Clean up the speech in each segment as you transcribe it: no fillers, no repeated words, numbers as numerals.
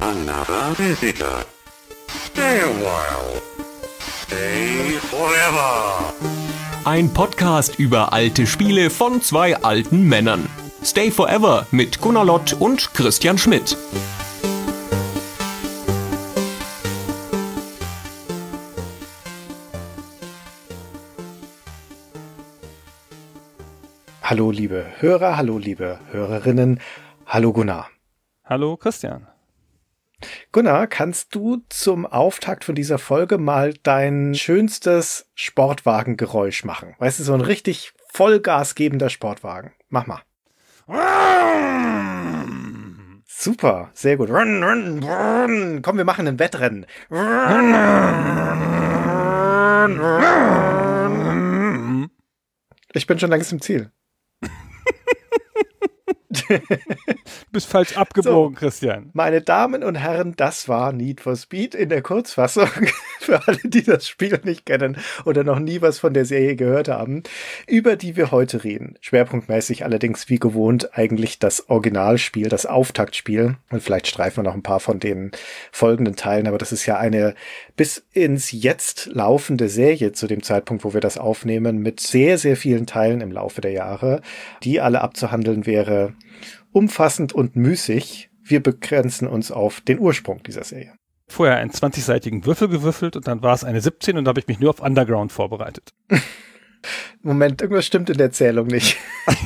another visitor. Stay a while. Stay forever. Ein Podcast über alte Spiele von zwei alten Männern. Stay Forever mit Gunnar Lott und Christian Schmidt. Hallo liebe Hörer, hallo liebe Hörerinnen, hallo Gunnar. Hallo Christian. Gunnar, kannst du zum Auftakt von dieser Folge mal dein schönstes Sportwagengeräusch machen? Weißt du, so ein richtig vollgasgebender Sportwagen. Mach mal. Super, sehr gut. Run, run, run. Komm, wir machen ein Wettrennen. Run, run, run. Ich bin schon längst im Ziel. Du bist falsch abgebogen, so, Christian. Meine Damen und Herren, das war Need for Speed in der Kurzfassung. Für alle, die das Spiel nicht kennen oder noch nie was von der Serie gehört haben, über die wir heute reden. Schwerpunktmäßig allerdings wie gewohnt eigentlich das Originalspiel, das Auftaktspiel. Und vielleicht streifen wir noch ein paar von den folgenden Teilen, aber das ist ja eine bis ins Jetzt laufende Serie zu dem Zeitpunkt, wo wir das aufnehmen, mit sehr, sehr vielen Teilen im Laufe der Jahre. Die alle abzuhandeln wäre umfassend und müßig. Wir begrenzen uns auf den Ursprung dieser Serie. Vorher einen 20-seitigen Würfel gewürfelt und dann war es eine 17 und da habe ich mich nur auf Underground vorbereitet. Moment, irgendwas stimmt in der Zählung nicht.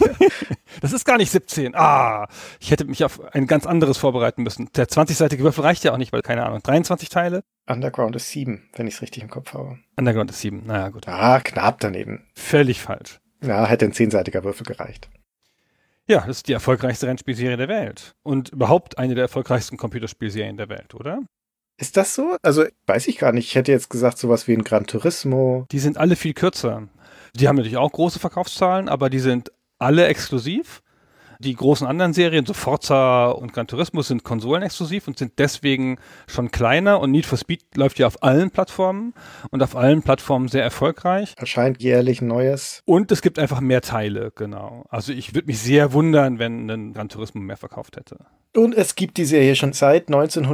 Das ist gar nicht 17. Ich hätte mich auf ein ganz anderes vorbereiten müssen. Der 20-seitige Würfel reicht ja auch nicht, weil, keine Ahnung, 23 Teile? Underground ist 7, wenn ich es richtig im Kopf habe. Underground ist 7, naja, gut. Knapp daneben. Völlig falsch. Ja, hätte ein 10-seitiger Würfel gereicht. Ja, das ist die erfolgreichste Rennspielserie der Welt. Und überhaupt eine der erfolgreichsten Computerspielserien der Welt, oder? Ist das so? Also, weiß ich gar nicht. Ich hätte jetzt gesagt, sowas wie ein Gran Turismo. Die sind alle viel kürzer. Die haben natürlich auch große Verkaufszahlen, aber die sind alle exklusiv. Die großen anderen Serien, so Forza und Gran Turismo, sind konsolenexklusiv und sind deswegen schon kleiner. Und Need for Speed läuft ja auf allen Plattformen und auf allen Plattformen sehr erfolgreich. Erscheint jährlich ein neues. Und es gibt einfach mehr Teile, genau. Also ich würde mich sehr wundern, wenn ein Gran Turismo mehr verkauft hätte. Und es gibt die Serie schon seit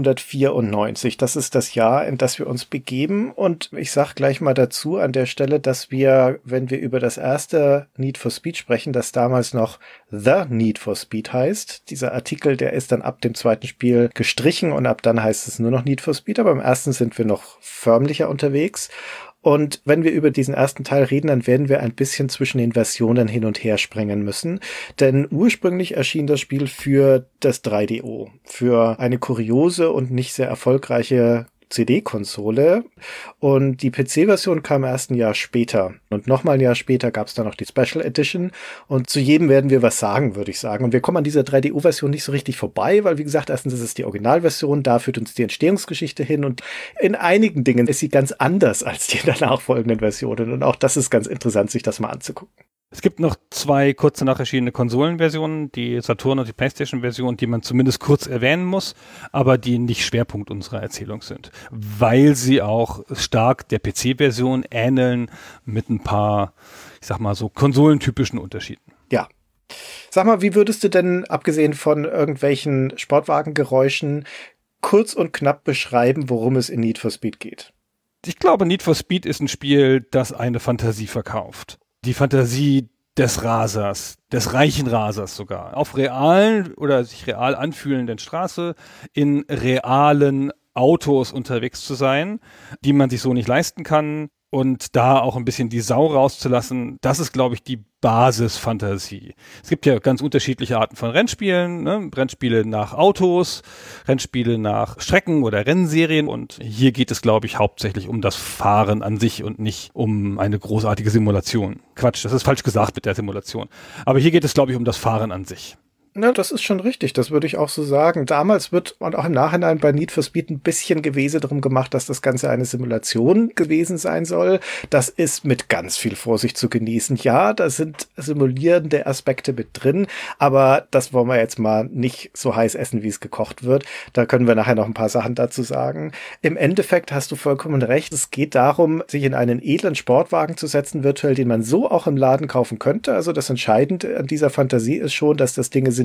1994. Das ist das Jahr, in das wir uns begeben. Und ich sage gleich mal dazu an der Stelle, dass wir, wenn wir über das erste Need for Speed sprechen, das damals noch The Need for Speed heißt. Dieser Artikel, der ist dann ab dem zweiten Spiel gestrichen und ab dann heißt es nur noch Need for Speed. Aber im ersten sind wir noch förmlicher unterwegs. Und wenn wir über diesen ersten Teil reden, dann werden wir ein bisschen zwischen den Versionen hin und her springen müssen. Denn ursprünglich erschien das Spiel für das 3DO, für eine kuriose und nicht sehr erfolgreiche CD-Konsole. Und die PC-Version kam erst ein Jahr später. Und nochmal ein Jahr später gab es dann noch die Special Edition. Und zu jedem werden wir was sagen, würde ich sagen. Und wir kommen an dieser 3DO-Version nicht so richtig vorbei, weil, wie gesagt, erstens ist es die Originalversion, da führt uns die Entstehungsgeschichte hin. Und in einigen Dingen ist sie ganz anders als die danach folgenden Versionen. Und auch das ist ganz interessant, sich das mal anzugucken. Es gibt noch zwei kurz danach erschienene Konsolenversionen, die Saturn- und die PlayStation-Version, die man zumindest kurz erwähnen muss, aber die nicht Schwerpunkt unserer Erzählung sind, weil sie auch stark der PC-Version ähneln mit ein paar, ich sag mal so, konsolentypischen Unterschieden. Ja. Sag mal, wie würdest du denn, abgesehen von irgendwelchen Sportwagengeräuschen, kurz und knapp beschreiben, worum es in Need for Speed geht? Ich glaube, Need for Speed ist ein Spiel, das eine Fantasie verkauft. Die Fantasie des Rasers, des reichen Rasers sogar, auf realen oder sich real anfühlenden Straße in realen Autos unterwegs zu sein, die man sich so nicht leisten kann und da auch ein bisschen die Sau rauszulassen, das ist, glaube ich, die Basisfantasie. Es gibt ja ganz unterschiedliche Arten von Rennspielen, ne? Rennspiele nach Autos, Rennspiele nach Strecken oder Rennserien und hier geht es, glaube ich, hauptsächlich um das Fahren an sich und nicht um eine großartige Simulation. Quatsch, das ist falsch gesagt mit der Simulation. Aber hier geht es, glaube ich, um das Fahren an sich. Na, das ist schon richtig, das würde ich auch so sagen. Damals wird und auch im Nachhinein bei Need for Speed ein bisschen Gewese darum gemacht, dass das Ganze eine Simulation gewesen sein soll. Das ist mit ganz viel Vorsicht zu genießen. Ja, da sind simulierende Aspekte mit drin, aber das wollen wir jetzt mal nicht so heiß essen, wie es gekocht wird. Da können wir nachher noch ein paar Sachen dazu sagen. Im Endeffekt hast du vollkommen recht. Es geht darum, sich in einen edlen Sportwagen zu setzen, virtuell, den man so auch im Laden kaufen könnte. Also das Entscheidende an dieser Fantasie ist schon, dass das Dinge sind,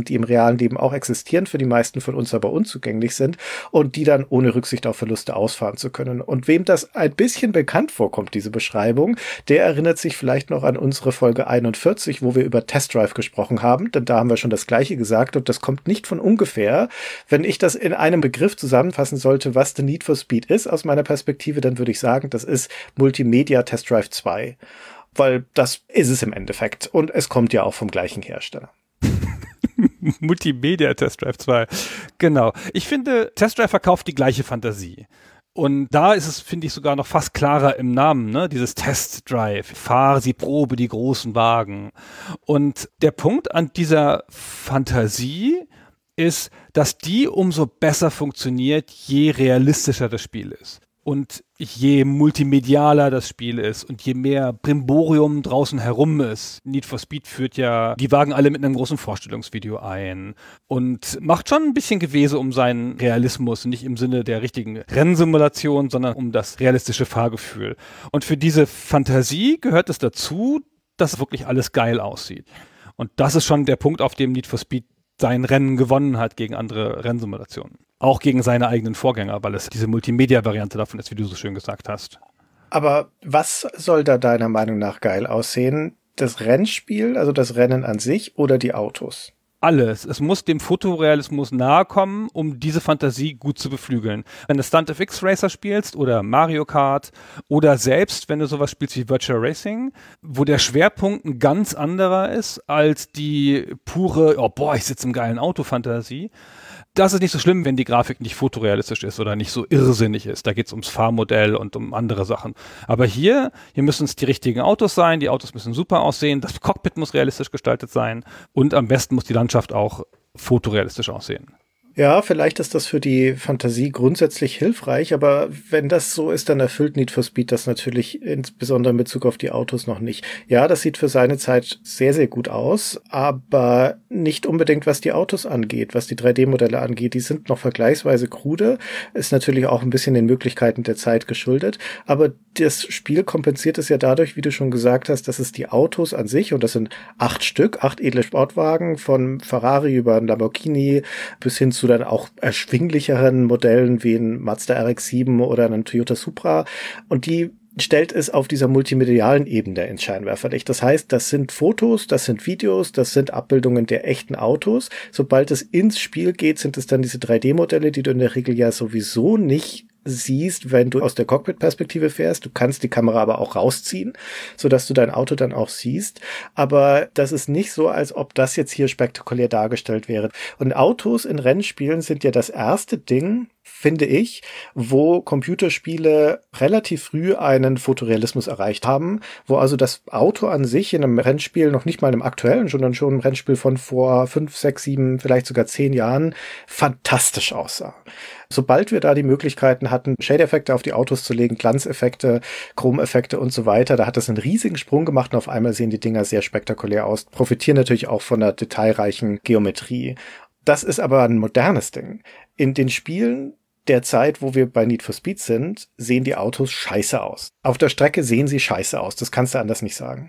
sind, die im realen Leben auch existieren, für die meisten von uns aber unzugänglich sind und die dann ohne Rücksicht auf Verluste ausfahren zu können. Und wem das ein bisschen bekannt vorkommt, diese Beschreibung, der erinnert sich vielleicht noch an unsere Folge 41, wo wir über Test Drive gesprochen haben, denn da haben wir schon das Gleiche gesagt und das kommt nicht von ungefähr. Wenn ich das in einem Begriff zusammenfassen sollte, was The Need for Speed ist, aus meiner Perspektive, dann würde ich sagen, das ist Multimedia Test Drive 2. Weil das ist es im Endeffekt. Und es kommt ja auch vom gleichen Hersteller. Multimedia Test Drive 2. Genau. Ich finde, Test Drive verkauft die gleiche Fantasie. Und da ist es, finde ich, sogar noch fast klarer im Namen, ne? Dieses Test Drive. Fahr sie Probe die großen Wagen. Und der Punkt an dieser Fantasie ist, dass die umso besser funktioniert, je realistischer das Spiel ist. Und je multimedialer das Spiel ist und je mehr Brimborium draußen herum ist. Need for Speed führt ja die Wagen alle mit einem großen Vorstellungsvideo ein und macht schon ein bisschen Gewese um seinen Realismus, nicht im Sinne der richtigen Rennsimulation, sondern um das realistische Fahrgefühl. Und für diese Fantasie gehört es dazu, dass wirklich alles geil aussieht. Und das ist schon der Punkt, auf dem Need for Speed sein Rennen gewonnen hat gegen andere Rennsimulationen. Auch gegen seine eigenen Vorgänger, weil es diese Multimedia-Variante davon ist, wie du so schön gesagt hast. Aber was soll da deiner Meinung nach geil aussehen? Das Rennspiel, also das Rennen an sich oder die Autos? Alles. Es muss dem Fotorealismus nahe kommen, um diese Fantasie gut zu beflügeln. Wenn du Stunt FX Racer spielst oder Mario Kart oder selbst, wenn du sowas spielst wie Virtual Racing, wo der Schwerpunkt ein ganz anderer ist als die pure, oh boah, ich sitze im geilen Auto-Fantasie. Das ist nicht so schlimm, wenn die Grafik nicht fotorealistisch ist oder nicht so irrsinnig ist. Da geht es ums Fahrmodell und um andere Sachen. Aber hier müssen es die richtigen Autos sein, die Autos müssen super aussehen, das Cockpit muss realistisch gestaltet sein und am besten muss die Landschaft auch fotorealistisch aussehen. Ja, vielleicht ist das für die Fantasie grundsätzlich hilfreich, aber wenn das so ist, dann erfüllt Need for Speed das natürlich insbesondere in Bezug auf die Autos noch nicht. Ja, das sieht für seine Zeit sehr, sehr gut aus, aber nicht unbedingt, was die Autos angeht, was die 3D-Modelle angeht. Die sind noch vergleichsweise krude, ist natürlich auch ein bisschen den Möglichkeiten der Zeit geschuldet, aber das Spiel kompensiert es ja dadurch, wie du schon gesagt hast, dass es die Autos an sich, und das sind 8 Stück, 8 edle Sportwagen, von Ferrari über einen Lamborghini bis hin zu dann auch erschwinglicheren Modellen wie ein Mazda RX-7 oder einen Toyota Supra, und die stellt es auf dieser multimedialen Ebene ins Scheinwerferlicht. Das heißt, das sind Fotos, das sind Videos, das sind Abbildungen der echten Autos. Sobald es ins Spiel geht, sind es dann diese 3D-Modelle, die du in der Regel ja sowieso nicht siehst, wenn du aus der Cockpit-Perspektive fährst. Du kannst die Kamera aber auch rausziehen, sodass du dein Auto dann auch siehst. Aber das ist nicht so, als ob das jetzt hier spektakulär dargestellt wäre. Und Autos in Rennspielen sind ja das erste Ding, finde ich, wo Computerspiele relativ früh einen Fotorealismus erreicht haben, wo also das Auto an sich in einem Rennspiel, noch nicht mal in einem aktuellen, sondern schon im Rennspiel von vor 5, 6, 7, vielleicht sogar 10 Jahren, fantastisch aussah. Sobald wir da die Möglichkeiten hatten, Shade-Effekte auf die Autos zu legen, Glanzeffekte, Chromeffekte und so weiter, da hat es einen riesigen Sprung gemacht und auf einmal sehen die Dinger sehr spektakulär aus, profitieren natürlich auch von der detailreichen Geometrie. Das ist aber ein modernes Ding. In den Spielen der Zeit, wo wir bei Need for Speed sind, sehen die Autos scheiße aus. Auf der Strecke sehen sie scheiße aus. Das kannst du anders nicht sagen.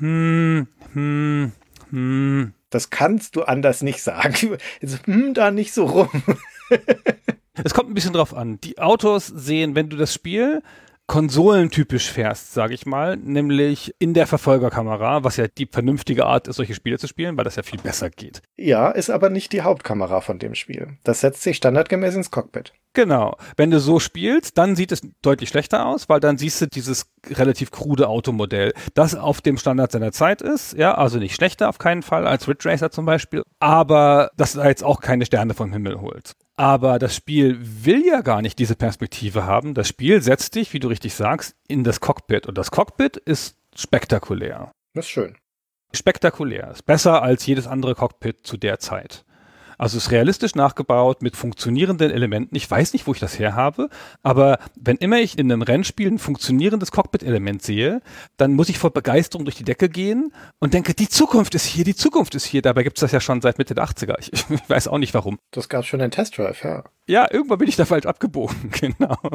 Das kannst du anders nicht sagen. Jetzt, da nicht so rum. Es kommt ein bisschen drauf an. Die Autos sehen, wenn du das Spiel konsolentypisch fährst, sage ich mal, nämlich in der Verfolgerkamera, was ja die vernünftige Art ist, solche Spiele zu spielen, weil das ja viel besser geht. Ja, ist aber nicht die Hauptkamera von dem Spiel. Das setzt sich standardgemäß ins Cockpit. Genau. Wenn du so spielst, dann sieht es deutlich schlechter aus, weil dann siehst du dieses relativ krude Automodell, das auf dem Standard seiner Zeit ist, ja, also nicht schlechter auf keinen Fall als Ridge Racer zum Beispiel, aber das da jetzt auch keine Sterne vom Himmel holt. Aber das Spiel will ja gar nicht diese Perspektive haben. Das Spiel setzt dich, wie du richtig sagst, in das Cockpit. Und das Cockpit ist spektakulär. Das ist schön. Spektakulär. Ist besser als jedes andere Cockpit zu der Zeit. Also es ist realistisch nachgebaut mit funktionierenden Elementen. Ich weiß nicht, wo ich das her habe, aber wenn immer ich in einem Rennspiel ein funktionierendes Cockpit-Element sehe, dann muss ich vor Begeisterung durch die Decke gehen und denke, die Zukunft ist hier, die Zukunft ist hier. Dabei gibt es das ja schon seit Mitte der 80er. Ich weiß auch nicht, warum. Das gab schon in Test Drive, ja. Ja, irgendwann bin ich da falsch abgebogen, genau.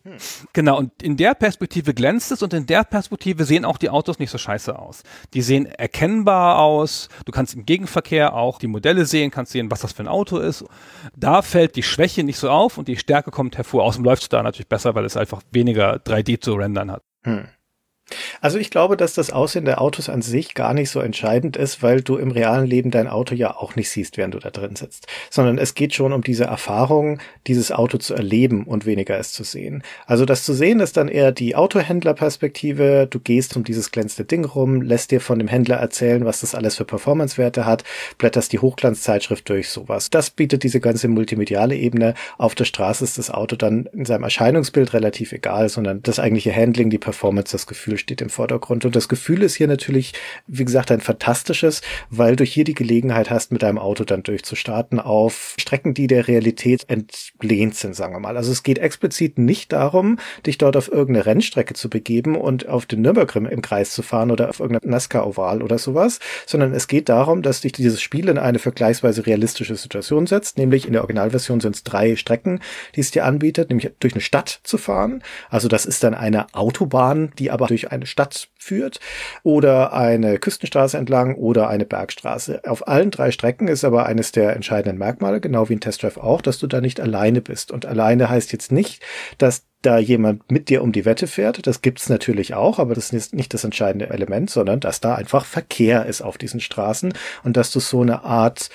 Genau, und in der Perspektive glänzt es und in der Perspektive sehen auch die Autos nicht so scheiße aus. Die sehen erkennbar aus, du kannst im Gegenverkehr auch die Modelle sehen, kannst sehen, was das für ein Auto ist. Da fällt die Schwäche nicht so auf und die Stärke kommt hervor. Außerdem läuft es da natürlich besser, weil es einfach weniger 3D zu rendern hat. Also ich glaube, dass das Aussehen der Autos an sich gar nicht so entscheidend ist, weil du im realen Leben dein Auto ja auch nicht siehst, während du da drin sitzt, sondern es geht schon um diese Erfahrung, dieses Auto zu erleben und weniger es zu sehen. Also das zu sehen ist dann eher die Autohändlerperspektive, du gehst um dieses glänzende Ding rum, lässt dir von dem Händler erzählen, was das alles für Performance-Werte hat, blätterst die Hochglanzzeitschrift durch, sowas. Das bietet diese ganze multimediale Ebene. Auf der Straße ist das Auto dann in seinem Erscheinungsbild relativ egal, sondern das eigentliche Handling, die Performance, das Gefühl steht im Vordergrund. Und das Gefühl ist hier natürlich, wie gesagt, ein fantastisches, weil du hier die Gelegenheit hast, mit deinem Auto dann durchzustarten auf Strecken, die der Realität entlehnt sind, sagen wir mal. Also es geht explizit nicht darum, dich dort auf irgendeine Rennstrecke zu begeben und auf den Nürburgring im Kreis zu fahren oder auf irgendeine NASCAR-Oval oder sowas, sondern es geht darum, dass dich dieses Spiel in eine vergleichsweise realistische Situation setzt, nämlich in der Originalversion sind es 3 Strecken, die es dir anbietet, nämlich durch eine Stadt zu fahren. Also das ist dann eine Autobahn, die aber durch eine Stadt führt oder eine Küstenstraße entlang oder eine Bergstraße. Auf allen 3 Strecken ist aber eines der entscheidenden Merkmale, genau wie in Test Drive auch, dass du da nicht alleine bist. Und alleine heißt jetzt nicht, dass da jemand mit dir um die Wette fährt. Das gibt's natürlich auch, aber das ist nicht das entscheidende Element, sondern dass da einfach Verkehr ist auf diesen Straßen und dass du so eine Art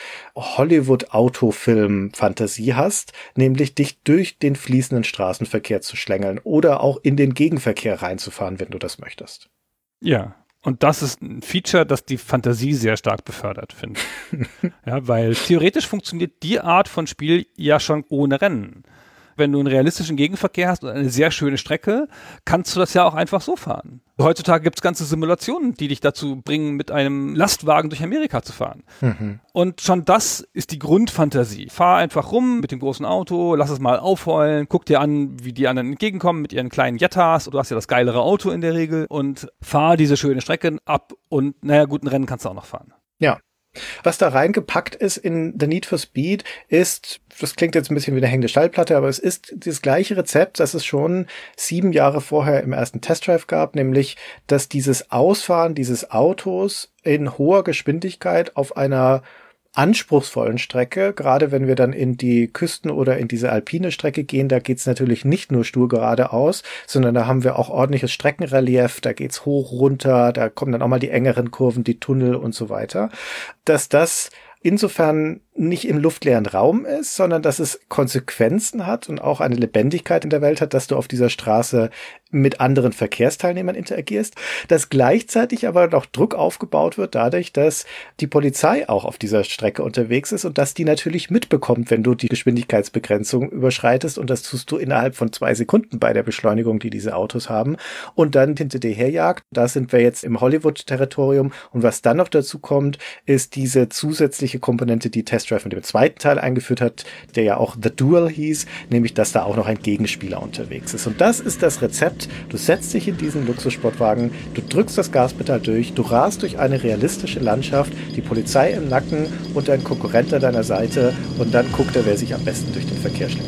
Hollywood-Autofilm-Fantasie hast, nämlich dich durch den fließenden Straßenverkehr zu schlängeln oder auch in den Gegenverkehr reinzufahren, wenn du das möchtest. Ja. Und das ist ein Feature, das die Fantasie sehr stark befördert, finde ich. Ja, weil theoretisch funktioniert die Art von Spiel ja schon ohne Rennen. Wenn du einen realistischen Gegenverkehr hast und eine sehr schöne Strecke, kannst du das ja auch einfach so fahren. Heutzutage gibt es ganze Simulationen, die dich dazu bringen, mit einem Lastwagen durch Amerika zu fahren. Und schon das ist die Grundfantasie. Fahr einfach rum mit dem großen Auto, lass es mal aufheulen, guck dir an, wie die anderen entgegenkommen mit ihren kleinen Jettas. Du hast ja das geilere Auto in der Regel und fahr diese schöne Strecke ab und naja, guten Rennen kannst du auch noch fahren. Ja. Was da reingepackt ist in The Need for Speed ist, das klingt jetzt ein bisschen wie eine hängende Stallplatte, aber es ist das gleiche Rezept, das es schon 7 Jahre vorher im ersten Test Drive gab, nämlich, dass dieses Ausfahren dieses Autos in hoher Geschwindigkeit auf einer anspruchsvollen Strecke, gerade wenn wir dann in die Küsten oder in diese alpine Strecke gehen, da geht's natürlich nicht nur stur geradeaus, sondern da haben wir auch ordentliches Streckenrelief, da geht's hoch, runter, da kommen dann auch mal die engeren Kurven, die Tunnel und so weiter, dass das insofern nicht im luftleeren Raum ist, sondern dass es Konsequenzen hat und auch eine Lebendigkeit in der Welt hat, dass du auf dieser Straße mit anderen Verkehrsteilnehmern interagierst, dass gleichzeitig aber noch Druck aufgebaut wird dadurch, dass die Polizei auch auf dieser Strecke unterwegs ist und dass die natürlich mitbekommt, wenn du die Geschwindigkeitsbegrenzung überschreitest und das tust du innerhalb von 2 Sekunden bei der Beschleunigung, die diese Autos haben und dann hinter dir herjagt. Da sind wir jetzt im Hollywood-Territorium und was dann noch dazu kommt, ist diese zusätzliche Komponente, die Test Drive mit dem zweiten Teil eingeführt hat, der ja auch The Duel hieß, nämlich, dass da auch noch ein Gegenspieler unterwegs ist. Und das ist das Rezept. Du setzt dich in diesen Luxussportwagen, du drückst das Gaspedal durch, du rast durch eine realistische Landschaft, die Polizei im Nacken und ein Konkurrent an deiner Seite und dann guckt er, wer sich am besten durch den Verkehr schlängelt.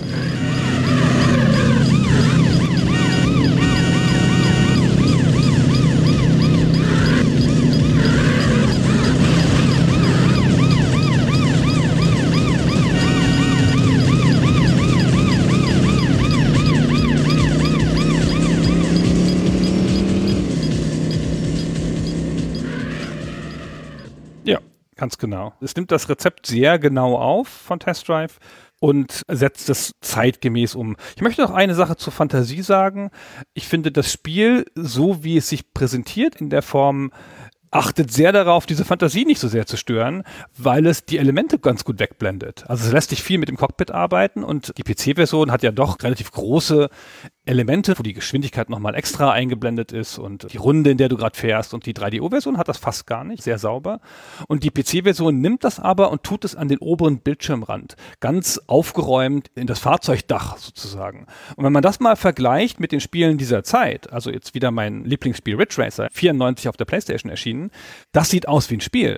Ganz genau. Es nimmt das Rezept sehr genau auf von Test Drive und setzt es zeitgemäß um. Ich möchte noch eine Sache zur Fantasie sagen. Ich finde, das Spiel, so wie es sich präsentiert in der Form, achtet sehr darauf, diese Fantasie nicht so sehr zu stören, weil es die Elemente ganz gut wegblendet. Also es lässt sich viel mit dem Cockpit arbeiten und die PC-Version hat ja doch relativ große Elemente, wo die Geschwindigkeit nochmal extra eingeblendet ist und die Runde, in der du gerade fährst, und die 3DO-Version hat das fast gar nicht, sehr sauber. Und die PC-Version nimmt das aber und tut es an den oberen Bildschirmrand, ganz aufgeräumt in das Fahrzeugdach sozusagen. Und wenn man das mal vergleicht mit den Spielen dieser Zeit, also jetzt wieder mein Lieblingsspiel Ridge Racer, 94 auf der PlayStation erschienen, das sieht aus wie ein Spiel.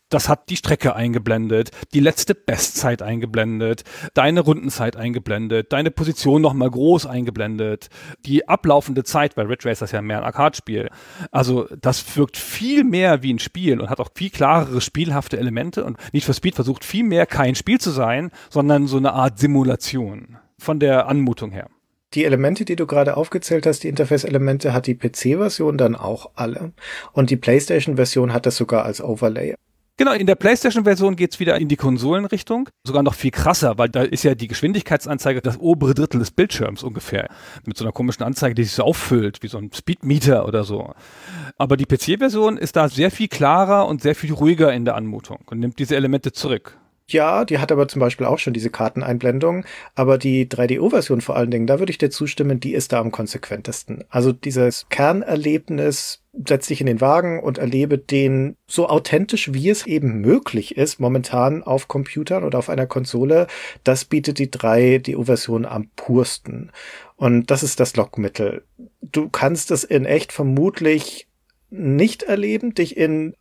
Das hat die Strecke eingeblendet, die letzte Bestzeit eingeblendet, deine Rundenzeit eingeblendet, deine Position nochmal groß eingeblendet, die ablaufende Zeit, weil Ridge Racer ist ja mehr ein Arcade-Spiel. Also das wirkt viel mehr wie ein Spiel und hat auch viel klarere spielhafte Elemente und Need for Speed versucht viel mehr kein Spiel zu sein, sondern so eine Art Simulation von der Anmutung her. Die Elemente, die du gerade aufgezählt hast, die Interface-Elemente, hat die PC-Version dann auch alle. Und die PlayStation-Version hat das sogar als Overlay. Genau, in der PlayStation-Version geht's wieder in die Konsolenrichtung, sogar noch viel krasser, weil da ist ja die Geschwindigkeitsanzeige das obere Drittel des Bildschirms ungefähr, mit so einer komischen Anzeige, die sich so auffüllt, wie so ein Speedmeter oder so. Aber die PC-Version ist da sehr viel klarer und sehr viel ruhiger in der Anmutung und nimmt diese Elemente zurück. Ja, die hat aber zum Beispiel auch schon diese Karteneinblendung, aber die 3DO-Version vor allen Dingen, da würde ich dir zustimmen, die ist da am konsequentesten. Also dieses Kernerlebnis, setz dich in den Wagen und erlebe den so authentisch, wie es eben möglich ist, momentan auf Computern oder auf einer Konsole, das bietet die 3DO-Version am pursten. Und das ist das Lockmittel. Du kannst es in echt vermutlich nicht erleben, dich in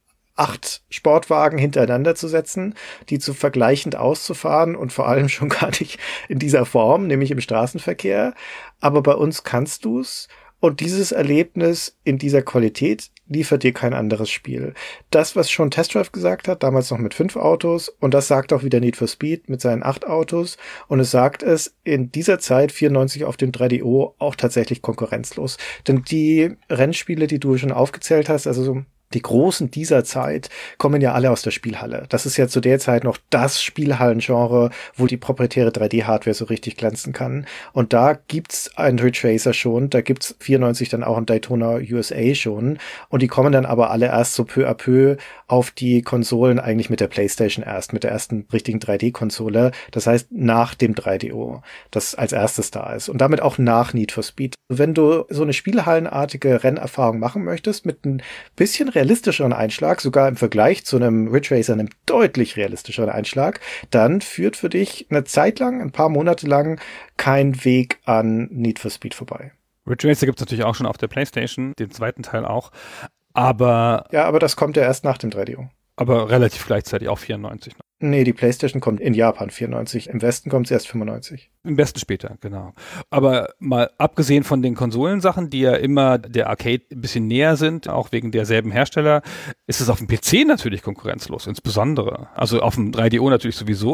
8 Sportwagen hintereinander zu setzen, die zu vergleichend auszufahren und vor allem schon gar nicht in dieser Form, nämlich im Straßenverkehr. Aber bei uns kannst du's. Und dieses Erlebnis in dieser Qualität liefert dir kein anderes Spiel. Das, was schon Test Drive gesagt hat, damals noch mit 5 Autos, und das sagt auch wieder Need for Speed mit seinen 8 Autos, und es sagt es in dieser Zeit, 94 auf dem 3DO, auch tatsächlich konkurrenzlos. Denn die Rennspiele, die du schon aufgezählt hast, also so die Großen dieser Zeit, kommen ja alle aus der Spielhalle. Das ist ja zu der Zeit noch das Spielhallengenre, wo die proprietäre 3D-Hardware so richtig glänzen kann. Und da gibt's einen Ridge Racer schon, da gibt's 94 dann auch ein Daytona USA schon. Und die kommen dann aber alle erst so peu à peu auf die Konsolen, eigentlich mit der PlayStation erst, mit der ersten richtigen 3D-Konsole. Das heißt, nach dem 3DO, das als erstes da ist. Und damit auch nach Need for Speed. Wenn du so eine spielhallenartige Rennerfahrung machen möchtest, mit ein bisschen realistischeren Einschlag, sogar im Vergleich zu einem Ridge Racer, einem deutlich realistischeren Einschlag, dann führt für dich eine Zeit lang, ein paar Monate lang, kein Weg an Need for Speed vorbei. Ridge Racer gibt's natürlich auch schon auf der PlayStation, den zweiten Teil auch, aber... Ja, aber das kommt ja erst nach dem 3DO. Aber relativ gleichzeitig, auch 94. Nee, die PlayStation kommt in Japan 94, im Westen kommt es erst 95. Im Westen später, genau. Aber mal abgesehen von den Konsolensachen, die ja immer der Arcade ein bisschen näher sind, auch wegen derselben Hersteller, ist es auf dem PC natürlich konkurrenzlos, insbesondere. Also auf dem 3DO natürlich sowieso,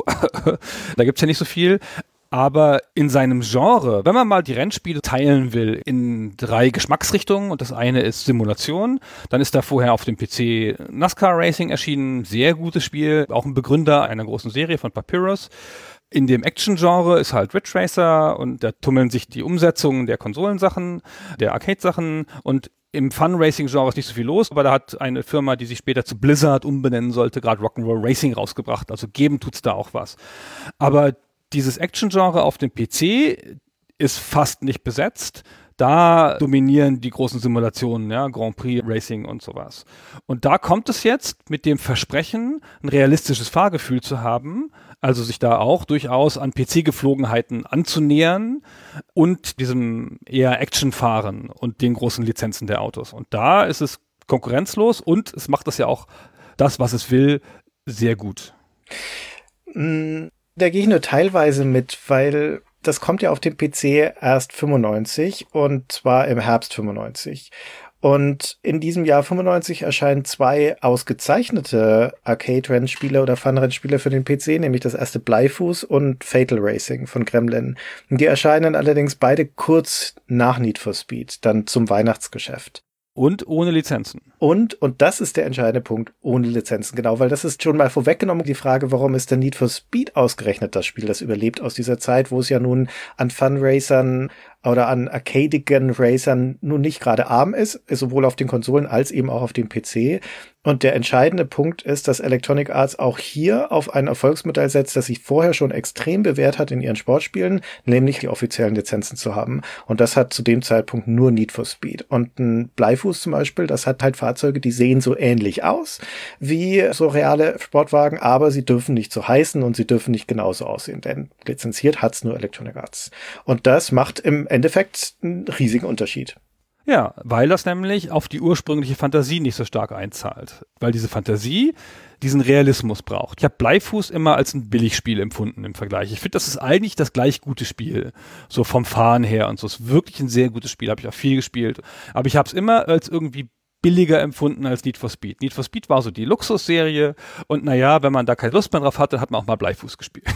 da gibt's ja nicht so viel. Aber in seinem Genre, wenn man mal die Rennspiele teilen will in 3 Geschmacksrichtungen, und das eine ist Simulation, dann ist da vorher auf dem PC NASCAR Racing erschienen, sehr gutes Spiel, auch ein Begründer einer großen Serie von Papyrus. In dem Action-Genre ist halt Ridge Racer und da tummeln sich die Umsetzungen der Konsolensachen, der Arcade-Sachen, und im Fun-Racing-Genre ist nicht so viel los, aber da hat eine Firma, die sich später zu Blizzard umbenennen sollte, gerade Rock'n'Roll Racing rausgebracht, also geben tut's da auch was. Aber dieses Action-Genre auf dem PC ist fast nicht besetzt. Da dominieren die großen Simulationen, ja, Grand Prix Racing und sowas. Und da kommt es jetzt mit dem Versprechen, ein realistisches Fahrgefühl zu haben, also sich da auch durchaus an PC-Geflogenheiten anzunähern und diesem eher Action-Fahren und den großen Lizenzen der Autos. Und da ist es konkurrenzlos und es macht das ja auch das, was es will, sehr gut. Da gehe ich nur teilweise mit, weil das kommt ja auf dem PC erst 95 und zwar im Herbst 95. Und in diesem Jahr 95 erscheinen 2 ausgezeichnete Arcade-Rennspiele oder Fun-Rennspiele für den PC, nämlich das erste Bleifuß und Fatal Racing von Gremlin. Die erscheinen allerdings beide kurz nach Need for Speed, dann zum Weihnachtsgeschäft. Und ohne Lizenzen. Und das ist der entscheidende Punkt, ohne Lizenzen, genau, weil das ist schon mal vorweggenommen, die Frage, warum ist denn Need for Speed ausgerechnet das Spiel, das überlebt aus dieser Zeit, wo es ja nun an Fun-Racern oder an arcadigen Racern nun nicht gerade arm ist, sowohl auf den Konsolen als eben auch auf dem PC. Und der entscheidende Punkt ist, dass Electronic Arts auch hier auf ein Erfolgsmodell setzt, das sich vorher schon extrem bewährt hat in ihren Sportspielen, nämlich die offiziellen Lizenzen zu haben. Und das hat zu dem Zeitpunkt nur Need for Speed. Und ein Bleifuß zum Beispiel, das hat halt Fahrzeuge, die sehen so ähnlich aus wie so reale Sportwagen, aber sie dürfen nicht so heißen und sie dürfen nicht genauso aussehen, denn lizenziert hat's nur Electronic Arts. Und das macht im Endeffekt einen riesigen Unterschied. Ja, weil das nämlich auf die ursprüngliche Fantasie nicht so stark einzahlt. Weil diese Fantasie diesen Realismus braucht. Ich habe Bleifuß immer als ein Billigspiel empfunden im Vergleich. Ich finde, das ist eigentlich das gleich gute Spiel. So vom Fahren her und so. Es ist wirklich ein sehr gutes Spiel. Habe ich auch viel gespielt. Aber ich habe es immer als irgendwie billiger empfunden als Need for Speed. Need for Speed war so die Luxusserie und naja, wenn man da keine Lust mehr drauf hatte, hat man auch mal Bleifuß gespielt.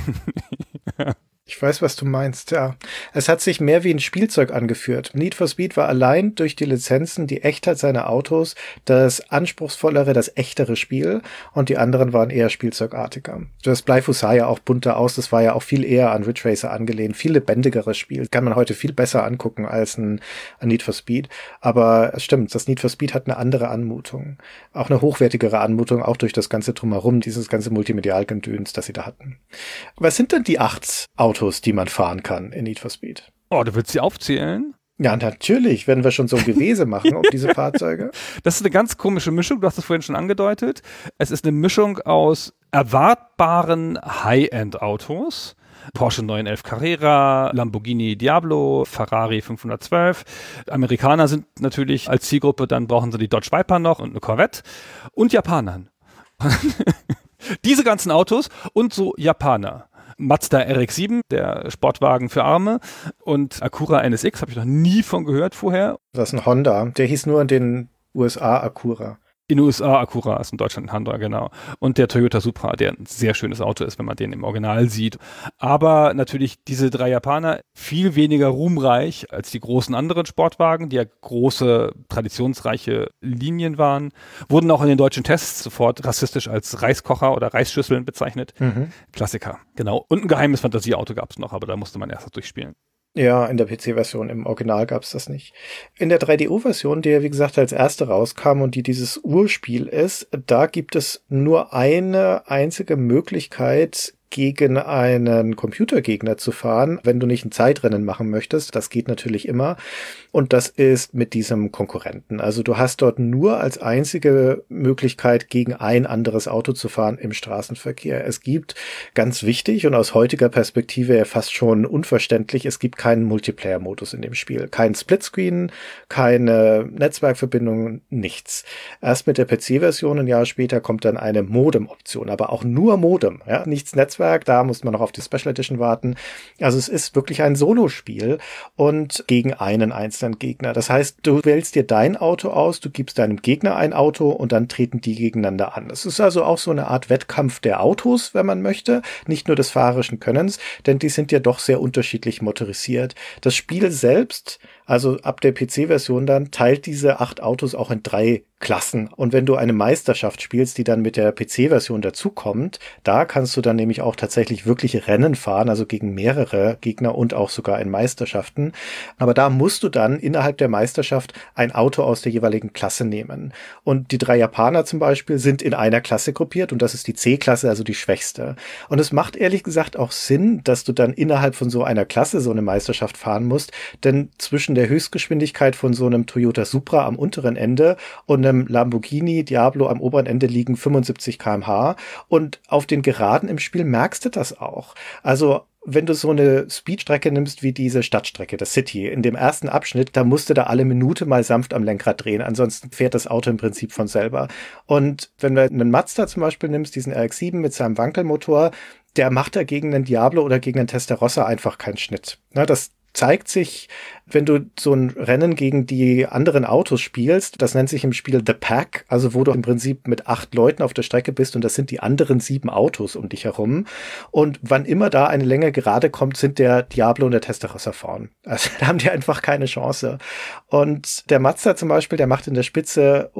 Ich weiß, was du meinst, ja. Es hat sich mehr wie ein Spielzeug angeführt. Need for Speed war allein durch die Lizenzen, die Echtheit seiner Autos, das anspruchsvollere, das echtere Spiel und die anderen waren eher spielzeugartiger. Das Bleifuß sah ja auch bunter aus, das war ja auch viel eher an Ridge Racer angelehnt, viel lebendigeres Spiel. Kann man heute viel besser angucken als ein Need for Speed. Aber es stimmt, das Need for Speed hat eine andere Anmutung. Auch eine hochwertigere Anmutung, auch durch das ganze Drumherum, dieses ganze Multimedial-Gedöns, das sie da hatten. Was sind denn die 8 Autos, die man fahren kann in Need for Speed? Oh, du willst sie aufzählen? Ja, natürlich, wenn wir schon so ein Gewese machen um diese Fahrzeuge. Das ist eine ganz komische Mischung, du hast es vorhin schon angedeutet. Es ist eine Mischung aus erwartbaren High-End-Autos. Porsche 911 Carrera, Lamborghini Diablo, Ferrari 512. Amerikaner sind natürlich als Zielgruppe, dann brauchen sie die Dodge Viper noch und eine Corvette. Und Japanern. Diese ganzen Autos und so Japaner. Mazda RX-7, der Sportwagen für Arme, und Acura NSX, habe ich noch nie von gehört vorher. Das ist ein Honda, der hieß nur in den USA Acura. In den USA Acura, ist in Deutschland ein Honda, genau. Und der Toyota Supra, der ein sehr schönes Auto ist, wenn man den im Original sieht. Aber natürlich diese 3 Japaner viel weniger ruhmreich als die großen anderen Sportwagen, die ja große, traditionsreiche Linien waren, wurden auch in den deutschen Tests sofort rassistisch als Reiskocher oder Reisschüsseln bezeichnet. Klassiker, genau. Und ein geheimes Fantasieauto gab es noch, aber da musste man erst durchspielen. Ja, in der PC-Version, im Original gab's das nicht. In der 3DO-Version, die ja wie gesagt als erste rauskam und die dieses Urspiel ist, da gibt es nur eine einzige Möglichkeit, gegen einen Computergegner zu fahren, wenn du nicht ein Zeitrennen machen möchtest. Das geht natürlich immer. Und das ist mit diesem Konkurrenten. Also du hast dort nur als einzige Möglichkeit, gegen ein anderes Auto zu fahren im Straßenverkehr. Es gibt, ganz wichtig und aus heutiger Perspektive fast schon unverständlich, es gibt keinen Multiplayer-Modus in dem Spiel. Kein Splitscreen, keine Netzwerkverbindung, nichts. Erst mit der PC-Version ein Jahr später kommt dann eine Modem-Option, aber auch nur Modem, ja, nichts Netzwerk. Da muss man noch auf die Special Edition warten. Also es ist wirklich ein Solospiel und gegen einen einzelnen Gegner. Das heißt, du wählst dir dein Auto aus, du gibst deinem Gegner ein Auto und dann treten die gegeneinander an. Es ist also auch so eine Art Wettkampf der Autos, wenn man möchte, nicht nur des fahrerischen Könnens, denn die sind ja doch sehr unterschiedlich motorisiert. Das Spiel selbst, also ab der PC-Version dann, teilt diese 8 Autos auch in 3 Klassen. Und wenn du eine Meisterschaft spielst, die dann mit der PC-Version dazukommt, da kannst du dann nämlich auch tatsächlich wirkliche Rennen fahren, also gegen mehrere Gegner und auch sogar in Meisterschaften. Aber da musst du dann innerhalb der Meisterschaft ein Auto aus der jeweiligen Klasse nehmen. Und die 3 Japaner zum Beispiel sind in einer Klasse gruppiert und das ist die C-Klasse, also die schwächste. Und es macht ehrlich gesagt auch Sinn, dass du dann innerhalb von so einer Klasse so eine Meisterschaft fahren musst, denn zwischen der Höchstgeschwindigkeit von so einem Toyota Supra am unteren Ende und einem Lamborghini Diablo am oberen Ende liegen 75 km/h und auf den Geraden im Spiel merkst du das auch. Also wenn du so eine Speedstrecke nimmst wie diese Stadtstrecke, das City, in dem ersten Abschnitt, da musst du da alle Minute mal sanft am Lenkrad drehen, ansonsten fährt das Auto im Prinzip von selber. Und wenn du einen Mazda zum Beispiel nimmst, diesen RX-7 mit seinem Wankelmotor, der macht da gegen einen Diablo oder gegen einen Testarossa einfach keinen Schnitt. Na, das zeigt sich, wenn du so ein Rennen gegen die anderen Autos spielst, das nennt sich im Spiel The Pack, also wo du im Prinzip mit 8 Leuten auf der Strecke bist und das sind die anderen 7 Autos um dich herum. Und wann immer da eine Länge gerade kommt, sind der Diablo und der Testarossa vorn. Also da haben die einfach keine Chance. Und der Mazda zum Beispiel, der macht in der Spitze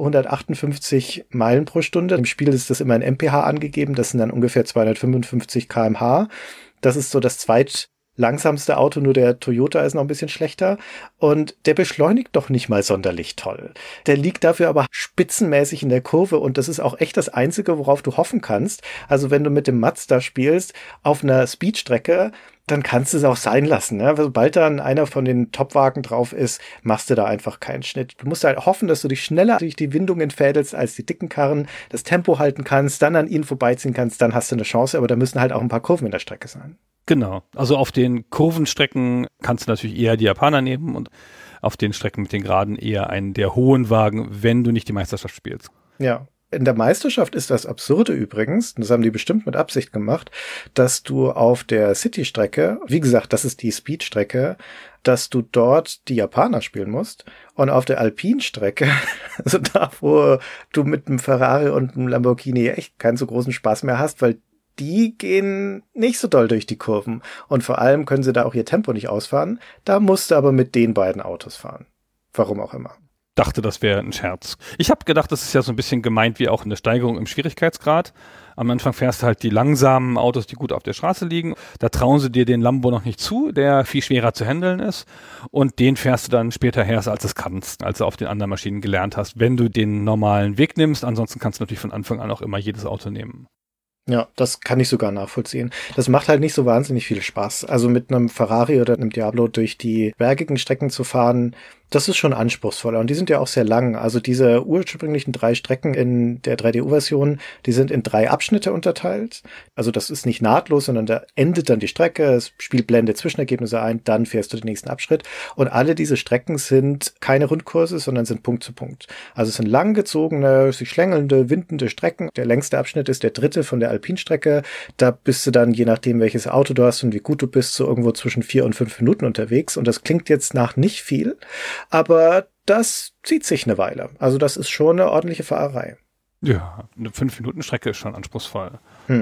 158 Meilen pro Stunde. Im Spiel ist das immer in mph angegeben, das sind dann ungefähr 255 km/h. Das ist so das langsamste Auto, nur der Toyota ist noch ein bisschen schlechter und der beschleunigt doch nicht mal sonderlich toll. Der liegt dafür aber spitzenmäßig in der Kurve und das ist auch echt das Einzige, worauf du hoffen kannst. Also wenn du mit dem Mazda spielst auf einer Speedstrecke, dann kannst du es auch sein lassen. Ne? Sobald dann einer von den Topwagen drauf ist, machst du da einfach keinen Schnitt. Du musst halt hoffen, dass du dich schneller durch die Windungen fädelst als die dicken Karren, das Tempo halten kannst, dann an ihnen vorbeiziehen kannst, dann hast du eine Chance, aber da müssen halt auch ein paar Kurven in der Strecke sein. Genau, also auf den Kurvenstrecken kannst du natürlich eher die Japaner nehmen auf den Strecken mit den Geraden eher einen der hohen Wagen, wenn du nicht die Meisterschaft spielst. Ja. In der Meisterschaft ist das Absurde übrigens, das haben die bestimmt mit Absicht gemacht, dass du auf der City-Strecke, wie gesagt, das ist die Speed-Strecke, dass du dort die Japaner spielen musst und auf der Alpin-Strecke, also da, wo du mit einem Ferrari und einem Lamborghini echt keinen so großen Spaß mehr hast, weil die gehen nicht so doll durch die Kurven und vor allem können sie da auch ihr Tempo nicht ausfahren, da musst du aber mit den beiden Autos fahren. Warum auch immer. Dachte, das wäre ein Scherz. Ich habe gedacht, das ist ja so ein bisschen gemeint wie auch eine Steigerung im Schwierigkeitsgrad. Am Anfang fährst du halt die langsamen Autos, die gut auf der Straße liegen. Da trauen sie dir den Lambo noch nicht zu, der viel schwerer zu handeln ist. Und den fährst du dann später her, als du es kannst, als du auf den anderen Maschinen gelernt hast, wenn du den normalen Weg nimmst. Ansonsten kannst du natürlich von Anfang an auch immer jedes Auto nehmen. Ja, das kann ich sogar nachvollziehen. Das macht halt nicht so wahnsinnig viel Spaß. Also mit einem Ferrari oder einem Diablo durch die bergigen Strecken zu fahren, das ist schon anspruchsvoller. Und die sind ja auch sehr lang. Also diese ursprünglichen 3 Strecken in der 3DO-Version, die sind in 3 Abschnitte unterteilt. Also das ist nicht nahtlos, sondern da endet dann die Strecke, es spielt Blende Zwischenergebnisse ein, dann fährst du den nächsten Abschnitt. Und alle diese Strecken sind keine Rundkurse, sondern sind Punkt zu Punkt. Also es sind langgezogene, sich schlängelnde, windende Strecken. Der längste Abschnitt ist der 3. von der Alpinstrecke. Da bist du dann, je nachdem welches Auto du hast und wie gut du bist, so irgendwo zwischen 4 und 5 Minuten unterwegs. Und das klingt jetzt nach nicht viel, aber das zieht sich eine Weile. Also das ist schon eine ordentliche Fahrerei. Ja, eine 5-Minuten-Strecke ist schon anspruchsvoll.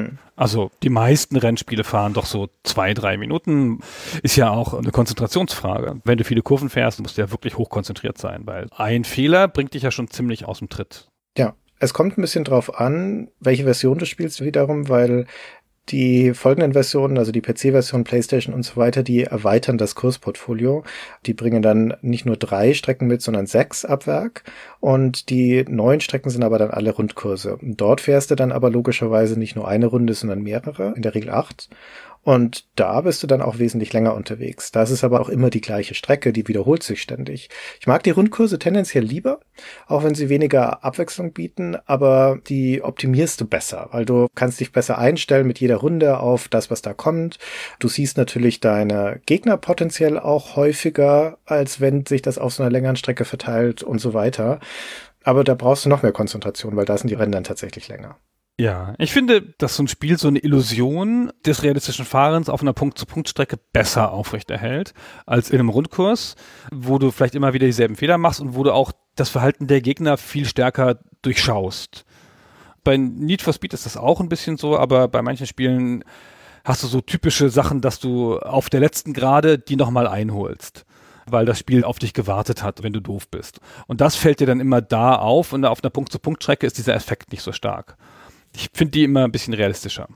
Also die meisten Rennspiele fahren doch so 2-3 Minuten. Ist ja auch eine Konzentrationsfrage. Wenn du viele Kurven fährst, musst du ja wirklich hochkonzentriert sein, weil ein Fehler bringt dich ja schon ziemlich aus dem Tritt. Ja, es kommt ein bisschen drauf an, welche Version du spielst wiederum, weil die folgenden Versionen, also die PC-Version, PlayStation und so weiter, die erweitern das Kursportfolio. Die bringen dann nicht nur 3 Strecken mit, sondern 6 ab Werk. Und die neuen Strecken sind aber dann alle Rundkurse. Und dort fährst du dann aber logischerweise nicht nur eine Runde, sondern mehrere, in der Regel 8. Und da bist du dann auch wesentlich länger unterwegs. Da ist es aber auch immer die gleiche Strecke, die wiederholt sich ständig. Ich mag die Rundkurse tendenziell lieber, auch wenn sie weniger Abwechslung bieten, aber die optimierst du besser, weil du kannst dich besser einstellen mit jeder Runde auf das, was da kommt. Du siehst natürlich deine Gegner potenziell auch häufiger, als wenn sich das auf so einer längeren Strecke verteilt und so weiter. Aber da brauchst du noch mehr Konzentration, weil da sind die Rennen dann tatsächlich länger. Ja, ich finde, dass so ein Spiel so eine Illusion des realistischen Fahrens auf einer Punkt-zu-Punkt-Strecke besser aufrechterhält als in einem Rundkurs, wo du vielleicht immer wieder dieselben Fehler machst und wo du auch das Verhalten der Gegner viel stärker durchschaust. Bei Need for Speed ist das auch ein bisschen so, aber bei manchen Spielen hast du so typische Sachen, dass du auf der letzten Gerade die nochmal einholst, weil das Spiel auf dich gewartet hat, wenn du doof bist. Und das fällt dir dann immer da auf und auf einer Punkt-zu-Punkt-Strecke ist dieser Effekt nicht so stark. Ich finde die immer ein bisschen realistischer.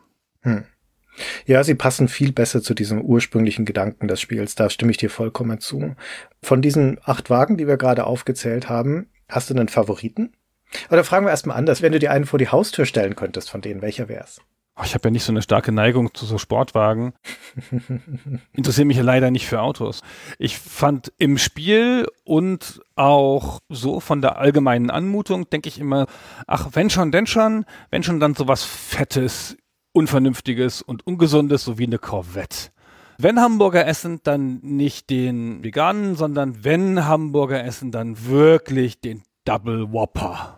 Ja, sie passen viel besser zu diesem ursprünglichen Gedanken des Spiels. Da stimme ich dir vollkommen zu. Von diesen 8 Wagen, die wir gerade aufgezählt haben, hast du einen Favoriten? Oder fragen wir erstmal anders, wenn du dir einen vor die Haustür stellen könntest von denen, welcher wär's? Ich habe ja nicht so eine starke Neigung zu so Sportwagen. Interessiere mich ja leider nicht für Autos. Ich fand im Spiel und auch so von der allgemeinen Anmutung, denke ich immer, ach, wenn schon dann sowas Fettes, Unvernünftiges und Ungesundes, so wie eine Corvette. Wenn Hamburger essen, dann nicht den veganen, sondern wenn Hamburger essen, dann wirklich den Double Whopper.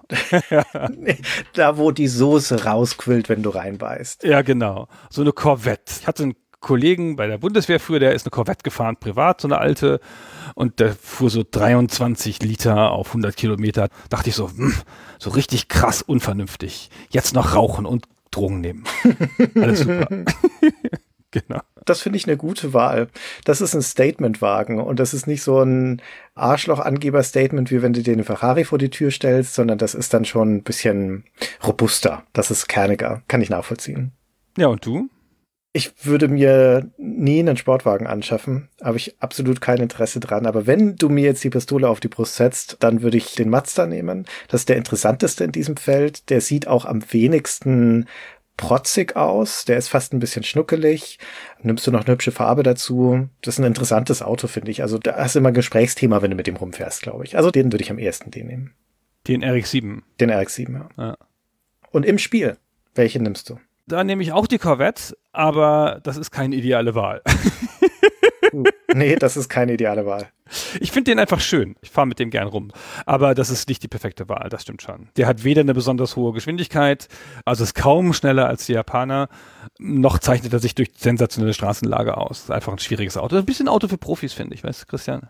Da, wo die Soße rausquillt, wenn du reinbeißt. Ja, genau. So eine Corvette. Ich hatte einen Kollegen bei der Bundeswehr früher, der ist eine Corvette gefahren, privat, so eine alte. Und der fuhr so 23 Liter auf 100 Kilometer. Dachte ich so, so richtig krass unvernünftig. Jetzt noch rauchen und Drogen nehmen. Alles super. Genau. Das finde ich eine gute Wahl. Das ist ein Statementwagen und das ist nicht so ein Arschloch-Angeber-Statement, wie wenn du dir einen Ferrari vor die Tür stellst, sondern das ist dann schon ein bisschen robuster. Das ist kerniger. Kann ich nachvollziehen. Ja, und du? Ich würde mir nie einen Sportwagen anschaffen, habe ich absolut kein Interesse dran. Aber wenn du mir jetzt die Pistole auf die Brust setzt, dann würde ich den Mazda nehmen. Das ist der interessanteste in diesem Feld. Der sieht auch am wenigsten protzig aus, der ist fast ein bisschen schnuckelig. Nimmst du noch eine hübsche Farbe dazu? Das ist ein interessantes Auto, finde ich. Also da hast du immer ein Gesprächsthema, wenn du mit dem rumfährst, glaube ich. Also den würde ich am ehesten nehmen. Den RX-7. Den RX-7, ja. Und im Spiel, welchen nimmst du? Da nehme ich auch die Corvette, aber das ist keine ideale Wahl. Nee, das ist keine ideale Wahl. Ich finde den einfach schön. Ich fahre mit dem gern rum. Aber das ist nicht die perfekte Wahl, das stimmt schon. Der hat weder eine besonders hohe Geschwindigkeit, also ist kaum schneller als die Japaner, noch zeichnet er sich durch sensationelle Straßenlage aus. Ist einfach ein schwieriges Auto. Ein bisschen Auto für Profis, finde ich, weißt du, Christian?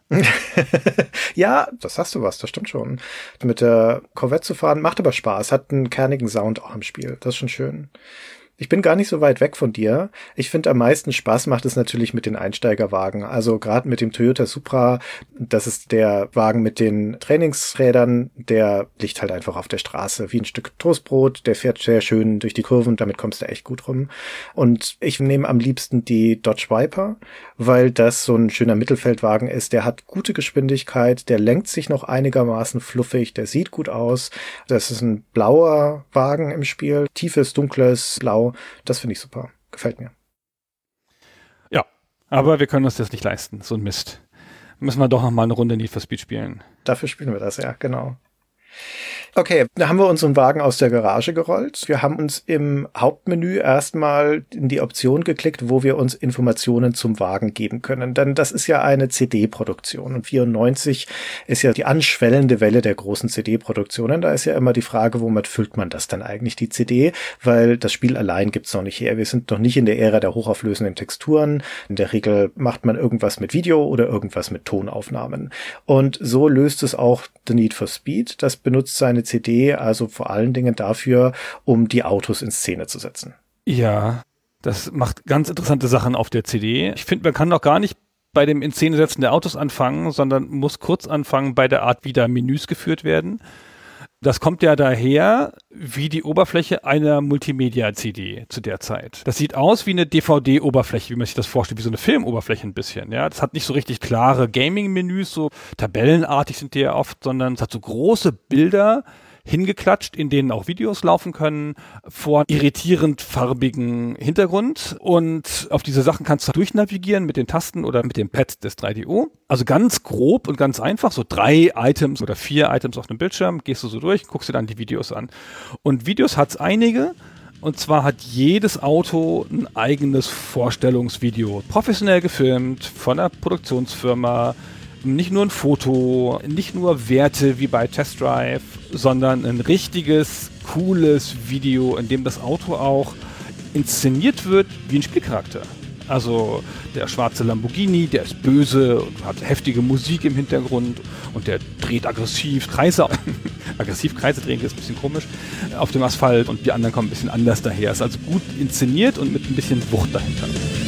Ja, das hast du was, das stimmt schon. Mit der Corvette zu fahren, macht aber Spaß, hat einen kernigen Sound auch im Spiel. Das ist schon schön. Ich bin gar nicht so weit weg von dir. Ich finde, am meisten Spaß macht es natürlich mit den Einsteigerwagen. Also gerade mit dem Toyota Supra, das ist der Wagen mit den Trainingsrädern, der liegt halt einfach auf der Straße wie ein Stück Toastbrot. Der fährt sehr schön durch die Kurven, damit kommst du echt gut rum. Und ich nehme am liebsten die Dodge Viper, weil das so ein schöner Mittelfeldwagen ist. Der hat gute Geschwindigkeit, der lenkt sich noch einigermaßen fluffig, der sieht gut aus. Das ist ein blauer Wagen im Spiel, tiefes, dunkles Blau. Das finde ich super. Gefällt mir. Ja, aber wir können uns das nicht leisten, so ein Mist. Müssen wir doch noch mal eine Runde Need for Speed spielen. Dafür spielen wir das, ja, genau. Okay, da haben wir unseren Wagen aus der Garage gerollt. Wir haben uns im Hauptmenü erstmal in die Option geklickt, wo wir uns Informationen zum Wagen geben können. Denn das ist ja eine CD-Produktion und 94 ist ja die anschwellende Welle der großen CD-Produktionen. Da ist ja immer die Frage, womit füllt man das dann eigentlich, die CD? Weil das Spiel allein gibt's noch nicht her. Wir sind noch nicht in der Ära der hochauflösenden Texturen. In der Regel macht man irgendwas mit Video oder irgendwas mit Tonaufnahmen. Und so löst es auch The Need for Speed. Das benutzt seine CD also vor allen Dingen dafür, um die Autos in Szene zu setzen. Ja, das macht ganz interessante Sachen auf der CD. Ich finde, man kann doch gar nicht bei dem in Szene setzen der Autos anfangen, sondern muss kurz anfangen bei der Art, wie da Menüs geführt werden. Das kommt ja daher wie die Oberfläche einer Multimedia-CD zu der Zeit. Das sieht aus wie eine DVD-Oberfläche, wie man sich das vorstellt, wie so eine Filmoberfläche ein bisschen. Ja, das hat nicht so richtig klare Gaming-Menüs, so tabellenartig sind die ja oft, sondern es hat so große Bilder hingeklatscht, in denen auch Videos laufen können, vor irritierend farbigen Hintergrund. Und auf diese Sachen kannst du durchnavigieren mit den Tasten oder mit dem Pad des 3DO. Also ganz grob und ganz einfach, so 3 Items oder 4 Items auf einem Bildschirm, gehst du so durch, guckst dir dann die Videos an. Und Videos hat's einige. Und zwar hat jedes Auto ein eigenes Vorstellungsvideo, professionell gefilmt von einer Produktionsfirma. Nicht nur ein Foto, nicht nur Werte wie bei Test Drive, sondern ein richtiges, cooles Video, in dem das Auto auch inszeniert wird wie ein Spielcharakter. Also der schwarze Lamborghini, der ist böse und hat heftige Musik im Hintergrund und der dreht aggressiv Kreise. Aggressiv Kreise drehen ist ein bisschen komisch auf dem Asphalt und die anderen kommen ein bisschen anders daher. Ist also gut inszeniert und mit ein bisschen Wucht dahinter.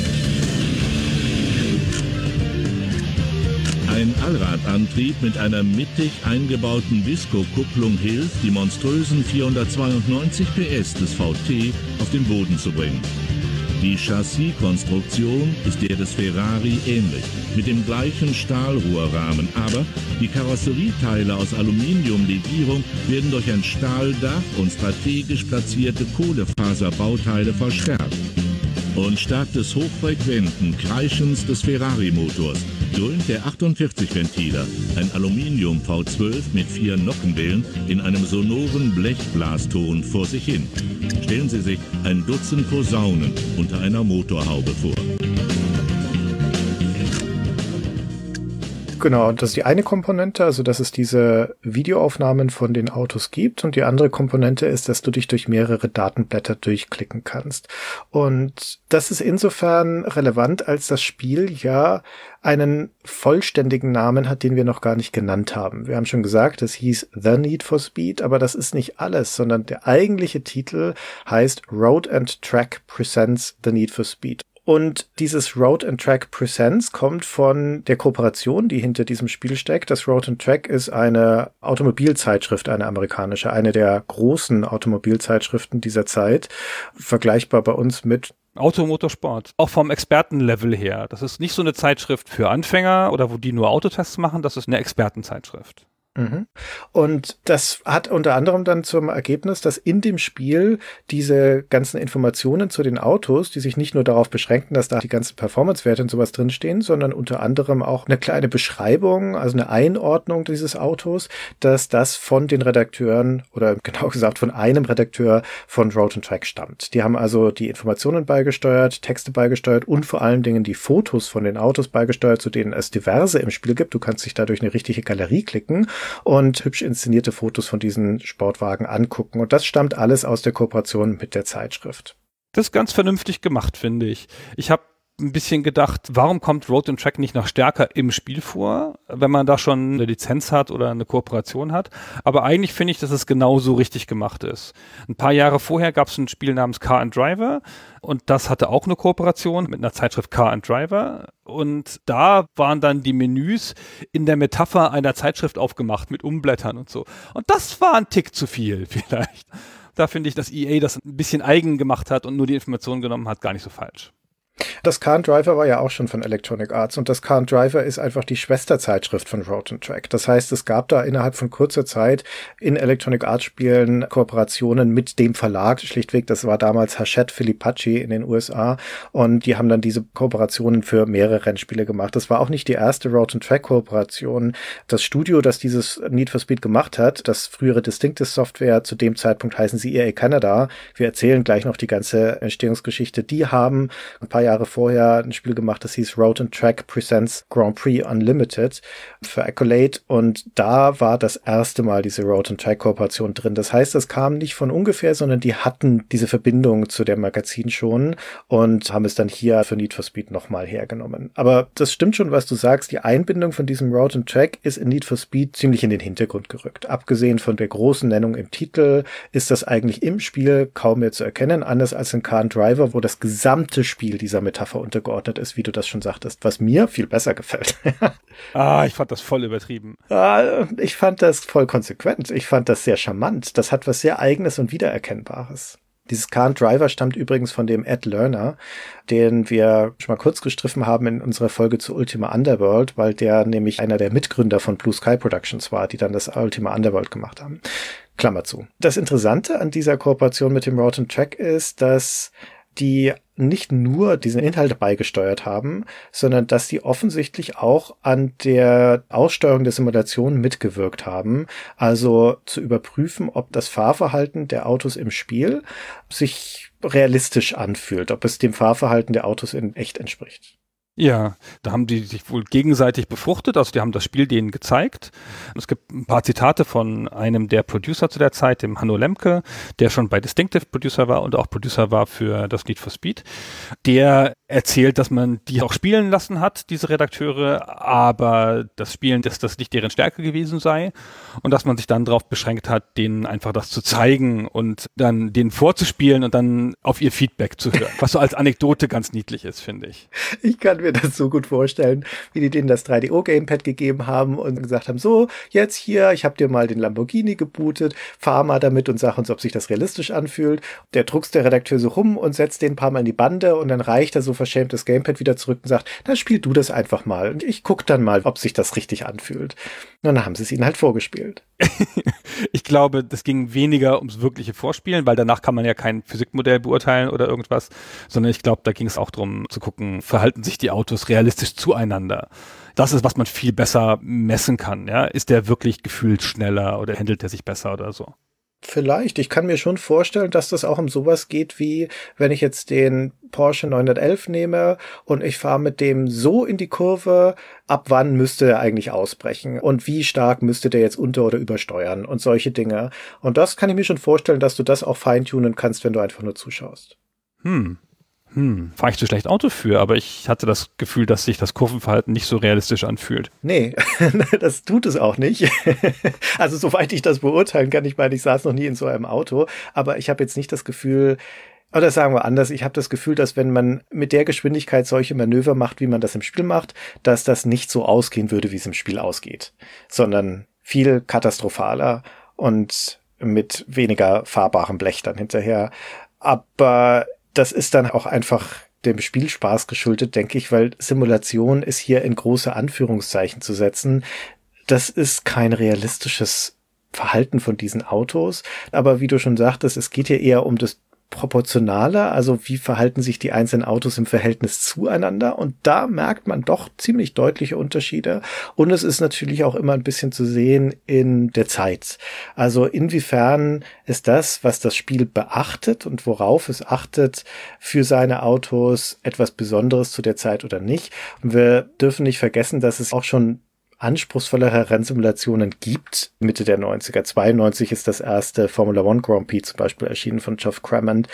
Ein Allradantrieb mit einer mittig eingebauten Visco-Kupplung hilft, die monströsen 492 PS des VT auf den Boden zu bringen. Die Chassiskonstruktion ist der des Ferrari ähnlich, mit dem gleichen Stahlrohrrahmen, aber die Karosserieteile aus Aluminiumlegierung werden durch ein Stahldach und strategisch platzierte Kohlefaserbauteile verstärkt. Und statt des hochfrequenten Kreischens des Ferrari-Motors dröhnt der 48-Ventiler, ein Aluminium V12 mit 4 Nockenwellen, in einem sonoren Blechblaston vor sich hin. Stellen Sie sich ein Dutzend Posaunen unter einer Motorhaube vor. Genau, das ist die eine Komponente, also dass es diese Videoaufnahmen von den Autos gibt, und die andere Komponente ist, dass du dich durch mehrere Datenblätter durchklicken kannst. Und das ist insofern relevant, als das Spiel ja einen vollständigen Namen hat, den wir noch gar nicht genannt haben. Wir haben schon gesagt, es hieß The Need for Speed, aber das ist nicht alles, sondern der eigentliche Titel heißt Road and Track Presents The Need for Speed. Und dieses Road and Track Presents kommt von der Kooperation, die hinter diesem Spiel steckt. Das Road and Track ist eine Automobilzeitschrift, eine amerikanische, eine der großen Automobilzeitschriften dieser Zeit, vergleichbar bei uns mit Automotorsport. Auch vom Expertenlevel her. Das ist nicht so eine Zeitschrift für Anfänger oder wo die nur Autotests machen, das ist eine Expertenzeitschrift. Und das hat unter anderem dann zum Ergebnis, dass in dem Spiel diese ganzen Informationen zu den Autos, die sich nicht nur darauf beschränken, dass da die ganzen Performance-Werte und sowas drinstehen, sondern unter anderem auch eine kleine Beschreibung, also eine Einordnung dieses Autos, dass das von den Redakteuren oder genau gesagt von einem Redakteur von Road & Track stammt. Die haben also die Informationen beigesteuert, Texte beigesteuert und vor allen Dingen die Fotos von den Autos beigesteuert, zu denen es diverse im Spiel gibt. Du kannst dich da durch eine richtige Galerie klicken und hübsch inszenierte Fotos von diesen Sportwagen angucken. Und das stammt alles aus der Kooperation mit der Zeitschrift. Das ist ganz vernünftig gemacht, finde ich. Ich habe ein bisschen gedacht, warum kommt Road & Track nicht noch stärker im Spiel vor, wenn man da schon eine Lizenz hat oder eine Kooperation hat. Aber eigentlich finde ich, dass es genauso richtig gemacht ist. Ein paar Jahre vorher gab es ein Spiel namens Car and Driver und das hatte auch eine Kooperation mit einer Zeitschrift Car and Driver. Und da waren dann die Menüs in der Metapher einer Zeitschrift aufgemacht mit Umblättern und so. Und das war ein Tick zu viel vielleicht. Da finde ich, dass EA das ein bisschen eigen gemacht hat und nur die Informationen genommen hat, gar nicht so falsch. Das Car and Driver war ja auch schon von Electronic Arts und das Car and Driver ist einfach die Schwesterzeitschrift von Road & Track. Das heißt, es gab da innerhalb von kurzer Zeit in Electronic Arts Spielen Kooperationen mit dem Verlag, schlichtweg, das war damals Hachette Filipacci in den USA und die haben dann diese Kooperationen für mehrere Rennspiele gemacht. Das war auch nicht die erste Road & Track Kooperation. Das Studio, das dieses Need for Speed gemacht hat, das frühere Distinctive Software, zu dem Zeitpunkt heißen sie EA Canada, wir erzählen gleich noch die ganze Entstehungsgeschichte, die haben ein paar Jahre vorher ein Spiel gemacht, das hieß Road & Track Presents Grand Prix Unlimited für Accolade und da war das erste Mal diese Road & Track Kooperation drin. Das heißt, das kam nicht von ungefähr, sondern die hatten diese Verbindung zu dem Magazin schon und haben es dann hier für Need for Speed nochmal hergenommen. Aber das stimmt schon, was du sagst, die Einbindung von diesem Road & Track ist in Need for Speed ziemlich in den Hintergrund gerückt. Abgesehen von der großen Nennung im Titel ist das eigentlich im Spiel kaum mehr zu erkennen, anders als in Car and Driver, wo das gesamte Spiel dieser Metapher untergeordnet ist, wie du das schon sagtest, was mir viel besser gefällt. Ich fand das voll übertrieben. Ich fand das voll konsequent. Ich fand das sehr charmant. Das hat was sehr Eigenes und Wiedererkennbares. Dieses Car and Driver stammt übrigens von dem Ed Lerner, den wir schon mal kurz gestriffen haben in unserer Folge zu Ultima Underworld, weil der nämlich einer der Mitgründer von Blue Sky Productions war, die dann das Ultima Underworld gemacht haben. Klammer zu. Das Interessante an dieser Kooperation mit dem Road & Track ist, dass die nicht nur diese Inhalte beigesteuert haben, sondern dass die offensichtlich auch an der Aussteuerung der Simulation mitgewirkt haben. Also zu überprüfen, ob das Fahrverhalten der Autos im Spiel sich realistisch anfühlt, ob es dem Fahrverhalten der Autos in echt entspricht. Ja, da haben die sich wohl gegenseitig befruchtet, also die haben das Spiel denen gezeigt. Es gibt ein paar Zitate von einem der Producer zu der Zeit, dem Hanno Lemke, der schon bei Distinctive Producer war und auch Producer war für das Need for Speed. Der erzählt, dass man die auch spielen lassen hat, diese Redakteure, aber das Spielen, dass das nicht deren Stärke gewesen sei und dass man sich dann darauf beschränkt hat, denen einfach das zu zeigen und dann denen vorzuspielen und dann auf ihr Feedback zu hören, was so als Anekdote ganz niedlich ist, finde ich. Ich kann mir das so gut vorstellen, wie die denen das 3DO-Gamepad gegeben haben und gesagt haben, so, jetzt hier, ich habe dir mal den Lamborghini gebootet, fahr mal damit und sag uns, ob sich das realistisch anfühlt. Der druckst der Redakteur so rum und setzt den ein paar Mal in die Bande und dann reicht er so verschämt das Gamepad wieder zurück und sagt, dann spiel du das einfach mal und ich guck dann mal, ob sich das richtig anfühlt. Und dann haben sie es ihnen halt vorgespielt. Ich glaube, das ging weniger ums wirkliche Vorspielen, weil danach kann man ja kein Physikmodell beurteilen oder irgendwas, sondern ich glaube, da ging es auch darum zu gucken, verhalten sich die Autos realistisch zueinander. Das ist, was man viel besser messen kann. Ja? Ist der wirklich gefühlt schneller oder handelt er sich besser oder so? Vielleicht. Ich kann mir schon vorstellen, dass das auch um sowas geht, wie wenn ich jetzt den Porsche 911 nehme und ich fahre mit dem so in die Kurve, ab wann müsste er eigentlich ausbrechen und wie stark müsste der jetzt unter- oder übersteuern und solche Dinge. Und das kann ich mir schon vorstellen, dass du das auch feintunen kannst, wenn du einfach nur zuschaust. Fahre ich zu schlecht Auto für, aber ich hatte das Gefühl, dass sich das Kurvenverhalten nicht so realistisch anfühlt. Nee, das tut es auch nicht. Also soweit ich das beurteilen kann, ich meine, ich saß noch nie in so einem Auto, aber ich habe jetzt nicht das Gefühl, oder sagen wir anders, ich habe das Gefühl, dass wenn man mit der Geschwindigkeit solche Manöver macht, wie man das im Spiel macht, dass das nicht so ausgehen würde, wie es im Spiel ausgeht, sondern viel katastrophaler und mit weniger fahrbarem Blech dann hinterher. Aber das ist dann auch einfach dem Spielspaß geschuldet, denke ich, weil Simulation ist hier in große Anführungszeichen zu setzen. das ist kein realistisches Verhalten von diesen Autos. Aber wie du schon sagtest, es geht hier eher um das Proportionale, also wie verhalten sich die einzelnen Autos im Verhältnis zueinander, und da merkt man doch ziemlich deutliche Unterschiede, und es ist natürlich auch immer ein bisschen zu sehen in der Zeit. Also inwiefern ist das, was das Spiel beachtet und worauf es achtet, für seine Autos etwas Besonderes zu der Zeit oder nicht. Und wir dürfen nicht vergessen, dass es auch schon anspruchsvollere Rennsimulationen gibt. Mitte der 90er. 92 ist das erste Formula One Grand Prix zum Beispiel erschienen von Geoff Crammond.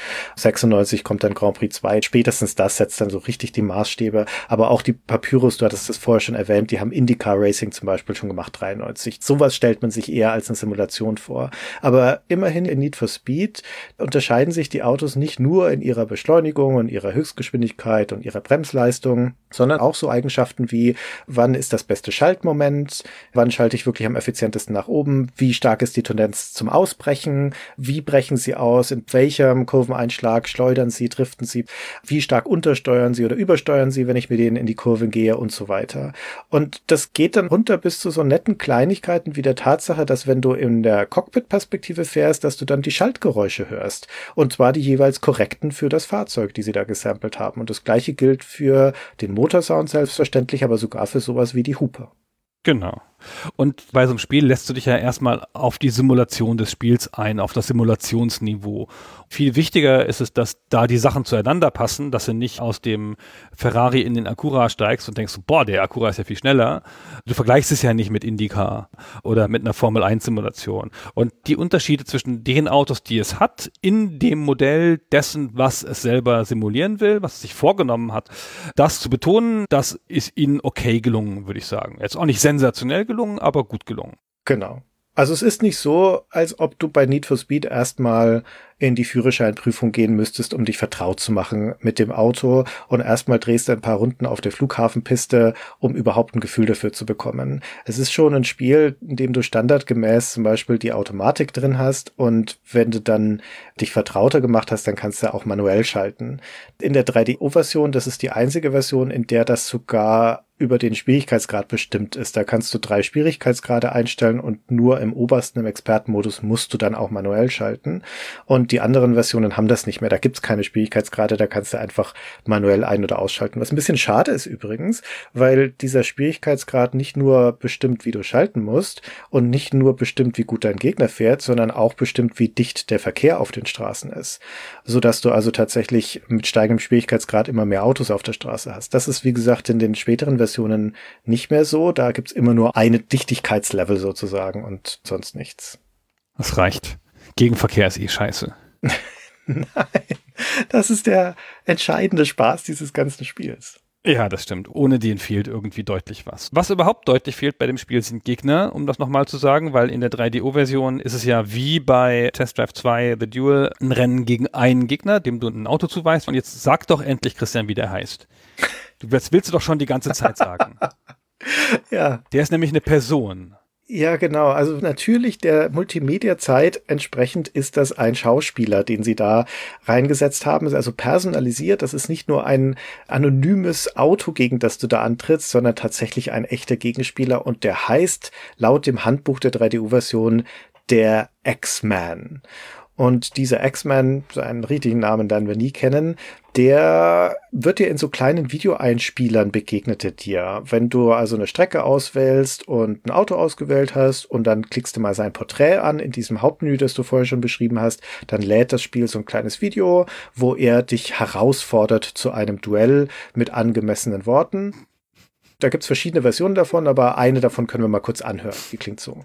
96 kommt dann Grand Prix 2. Spätestens das setzt dann so richtig die Maßstäbe. Aber auch die Papyrus, du hattest das vorher schon erwähnt, die haben IndyCar Racing zum Beispiel schon gemacht, 93. Sowas stellt man sich eher als eine Simulation vor. Aber immerhin in Need for Speed unterscheiden sich die Autos nicht nur in ihrer Beschleunigung und ihrer Höchstgeschwindigkeit und ihrer Bremsleistung, sondern auch so Eigenschaften wie, wann ist das beste Schaltmoment, wann schalte ich wirklich am effizientesten nach oben, wie stark ist die Tendenz zum Ausbrechen, wie brechen sie aus, in welchem Kurveneinschlag schleudern sie, driften sie, wie stark untersteuern sie oder übersteuern sie, wenn ich mit denen in die Kurven gehe und so weiter. Und das geht dann runter bis zu so netten Kleinigkeiten wie der Tatsache, dass wenn du in der Cockpit-Perspektive fährst, dass du dann die Schaltgeräusche hörst. Und zwar die jeweils korrekten für das Fahrzeug, die sie da gesampelt haben. Und das Gleiche gilt für den Motorsound selbstverständlich, aber sogar für sowas wie die Hupe. Genau. Und bei so einem Spiel lässt du dich ja erstmal auf die Simulation des Spiels ein, auf das Simulationsniveau. Viel wichtiger ist es, dass da die Sachen zueinander passen, dass du nicht aus dem Ferrari in den Acura steigst und denkst, boah, der Acura ist ja viel schneller. Du vergleichst es ja nicht mit IndyCar oder mit einer Formel-1-Simulation. Und die Unterschiede zwischen den Autos, die es hat, in dem Modell dessen, was es selber simulieren will, was es sich vorgenommen hat, das zu betonen, das ist ihnen okay gelungen, würde ich sagen. Jetzt auch nicht sensationell gelungen, aber gut gelungen. Genau. Also es ist nicht so, als ob du bei Need for Speed erstmal in die Führerscheinprüfung gehen müsstest, um dich vertraut zu machen mit dem Auto, und erstmal drehst du ein paar Runden auf der Flughafenpiste, um überhaupt ein Gefühl dafür zu bekommen. Es ist schon ein Spiel, in dem du standardgemäß zum Beispiel die Automatik drin hast, und wenn du dann dich vertrauter gemacht hast, dann kannst du auch manuell schalten. In der 3DO-Version, das ist die einzige Version, in der das sogar über den Schwierigkeitsgrad bestimmt ist. Da kannst du 3 Schwierigkeitsgrade einstellen, und nur im obersten, im Expertenmodus, musst du dann auch manuell schalten. Und die anderen Versionen haben das nicht mehr. Da gibt's keine Schwierigkeitsgrade, da kannst du einfach manuell ein- oder ausschalten. Was ein bisschen schade ist übrigens, weil dieser Schwierigkeitsgrad nicht nur bestimmt, wie du schalten musst, und nicht nur bestimmt, wie gut dein Gegner fährt, sondern auch bestimmt, wie dicht der Verkehr auf den Straßen ist. Sodass du also tatsächlich mit steigendem Schwierigkeitsgrad immer mehr Autos auf der Straße hast. Das ist, wie gesagt, in den späteren Versionen nicht mehr so. Da gibt's immer nur eine Dichtigkeitslevel sozusagen und sonst nichts. Das reicht. Gegenverkehr ist scheiße. Nein, das ist der entscheidende Spaß dieses ganzen Spiels. Ja, das stimmt. Ohne den fehlt irgendwie deutlich was. Was überhaupt deutlich fehlt bei dem Spiel sind Gegner, um das nochmal zu sagen, weil in der 3DO-Version ist es ja wie bei Test Drive 2 The Duel ein Rennen gegen einen Gegner, dem du ein Auto zuweist. Und jetzt sag doch endlich, Christian, wie der heißt. Das willst du doch schon die ganze Zeit sagen. Ja. Der ist nämlich eine Person. Ja, genau. Also natürlich der Multimedia-Zeit entsprechend ist das ein Schauspieler, den sie da reingesetzt haben. Ist also personalisiert. Das ist nicht nur ein anonymes Auto, gegen das du da antrittst, sondern tatsächlich ein echter Gegenspieler. Und der heißt laut dem Handbuch der 3DO-Version der X-Man. Und dieser X-Man, seinen richtigen Namen werden wir nie kennen, der wird dir in so kleinen Videoeinspielern begegnet dir. Wenn du also eine Strecke auswählst und ein Auto ausgewählt hast und dann klickst du mal sein Porträt an in diesem Hauptmenü, das du vorher schon beschrieben hast, dann lädt das Spiel so ein kleines Video, wo er dich herausfordert zu einem Duell mit angemessenen Worten. Da gibt's verschiedene Versionen davon, aber eine davon können wir mal kurz anhören. Die klingt so.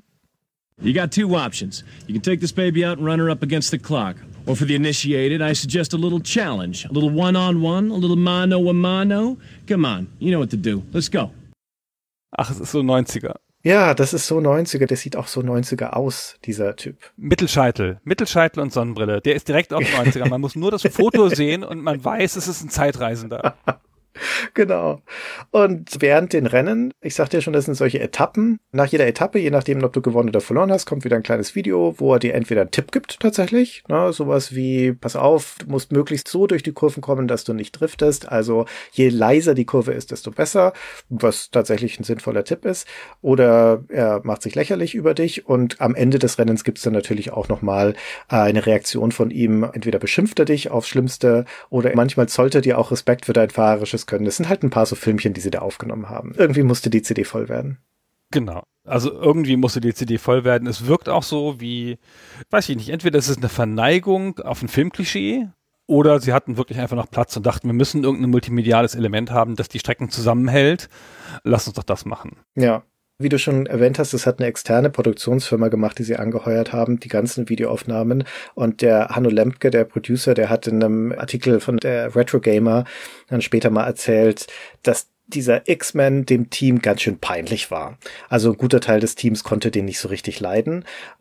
You got 2 options. You can take this baby out and run her up against the clock. Or for the initiated, I suggest a little challenge. A little one-on-one, a little mano-a-mano. Come on, you know what to do. Let's go. Ach, es ist so 90er. Ja, das ist so 90er. Der sieht auch so 90er aus, dieser Typ. Mittelscheitel und Sonnenbrille. Der ist direkt auf 90er. Man muss nur das Foto sehen und man weiß, es ist ein Zeitreisender. Genau. Und während den Rennen, ich sagte ja schon, das sind solche Etappen. Nach jeder Etappe, je nachdem, ob du gewonnen oder verloren hast, kommt wieder ein kleines Video, wo er dir entweder einen Tipp gibt tatsächlich, ne, sowas wie, pass auf, du musst möglichst so durch die Kurven kommen, dass du nicht driftest. Also je leiser die Kurve ist, desto besser, was tatsächlich ein sinnvoller Tipp ist. Oder er macht sich lächerlich über dich und am Ende des Rennens gibt es dann natürlich auch nochmal eine Reaktion von ihm. Entweder beschimpft er dich aufs Schlimmste oder manchmal zollt er dir auch Respekt für dein fahrerisches Können. Das sind halt ein paar so Filmchen, die sie da aufgenommen haben. Irgendwie musste die CD voll werden. Genau. Also irgendwie musste die CD voll werden. Es wirkt auch so wie, weiß ich nicht, entweder ist es eine Verneigung auf ein Filmklischee oder sie hatten wirklich einfach noch Platz und dachten, wir müssen irgendein multimediales Element haben, das die Strecken zusammenhält. Lass uns doch das machen. Ja. Wie du schon erwähnt hast, es hat eine externe Produktionsfirma gemacht, die sie angeheuert haben, die ganzen Videoaufnahmen. Und der Hanno Lempke, der Producer, der hat in einem Artikel von der Retro Gamer dann später mal erzählt, dass dieser X-Men dem Team ganz schön peinlich war. Also ein guter Teil des Teams konnte den nicht so richtig leiden.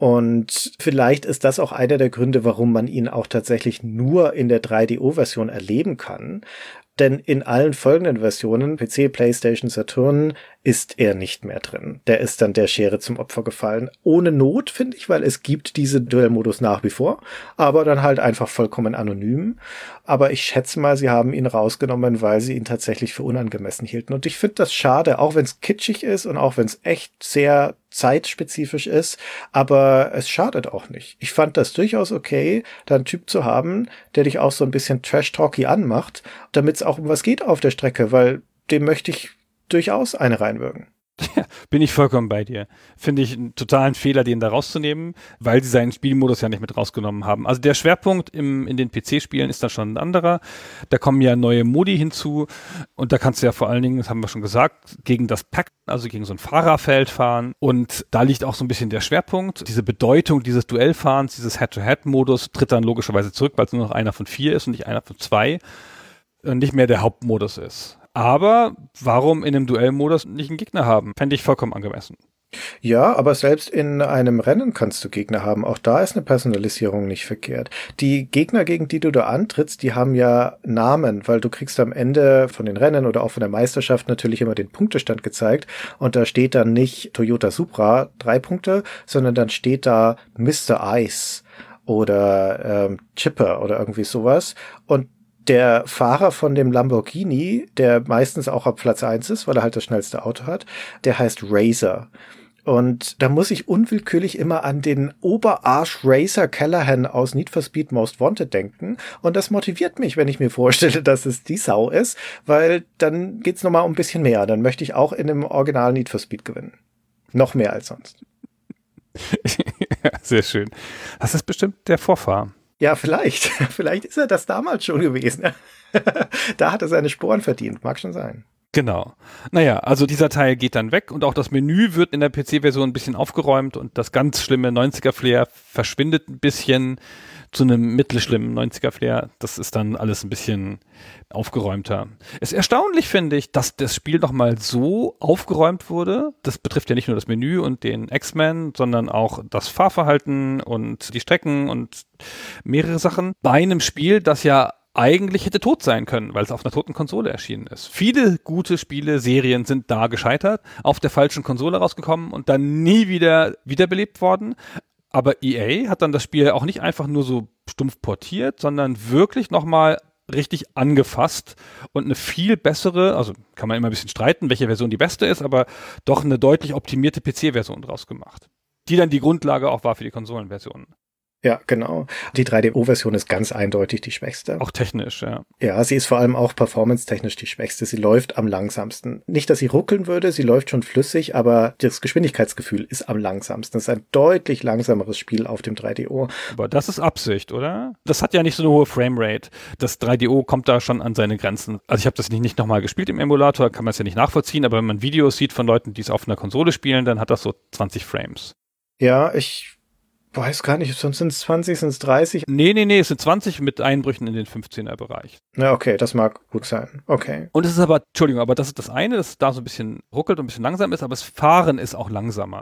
Und vielleicht ist das auch einer der Gründe, warum man ihn auch tatsächlich nur in der 3DO-Version erleben kann. Denn in allen folgenden Versionen, PC, PlayStation, Saturn, ist er nicht mehr drin. Der ist dann der Schere zum Opfer gefallen. Ohne Not, finde ich, weil es gibt diese Duellmodus nach wie vor, aber dann halt einfach vollkommen anonym. Aber ich schätze mal, sie haben ihn rausgenommen, weil sie ihn tatsächlich für unangemessen hielten. Und ich finde das schade, auch wenn es kitschig ist und auch wenn es echt sehr zeitspezifisch ist, aber es schadet auch nicht. Ich fand das durchaus okay, da einen Typ zu haben, der dich auch so ein bisschen Trash-Talky anmacht, damit es auch um was geht auf der Strecke, weil dem möchte ich durchaus eine reinwirken. Ja, bin ich vollkommen bei dir. Finde ich einen totalen Fehler, den da rauszunehmen, weil sie seinen Spielmodus ja nicht mit rausgenommen haben. Also der Schwerpunkt in den PC-Spielen ist da schon ein anderer. Da kommen ja neue Modi hinzu und da kannst du ja vor allen Dingen, das haben wir schon gesagt, gegen das Pack, also gegen so ein Fahrerfeld fahren und da liegt auch so ein bisschen der Schwerpunkt. Diese Bedeutung dieses Duellfahrens, dieses Head-to-Head-Modus tritt dann logischerweise zurück, weil es nur noch einer von 4 ist und nicht einer von 2 und nicht mehr der Hauptmodus ist. Aber warum in einem Duellmodus nicht einen Gegner haben? Fände ich vollkommen angemessen. Ja, aber selbst in einem Rennen kannst du Gegner haben. Auch da ist eine Personalisierung nicht verkehrt. Die Gegner, gegen die du da antrittst, die haben ja Namen, weil du kriegst am Ende von den Rennen oder auch von der Meisterschaft natürlich immer den Punktestand gezeigt. Und da steht dann nicht Toyota Supra 3 Punkte, sondern dann steht da Mr. Ice oder Chipper oder irgendwie sowas. Und der Fahrer von dem Lamborghini, der meistens auch auf Platz 1 ist, weil er halt das schnellste Auto hat, der heißt Razor. Und da muss ich unwillkürlich immer an den Oberarsch Razor Callahan aus Need for Speed Most Wanted denken. Und das motiviert mich, wenn ich mir vorstelle, dass es die Sau ist, weil dann geht's nochmal um ein bisschen mehr. Dann möchte ich auch in dem Original Need for Speed gewinnen. Noch mehr als sonst. Ja, sehr schön. Das ist bestimmt der Vorfahr. Ja, vielleicht. Vielleicht ist er das damals schon gewesen. Da hat er seine Sporen verdient. Mag schon sein. Genau. Naja, also dieser Teil geht dann weg und auch das Menü wird in der PC-Version ein bisschen aufgeräumt und das ganz schlimme 90er-Flair verschwindet ein bisschen zu einem mittelschlimmen 90er-Flair. Das ist dann alles ein bisschen aufgeräumter. Es ist erstaunlich, finde ich, dass das Spiel nochmal so aufgeräumt wurde. Das betrifft ja nicht nur das Menü und den X-Men, sondern auch das Fahrverhalten und die Strecken und mehrere Sachen. Bei einem Spiel, das ja eigentlich hätte tot sein können, weil es auf einer toten Konsole erschienen ist. Viele gute Spiele, Serien sind da gescheitert, auf der falschen Konsole rausgekommen und dann nie wieder wiederbelebt worden. Aber EA hat dann das Spiel auch nicht einfach nur so stumpf portiert, sondern wirklich nochmal richtig angefasst und eine viel bessere, also kann man immer ein bisschen streiten, welche Version die beste ist, aber doch eine deutlich optimierte PC-Version draus gemacht, die dann die Grundlage auch war für die Konsolenversionen. Ja, genau. Die 3DO-Version ist ganz eindeutig die schwächste. Auch technisch, ja. Ja, sie ist vor allem auch performance-technisch die schwächste. Sie läuft am langsamsten. Nicht, dass sie ruckeln würde, sie läuft schon flüssig, aber das Geschwindigkeitsgefühl ist am langsamsten. Es ist ein deutlich langsameres Spiel auf dem 3DO. Aber das ist Absicht, oder? Das hat ja nicht so eine hohe Framerate. Das 3DO kommt da schon an seine Grenzen. Also ich habe das nicht nochmal gespielt im Emulator, kann man es ja nicht nachvollziehen, aber wenn man Videos sieht von Leuten, die es auf einer Konsole spielen, dann hat das so 20 Frames. Ja, ich weiß gar nicht, sonst sind es 20, sind es 30? Nee, es sind 20 mit Einbrüchen in den 15er-Bereich. Na, okay, das mag gut sein. Okay. Und es ist aber, Entschuldigung, aber das ist das eine, dass es da so ein bisschen ruckelt und ein bisschen langsam ist, aber das Fahren ist auch langsamer.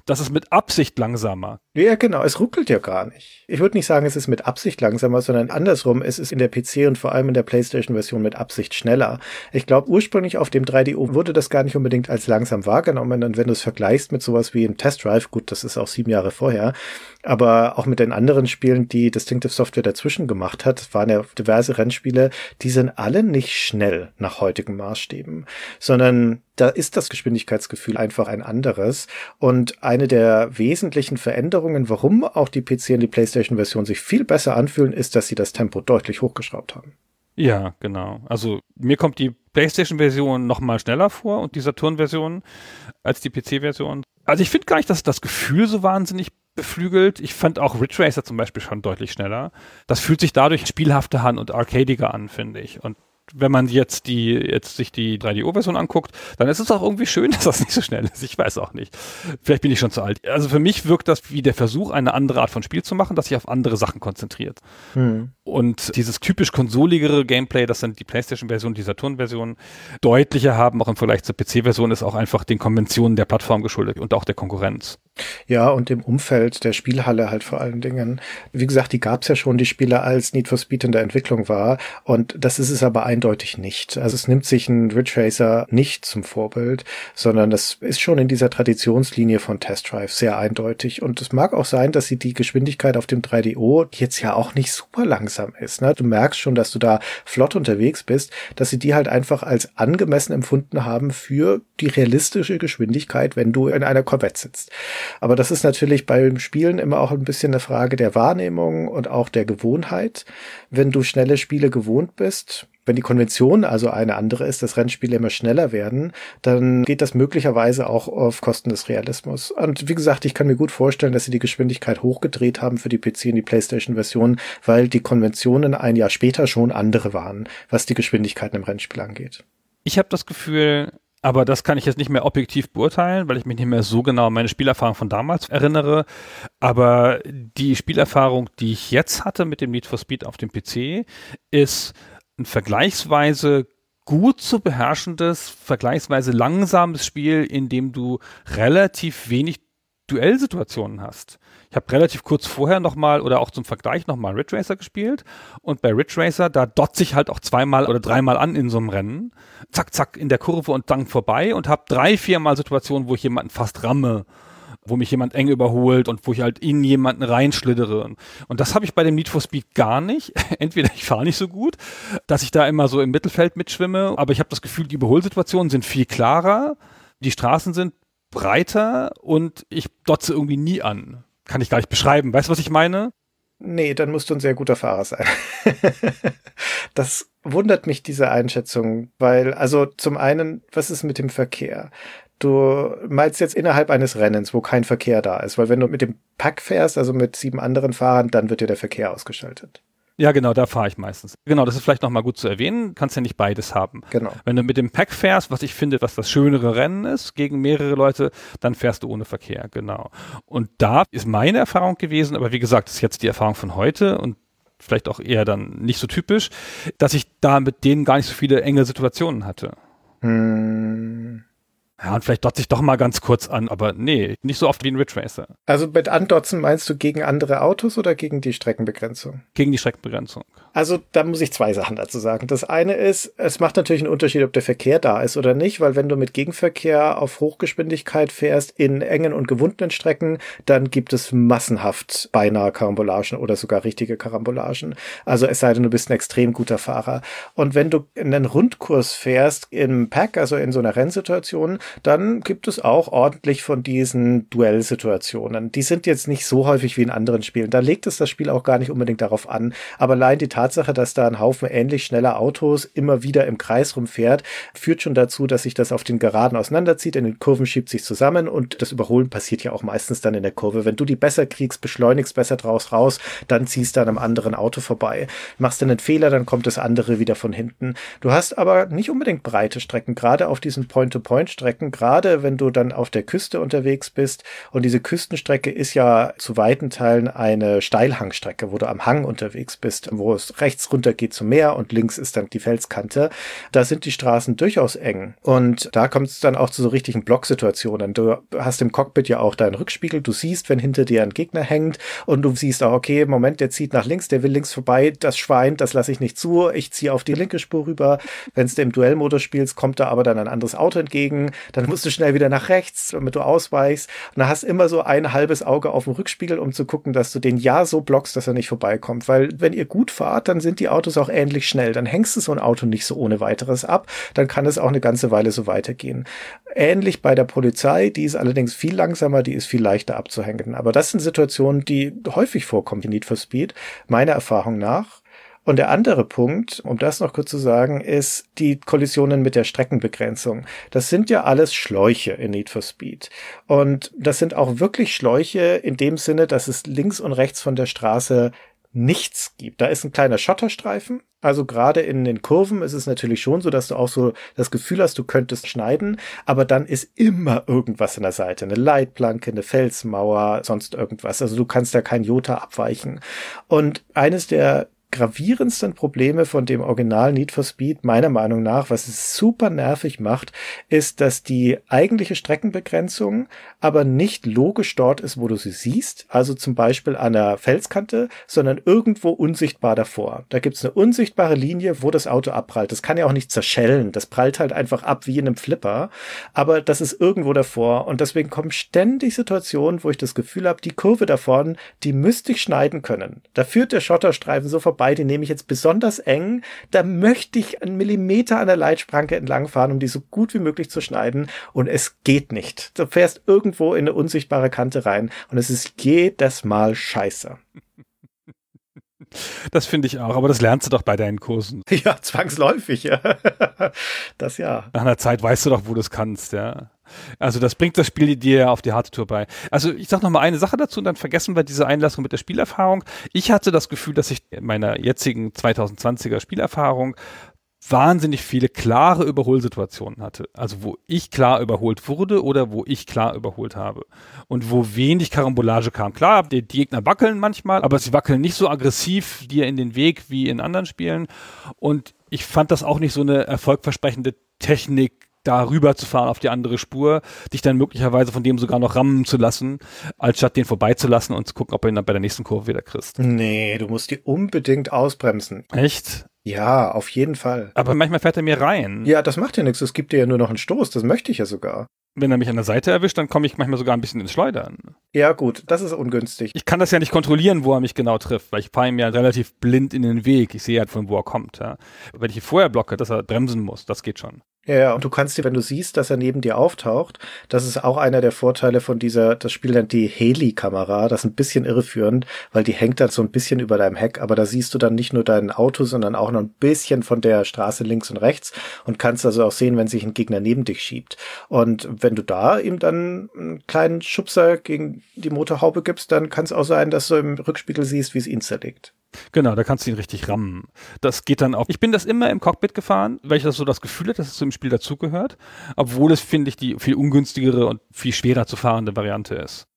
das ist mit Absicht langsamer. Ja, genau, es ruckelt ja gar nicht. Ich würde nicht sagen, es ist mit Absicht langsamer, sondern andersrum, es ist in der PC und vor allem in der PlayStation-Version mit Absicht schneller. Ich glaube, ursprünglich auf dem 3DO wurde das gar nicht unbedingt als langsam wahrgenommen, und wenn du es vergleichst mit sowas wie im Test Drive, gut, das ist auch 7 Jahre vorher, aber auch mit den anderen Spielen, die Distinctive Software dazwischen gemacht hat, waren ja diverse Rennspiele, die sind alle nicht schnell nach heutigen Maßstäben, sondern da ist das Geschwindigkeitsgefühl einfach ein anderes. Und eine der wesentlichen Veränderungen, warum auch die PC und die PlayStation-Version sich viel besser anfühlen, ist, dass sie das Tempo deutlich hochgeschraubt haben. Ja, genau. Also mir kommt die PlayStation-Version noch mal schneller vor und die Saturn-Version als die PC-Version. Also ich finde gar nicht, dass das Gefühl so wahnsinnig beflügelt. Ich fand auch Ridge Racer zum Beispiel schon deutlich schneller. Das fühlt sich dadurch spielhafter an und arcadiger an, finde ich. Und wenn man jetzt sich die 3DO-Version anguckt, dann ist es auch irgendwie schön, dass das nicht so schnell ist. Ich weiß auch nicht. Vielleicht bin ich schon zu alt. Also für mich wirkt das wie der Versuch, eine andere Art von Spiel zu machen, das sich auf andere Sachen konzentriert. Und dieses typisch konsoligere Gameplay, das sind die PlayStation-Version, die Saturn-Version, deutlicher haben, auch im Vergleich zur PC-Version, ist auch einfach den Konventionen der Plattform geschuldet und auch der Konkurrenz. Ja, und im Umfeld der Spielhalle halt vor allen Dingen. Wie gesagt, die gab's ja schon, die Spiele, als Need for Speed in der Entwicklung war. Und das ist es aber eindeutig nicht. Also es nimmt sich ein Ridge Racer nicht zum Vorbild, sondern das ist schon in dieser Traditionslinie von Test Drive sehr eindeutig. Und es mag auch sein, dass sie die Geschwindigkeit auf dem 3DO jetzt ja auch nicht super langsam ist. Ne? Du merkst schon, dass du da flott unterwegs bist, dass sie die halt einfach als angemessen empfunden haben für die realistische Geschwindigkeit, wenn du in einer Corvette sitzt. Aber das ist natürlich beim Spielen immer auch ein bisschen eine Frage der Wahrnehmung und auch der Gewohnheit. Wenn du schnelle Spiele gewohnt bist, wenn die Konvention also eine andere ist, dass Rennspiele immer schneller werden, dann geht das möglicherweise auch auf Kosten des Realismus. Und wie gesagt, ich kann mir gut vorstellen, dass sie die Geschwindigkeit hochgedreht haben für die PC und die PlayStation-Version, weil die Konventionen ein Jahr später schon andere waren, was die Geschwindigkeiten im Rennspiel angeht. Ich habe das Gefühl, aber das kann ich jetzt nicht mehr objektiv beurteilen, weil ich mich nicht mehr so genau an meine Spielerfahrung von damals erinnere. Aber die Spielerfahrung, die ich jetzt hatte mit dem Need for Speed auf dem PC, ist ein vergleichsweise gut zu beherrschendes, vergleichsweise langsames Spiel, in dem du relativ wenig Duellsituationen hast. Ich habe relativ kurz vorher nochmal oder auch zum Vergleich nochmal Ridge Racer gespielt und bei Ridge Racer, da dotze ich halt auch 2-mal oder 3-mal an in so einem Rennen, zack, zack, in der Kurve und dann vorbei und habe 3-4 Mal Situationen, wo ich jemanden fast ramme, wo mich jemand eng überholt und wo ich halt in jemanden reinschliddere. Und das habe ich bei dem Need for Speed gar nicht. Entweder ich fahre nicht so gut, dass ich da immer so im Mittelfeld mitschwimme, aber ich habe das Gefühl, die Überholsituationen sind viel klarer, die Straßen sind breiter und ich dotze irgendwie nie an. Kann ich gar nicht beschreiben. Weißt du, was ich meine? Nee, dann musst du ein sehr guter Fahrer sein. Das wundert mich, diese Einschätzung, weil, also zum einen, was ist mit dem Verkehr? Du meinst jetzt innerhalb eines Rennens, wo kein Verkehr da ist, weil wenn du mit dem Pack fährst, also mit 7 anderen Fahrern, dann wird dir der Verkehr ausgeschaltet. Ja, genau, da fahre ich meistens. Genau, das ist vielleicht nochmal gut zu erwähnen. Kannst ja nicht beides haben. Genau. Wenn du mit dem Pack fährst, was ich finde, was das schönere Rennen ist, gegen mehrere Leute, dann fährst du ohne Verkehr, genau. Und da ist meine Erfahrung gewesen, aber wie gesagt, das ist jetzt die Erfahrung von heute und vielleicht auch eher dann nicht so typisch, dass ich da mit denen gar nicht so viele enge Situationen hatte. Ja, und vielleicht dotze ich doch mal ganz kurz an, aber nee, nicht so oft wie ein Ridge Racer. Also mit Andotzen meinst du gegen andere Autos oder gegen die Streckenbegrenzung? Gegen die Streckenbegrenzung. Also da muss ich 2 Sachen dazu sagen. Das eine ist, es macht natürlich einen Unterschied, ob der Verkehr da ist oder nicht, weil wenn du mit Gegenverkehr auf Hochgeschwindigkeit fährst in engen und gewundenen Strecken, dann gibt es massenhaft beinahe Karambolagen oder sogar richtige Karambolagen. Also es sei denn, du bist ein extrem guter Fahrer. Und wenn du einen Rundkurs fährst im Pack, also in so einer Rennsituation, dann gibt es auch ordentlich von diesen Duellsituationen. Die sind jetzt nicht so häufig wie in anderen Spielen. Da legt es das Spiel auch gar nicht unbedingt darauf an. Aber allein die Tatsache, dass da ein Haufen ähnlich schneller Autos immer wieder im Kreis rumfährt, führt schon dazu, dass sich das auf den Geraden auseinanderzieht. In den Kurven schiebt sich zusammen und das Überholen passiert ja auch meistens dann in der Kurve. Wenn du die besser kriegst, beschleunigst besser draus raus, dann ziehst du an einem anderen Auto vorbei. Machst du einen Fehler, dann kommt das andere wieder von hinten. Du hast aber nicht unbedingt breite Strecken, gerade auf diesen Point-to-Point-Strecken Strecken, gerade wenn du dann auf der Küste unterwegs bist. Und diese Küstenstrecke ist ja zu weiten Teilen eine Steilhangstrecke, wo du am Hang unterwegs bist, wo es rechts runter geht zum Meer und links ist dann die Felskante. Da sind die Straßen durchaus eng. Und da kommt es dann auch zu so richtigen Blocksituationen. Du hast im Cockpit ja auch deinen Rückspiegel. Du siehst, wenn hinter dir ein Gegner hängt und du siehst auch, okay, Moment, der zieht nach links, der will links vorbei, das Schwein, das lasse ich nicht zu, ich ziehe auf die linke Spur rüber. Wenn du im Duellmodus spielst, kommt da aber dann ein anderes Auto entgegen, dann musst du schnell wieder nach rechts, damit du ausweichst. Und dann hast immer so ein halbes Auge auf dem Rückspiegel, um zu gucken, dass du den ja so blockst, dass er nicht vorbeikommt. Weil wenn ihr gut fahrt, dann sind die Autos auch ähnlich schnell. Dann hängst du so ein Auto nicht so ohne weiteres ab. Dann kann es auch eine ganze Weile so weitergehen. Ähnlich bei der Polizei, die ist allerdings viel langsamer, die ist viel leichter abzuhängen. Aber das sind Situationen, die häufig vorkommen in Need for Speed, meiner Erfahrung nach. Und der andere Punkt, um das noch kurz zu sagen, ist die Kollisionen mit der Streckenbegrenzung. Das sind ja alles Schläuche in Need for Speed. Und das sind auch wirklich Schläuche in dem Sinne, dass es links und rechts von der Straße nichts gibt. Da ist ein kleiner Schotterstreifen. Also gerade in den Kurven ist es natürlich schon so, dass du auch so das Gefühl hast, du könntest schneiden, aber dann ist immer irgendwas an der Seite. Eine Leitplanke, eine Felsmauer, sonst irgendwas. Also du kannst da kein Jota abweichen. Und eines der gravierendsten Probleme von dem Original Need for Speed, meiner Meinung nach, was es super nervig macht, ist, dass die eigentliche Streckenbegrenzung aber nicht logisch dort ist, wo du sie siehst, also zum Beispiel an der Felskante, sondern irgendwo unsichtbar davor. Da gibt's eine unsichtbare Linie, wo das Auto abprallt. Das kann ja auch nicht zerschellen, das prallt halt einfach ab wie in einem Flipper, aber das ist irgendwo davor und deswegen kommen ständig Situationen, wo ich das Gefühl habe, die Kurve da vorne, die müsste ich schneiden können. Da führt der Schotterstreifen so vorbei, den nehme ich jetzt besonders eng, da möchte ich einen Millimeter an der Leitplanke entlangfahren, um die so gut wie möglich zu schneiden und es geht nicht. Du fährst irgendwo in eine unsichtbare Kante rein und es ist jedes Mal scheiße. Das finde ich auch, aber das lernst du doch bei deinen Kursen. Ja, zwangsläufig, ja. Das ja. Nach einer Zeit weißt du doch, wo du es kannst, ja. Also das bringt das Spiel dir auf die harte Tour bei. Also ich sag noch mal eine Sache dazu und dann vergessen wir diese Einlassung mit der Spielerfahrung. Ich hatte das Gefühl, dass ich in meiner jetzigen 2020er Spielerfahrung wahnsinnig viele klare Überholsituationen hatte. Also wo ich klar überholt wurde oder wo ich klar überholt habe. Und wo wenig Karambolage kam. Klar, die Gegner wackeln manchmal, aber sie wackeln nicht so aggressiv dir in den Weg wie in anderen Spielen. Und ich fand das auch nicht so eine erfolgversprechende Technik, da rüber zu fahren auf die andere Spur, dich dann möglicherweise von dem sogar noch rammen zu lassen, als statt den vorbeizulassen und zu gucken, ob du ihn dann bei der nächsten Kurve wieder kriegst. Nee, du musst die unbedingt ausbremsen. Echt? Ja, auf jeden Fall. Aber manchmal fährt er mir rein. Ja, das macht ja nichts. Es gibt dir ja nur noch einen Stoß. Das möchte ich ja sogar. Wenn er mich an der Seite erwischt, dann komme ich manchmal sogar ein bisschen ins Schleudern. Ja gut, das ist ungünstig. Ich kann das ja nicht kontrollieren, wo er mich genau trifft, weil ich fahre ihm ja relativ blind in den Weg. Ich sehe halt, von wo er kommt. Ja. Wenn ich ihn vorher blocke, dass er bremsen muss, das geht schon. Ja, und du kannst dir, wenn du siehst, dass er neben dir auftaucht, das ist auch einer der Vorteile von das Spiel nennt die Heli-Kamera, das ist ein bisschen irreführend, weil die hängt dann so ein bisschen über deinem Heck, aber da siehst du dann nicht nur dein Auto, sondern auch noch ein bisschen von der Straße links und rechts und kannst also auch sehen, wenn sich ein Gegner neben dich schiebt. Und wenn du da ihm dann einen kleinen Schubser gegen die Motorhaube gibst, dann kann es auch sein, dass du im Rückspiegel siehst, wie es ihn zerlegt. Genau, da kannst du ihn richtig rammen. Das geht dann auch. Ich bin das immer im Cockpit gefahren, weil ich das so das Gefühl hatte, dass es zum Spiel dazugehört, obwohl es, finde ich, die viel ungünstigere und viel schwerer zu fahrende Variante ist.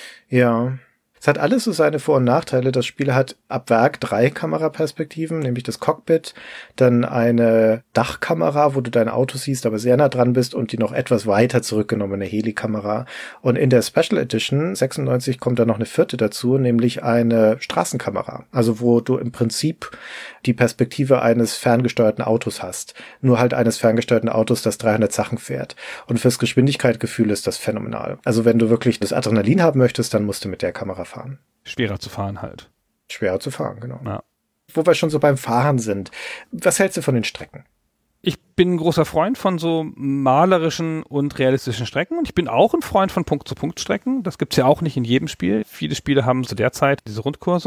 Ja. Es hat alles so seine Vor- und Nachteile. Das Spiel hat ab Werk 3 Kameraperspektiven, nämlich das Cockpit, dann eine Dachkamera, wo du dein Auto siehst, aber sehr nah dran bist und die noch etwas weiter zurückgenommene Helikamera. Und in der Special Edition 96 kommt dann noch eine vierte dazu, nämlich eine Straßenkamera. Also wo du im Prinzip die Perspektive eines ferngesteuerten Autos hast. Nur halt eines ferngesteuerten Autos, das 300 Sachen fährt. Und fürs Geschwindigkeitsgefühl ist das phänomenal. Also wenn du wirklich das Adrenalin haben möchtest, dann musst du mit der Kamera fahren. Schwerer zu fahren halt. Schwerer zu fahren, genau. Ja. Wo wir schon so beim Fahren sind. Was hältst du von den Strecken? Ich bin ein großer Freund von so malerischen und realistischen Strecken und ich bin auch ein Freund von Punkt-zu-Punkt-Strecken. Das gibt's ja auch nicht in jedem Spiel. Viele Spiele haben zu der Zeit diese Rundkurse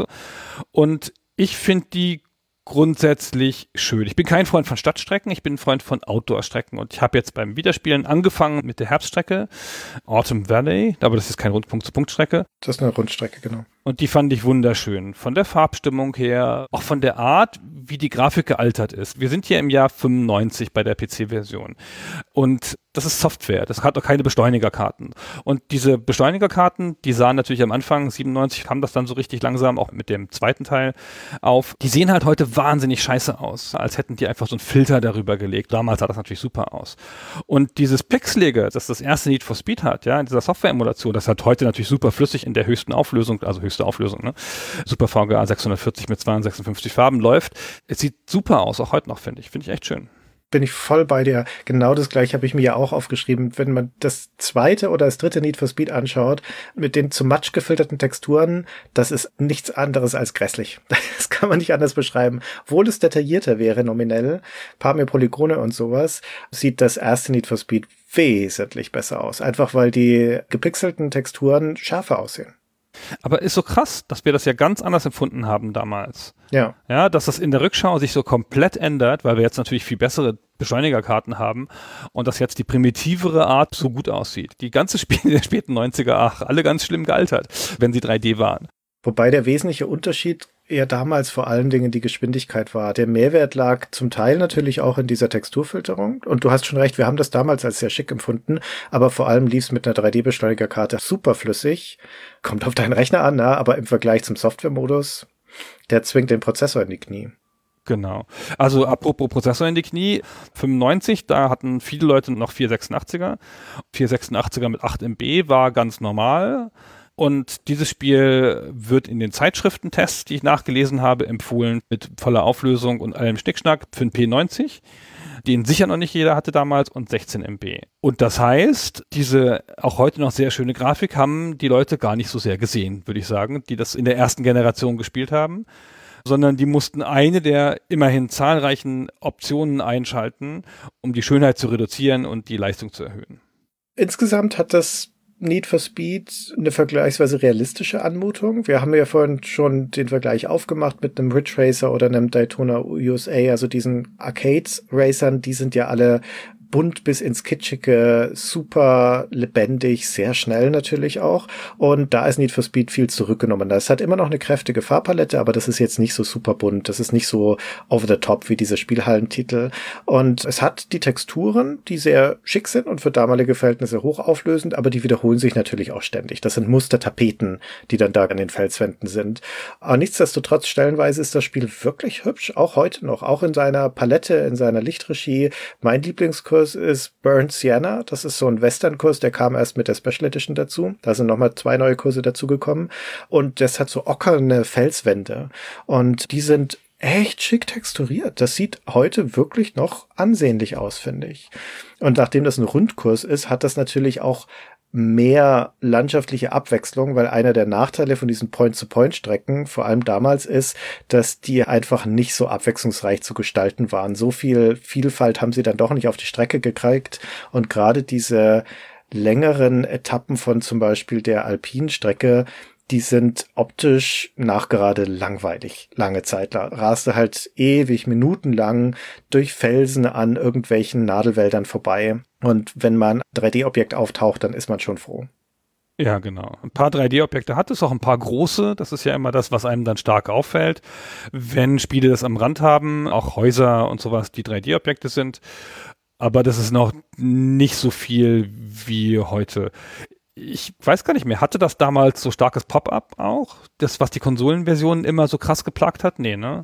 und ich finde die grundsätzlich schön. Ich bin kein Freund von Stadtstrecken, ich bin ein Freund von Outdoor-Strecken und ich habe jetzt beim Wiederspielen angefangen mit der Herbststrecke, Autumn Valley, aber das ist keine Punkt-zu-Punkt-Strecke. Das ist eine Rundstrecke, genau. Und die fand ich wunderschön. Von der Farbstimmung her, auch von der Art, wie die Grafik gealtert ist. Wir sind hier im Jahr 95 bei der PC-Version. Und das ist Software, das hat auch keine Beschleunigerkarten. Und diese Beschleunigerkarten, die sahen natürlich am Anfang, 97 kam das dann so richtig langsam, auch mit dem zweiten Teil auf. Die sehen halt heute wahnsinnig scheiße aus, als hätten die einfach so einen Filter darüber gelegt. Damals sah das natürlich super aus. Und dieses Pixelige, das das erste Need for Speed hat, ja, in dieser Software-Emulation, das hat heute natürlich super flüssig in der höchsten Auflösung, also höchste Auflösung, ne? Super VGA 640 mit 256 Farben läuft. Es sieht super aus, auch heute noch, finde ich echt schön. Bin ich voll bei dir. Genau das gleiche habe ich mir ja auch aufgeschrieben. Wenn man das zweite oder das dritte Need for Speed anschaut, mit den zu Matsch gefilterten Texturen, das ist nichts anderes als grässlich. Das kann man nicht anders beschreiben. Obwohl es detaillierter wäre nominell, paar mehr Polygone und sowas, sieht das erste Need for Speed wesentlich besser aus. Einfach weil die gepixelten Texturen schärfer aussehen. Aber ist so krass, dass wir das ja ganz anders empfunden haben damals. Ja. Ja, dass das in der Rückschau sich so komplett ändert, weil wir jetzt natürlich viel bessere Beschleunigerkarten haben und dass jetzt die primitivere Art so gut aussieht. Die ganze Spiele der späten 90er, alle ganz schlimm gealtert, wenn sie 3D waren. Wobei der wesentliche Unterschied ja damals vor allen Dingen die Geschwindigkeit war. Der Mehrwert lag zum Teil natürlich auch in dieser Texturfilterung. Und du hast schon recht, wir haben das damals als sehr schick empfunden, aber vor allem lief es mit einer 3D-Beschleunigerkarte super flüssig. Kommt auf deinen Rechner an, aber im Vergleich zum Software-Modus, der zwingt den Prozessor in die Knie. Genau. Also apropos Prozessor in die Knie, 95, da hatten viele Leute noch 486er. 486er mit 8 MB war ganz normal. Und dieses Spiel wird in den Zeitschriftentests, die ich nachgelesen habe, empfohlen mit voller Auflösung und allem Schnickschnack für einen P90, den sicher noch nicht jeder hatte damals, und 16 MB. Und das heißt, diese auch heute noch sehr schöne Grafik haben die Leute gar nicht so sehr gesehen, würde ich sagen, die das in der ersten Generation gespielt haben, sondern die mussten eine der immerhin zahlreichen Optionen einschalten, um die Schönheit zu reduzieren und die Leistung zu erhöhen. Insgesamt hat das Need for Speed eine vergleichsweise realistische Anmutung. Wir haben ja vorhin schon den Vergleich aufgemacht mit einem Ridge Racer oder einem Daytona USA, also diesen Arcade-Racern, die sind ja alle bunt bis ins Kitschige, super lebendig, sehr schnell natürlich auch. Und da ist Need for Speed viel zurückgenommen. Das hat immer noch eine kräftige Farbpalette, aber das ist jetzt nicht so super bunt. Das ist nicht so over the top wie diese Spielhallentitel. Und es hat die Texturen, die sehr schick sind und für damalige Verhältnisse hochauflösend, aber die wiederholen sich natürlich auch ständig. Das sind Mustertapeten, die dann da an den Felswänden sind. Aber nichtsdestotrotz, stellenweise ist das Spiel wirklich hübsch, auch heute noch, auch in seiner Palette, in seiner Lichtregie. Mein Lieblingskurs ist Burnt Sienna. Das ist so ein Western-Kurs, der kam erst mit der Special Edition dazu. Da sind nochmal 2 neue Kurse dazugekommen. Und das hat so ockerne Felswände. Und die sind echt schick texturiert. Das sieht heute wirklich noch ansehnlich aus, finde ich. Und nachdem das ein Rundkurs ist, hat das natürlich auch mehr landschaftliche Abwechslung, weil einer der Nachteile von diesen Point-to-Point-Strecken, vor allem damals, ist, dass die einfach nicht so abwechslungsreich zu gestalten waren. So viel Vielfalt haben sie dann doch nicht auf die Strecke gekriegt, und gerade diese längeren Etappen von zum Beispiel der Alpinstrecke, die sind optisch nachgerade langweilig. Lange Zeit raste halt ewig, minutenlang durch Felsen an irgendwelchen Nadelwäldern vorbei. Und wenn man ein 3D-Objekt auftaucht, dann ist man schon froh. Ja, genau. Ein paar 3D-Objekte hat es, auch ein paar große. Das ist ja immer das, was einem dann stark auffällt. Wenn Spiele das am Rand haben, auch Häuser und sowas, die 3D-Objekte sind. Aber das ist noch nicht so viel wie heute. Ich weiß gar nicht mehr, hatte das damals so starkes Pop-up auch? Das, was die Konsolenversionen immer so krass geplagt hat? Nee, ne?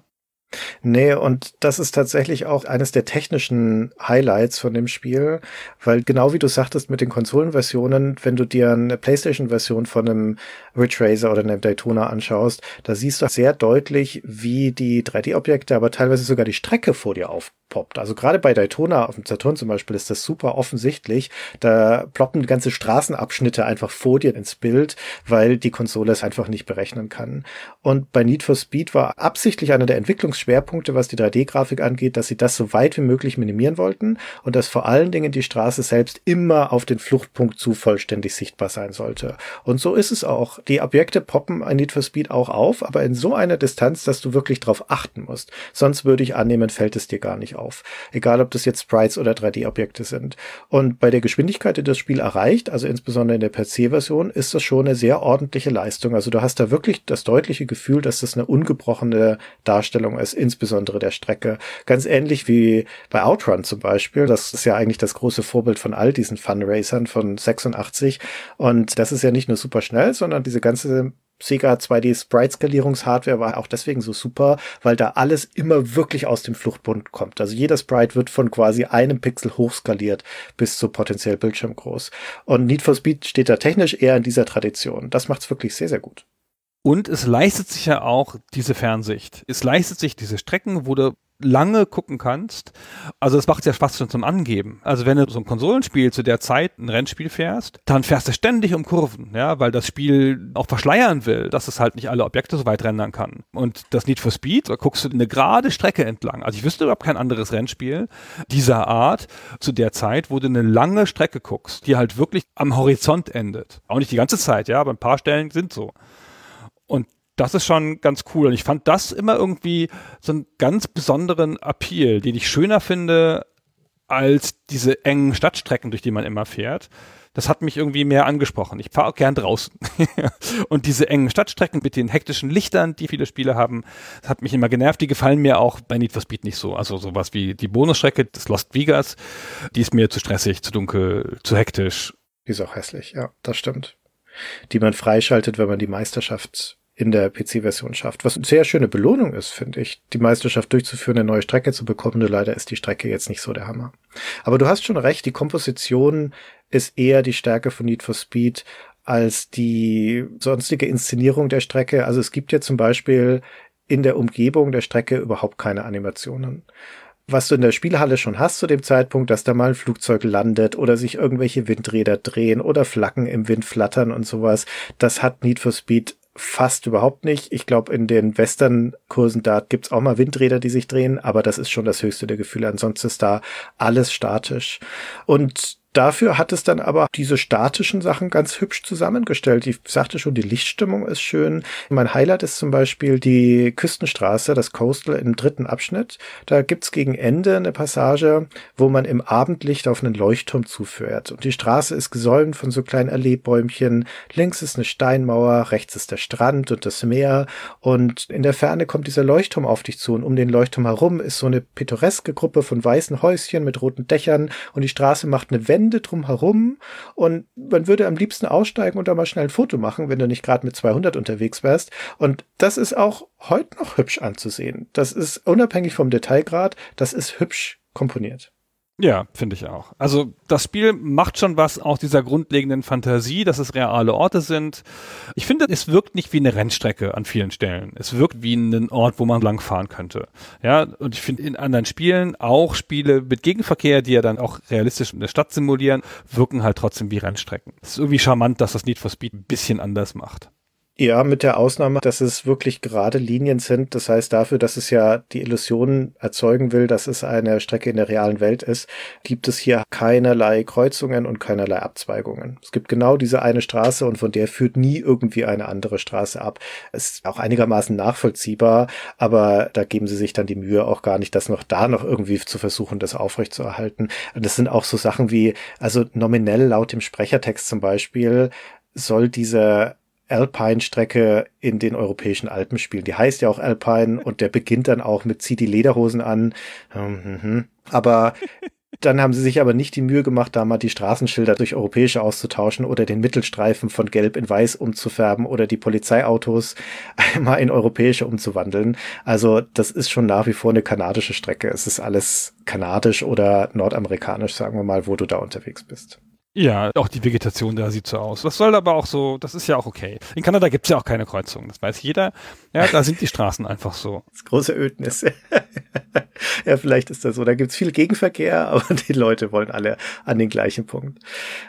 Nee, und das ist tatsächlich auch eines der technischen Highlights von dem Spiel, weil genau wie du sagtest mit den Konsolenversionen, wenn du dir eine PlayStation-Version von einem Ridge Racer oder einem Daytona anschaust, da siehst du sehr deutlich, wie die 3D-Objekte, aber teilweise sogar die Strecke vor dir aufpoppt. Also gerade bei Daytona auf dem Saturn zum Beispiel ist das super offensichtlich. Da ploppen ganze Straßenabschnitte einfach vor dir ins Bild, weil die Konsole es einfach nicht berechnen kann. Und bei Need for Speed war absichtlich einer der Entwicklungsschwerpunkte, was die 3D-Grafik angeht, dass sie das so weit wie möglich minimieren wollten und dass vor allen Dingen die Straße selbst immer auf den Fluchtpunkt zu vollständig sichtbar sein sollte. Und so ist es auch. Die Objekte poppen ein Need for Speed auch auf, aber in so einer Distanz, dass du wirklich drauf achten musst. Sonst würde ich annehmen, fällt es dir gar nicht auf. auf. Egal, ob das jetzt Sprites oder 3D-Objekte sind. Und bei der Geschwindigkeit, die das Spiel erreicht, also insbesondere in der PC-Version, ist das schon eine sehr ordentliche Leistung. Also du hast da wirklich das deutliche Gefühl, dass das eine ungebrochene Darstellung ist, insbesondere der Strecke. Ganz ähnlich wie bei Outrun zum Beispiel. Das ist ja eigentlich das große Vorbild von all diesen Fun-Racern von 86. Und das ist ja nicht nur super schnell, sondern diese ganze Sega 2D-Sprite-Skalierungshardware war auch deswegen so super, weil da alles immer wirklich aus dem Fluchtpunkt kommt. Also jeder Sprite wird von quasi einem Pixel hochskaliert bis zu potenziell bildschirmgroß. Und Need for Speed steht da technisch eher in dieser Tradition. Das macht's wirklich sehr, sehr gut. Und es leistet sich ja auch diese Fernsicht. Es leistet sich diese Strecken, wo du lange gucken kannst. Also es macht ja Spaß schon zum Angeben. Also wenn du so ein Konsolenspiel zu der Zeit ein Rennspiel fährst, dann fährst du ständig um Kurven, ja, weil das Spiel auch verschleiern will, dass es halt nicht alle Objekte so weit rendern kann. Und das Need for Speed, da guckst du eine gerade Strecke entlang. Also ich wüsste überhaupt kein anderes Rennspiel dieser Art zu der Zeit, wo du eine lange Strecke guckst, die halt wirklich am Horizont endet. Auch nicht die ganze Zeit, ja, aber ein paar Stellen sind so. Und das ist schon ganz cool. Und ich fand das immer irgendwie so einen ganz besonderen Appeal, den ich schöner finde als diese engen Stadtstrecken, durch die man immer fährt. Das hat mich irgendwie mehr angesprochen. Ich fahre auch gern draußen. Und diese engen Stadtstrecken mit den hektischen Lichtern, die viele Spiele haben, das hat mich immer genervt. Die gefallen mir auch bei Need for Speed nicht so. Also sowas wie die Bonusstrecke des Lost Vegas, die ist mir zu stressig, zu dunkel, zu hektisch. Die ist auch hässlich, ja, das stimmt. Die man freischaltet, wenn man die Meisterschaft in der PC-Version schafft. Was eine sehr schöne Belohnung ist, finde ich, die Meisterschaft durchzuführen, eine neue Strecke zu bekommen. Nur leider ist die Strecke jetzt nicht so der Hammer. Aber du hast schon recht, die Komposition ist eher die Stärke von Need for Speed als die sonstige Inszenierung der Strecke. Also es gibt ja zum Beispiel in der Umgebung der Strecke überhaupt keine Animationen. Was du in der Spielhalle schon hast zu dem Zeitpunkt, dass da mal ein Flugzeug landet oder sich irgendwelche Windräder drehen oder Flaggen im Wind flattern und sowas, das hat Need for Speed fast überhaupt nicht. Ich glaube, in den Western-Kursen da gibt's auch mal Windräder, die sich drehen, aber das ist schon das höchste der Gefühle. Ansonsten ist da alles statisch. Und dafür hat es dann aber diese statischen Sachen ganz hübsch zusammengestellt. Ich sagte schon, die Lichtstimmung ist schön. Mein Highlight ist zum Beispiel die Küstenstraße, das Coastal im 3. Abschnitt. Da gibt's gegen Ende eine Passage, wo man im Abendlicht auf einen Leuchtturm zufährt. Und die Straße ist gesäumt von so kleinen Erlebbäumchen. Links ist eine Steinmauer, rechts ist der Strand und das Meer. Und in der Ferne kommt dieser Leuchtturm auf dich zu. Und um den Leuchtturm herum ist so eine pittoreske Gruppe von weißen Häuschen mit roten Dächern. Und die Straße macht eine Wende drumherum und man würde am liebsten aussteigen und da mal schnell ein Foto machen, wenn du nicht gerade mit 200 unterwegs wärst. Und das ist auch heute noch hübsch anzusehen. Das ist unabhängig vom Detailgrad, das ist hübsch komponiert. Ja, finde ich auch. Also das Spiel macht schon was aus dieser grundlegenden Fantasie, dass es reale Orte sind. Ich finde, es wirkt nicht wie eine Rennstrecke an vielen Stellen. Es wirkt wie ein Ort, wo man langfahren könnte. Ja, und ich finde in anderen Spielen, auch Spiele mit Gegenverkehr, die ja dann auch realistisch in der Stadt simulieren, wirken halt trotzdem wie Rennstrecken. Es ist irgendwie charmant, dass das Need for Speed ein bisschen anders macht. Ja, mit der Ausnahme, dass es wirklich gerade Linien sind. Das heißt, dafür, dass es ja die Illusion erzeugen will, dass es eine Strecke in der realen Welt ist, gibt es hier keinerlei Kreuzungen und keinerlei Abzweigungen. Es gibt genau diese eine Straße und von der führt nie irgendwie eine andere Straße ab. Es ist auch einigermaßen nachvollziehbar, aber da geben sie sich dann die Mühe auch gar nicht, das noch irgendwie zu versuchen, das aufrechtzuerhalten. Und das sind auch so Sachen wie, also nominell laut dem Sprechertext zum Beispiel, soll diese Alpine-Strecke in den europäischen Alpen spielen. Die heißt ja auch Alpine und der beginnt dann auch mit zieh die Lederhosen an. Aber dann haben sie sich aber nicht die Mühe gemacht, da mal die Straßenschilder durch europäische auszutauschen oder den Mittelstreifen von gelb in weiß umzufärben oder die Polizeiautos einmal in europäische umzuwandeln. Also das ist schon nach wie vor eine kanadische Strecke. Es ist alles kanadisch oder nordamerikanisch, sagen wir mal, wo du da unterwegs bist. Ja, auch die Vegetation da sieht so aus. Das soll aber auch so, das ist ja auch okay. In Kanada gibt's ja auch keine Kreuzungen, das weiß jeder. Ja, da sind die Straßen einfach so. Das große Ödnis. Ja, vielleicht ist das so. Da gibt's viel Gegenverkehr, aber die Leute wollen alle an den gleichen Punkt. Ja.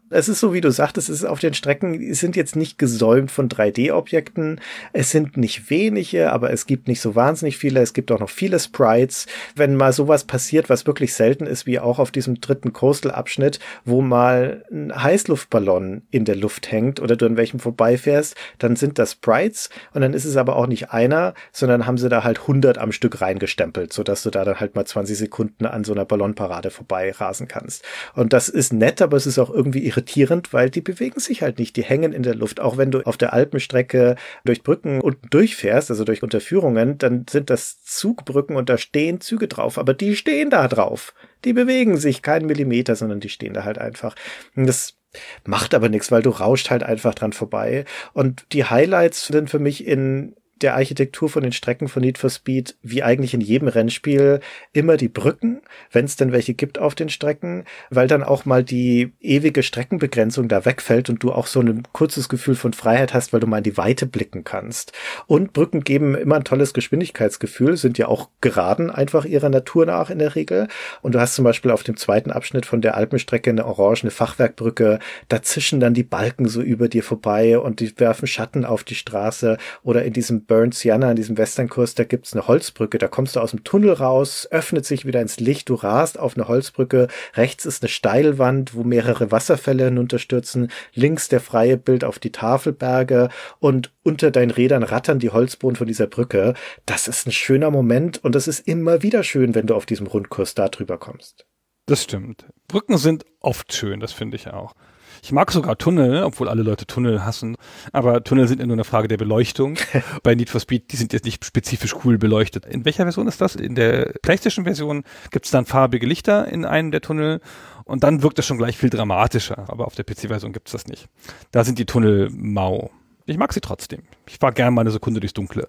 Es ist so, wie du sagtest, es ist auf den Strecken, es sind jetzt nicht gesäumt von 3D-Objekten. Es sind nicht wenige, aber es gibt nicht so wahnsinnig viele. Es gibt auch noch viele Sprites. Wenn mal sowas passiert, was wirklich selten ist, wie auch auf diesem 3. Coastal-Abschnitt, wo mal ein Heißluftballon in der Luft hängt oder du an welchem vorbeifährst, dann sind das Sprites und dann ist es aber auch nicht einer, sondern haben sie da halt 100 am Stück reingestempelt, sodass du da dann halt mal 20 Sekunden an so einer Ballonparade vorbei rasen kannst. Und das ist nett, aber es ist auch irgendwie irritierend, weil die bewegen sich halt nicht, die hängen in der Luft. Auch wenn du auf der Alpenstrecke durch Brücken unten durchfährst, also durch Unterführungen, dann sind das Zugbrücken und da stehen Züge drauf, aber die stehen da drauf. Die bewegen sich keinen Millimeter, sondern die stehen da halt einfach. Und das macht aber nichts, weil du rauscht halt einfach dran vorbei. Und die Highlights sind für mich in der Architektur von den Strecken von Need for Speed, wie eigentlich in jedem Rennspiel, immer die Brücken, wenn es denn welche gibt auf den Strecken, weil dann auch mal die ewige Streckenbegrenzung da wegfällt und du auch so ein kurzes Gefühl von Freiheit hast, weil du mal in die Weite blicken kannst. Und Brücken geben immer ein tolles Geschwindigkeitsgefühl, sind ja auch geraden einfach ihrer Natur nach in der Regel. Und du hast zum Beispiel auf dem 2. Abschnitt von der Alpenstrecke eine orangene Fachwerkbrücke, da zischen dann die Balken so über dir vorbei und die werfen Schatten auf die Straße. Oder in diesem Burnt Sienna, in diesem Westernkurs, da gibt's eine Holzbrücke, da kommst du aus dem Tunnel raus, öffnet sich wieder ins Licht, du rast auf eine Holzbrücke, rechts ist eine Steilwand, wo mehrere Wasserfälle hinunterstürzen, links der freie Bild auf die Tafelberge und unter deinen Rädern rattern die Holzboden von dieser Brücke. Das ist ein schöner Moment und das ist immer wieder schön, wenn du auf diesem Rundkurs da drüber kommst. Das stimmt. Brücken sind oft schön, das finde ich auch. Ich mag sogar Tunnel, obwohl alle Leute Tunnel hassen. Aber Tunnel sind ja nur eine Frage der Beleuchtung. Bei Need for Speed, die sind jetzt nicht spezifisch cool beleuchtet. In welcher Version ist das? In der PlayStation-Version gibt es dann farbige Lichter in einem der Tunnel und dann wirkt das schon gleich viel dramatischer. Aber auf der PC-Version gibt es das nicht. Da sind die Tunnel mau. Ich mag sie trotzdem. Ich fahre gerne mal eine Sekunde durchs Dunkle.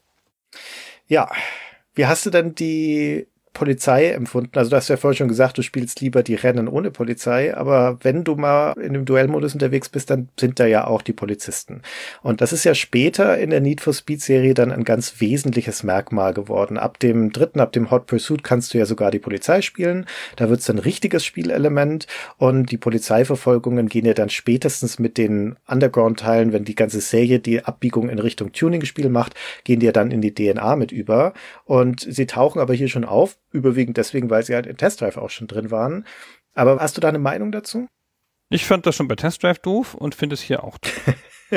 Ja, wie hast du denn die Polizei empfunden? Also du hast ja vorhin schon gesagt, du spielst lieber die Rennen ohne Polizei, aber wenn du mal in dem Duellmodus unterwegs bist, dann sind da ja auch die Polizisten. Und das ist ja später in der Need for Speed Serie dann ein ganz wesentliches Merkmal geworden. Ab dem 3., ab dem Hot Pursuit kannst du ja sogar die Polizei spielen. Da wird's dann ein richtiges Spielelement und die Polizeiverfolgungen gehen ja dann spätestens mit den Underground-Teilen, wenn die ganze Serie die Abbiegung in Richtung Tuning-Spiel macht, gehen die ja dann in die DNA mit über. Und sie tauchen aber hier schon auf, überwiegend deswegen, weil sie halt in Test Drive auch schon drin waren. Aber hast du da eine Meinung dazu? Ich fand das schon bei Test Drive doof und finde es hier auch doof.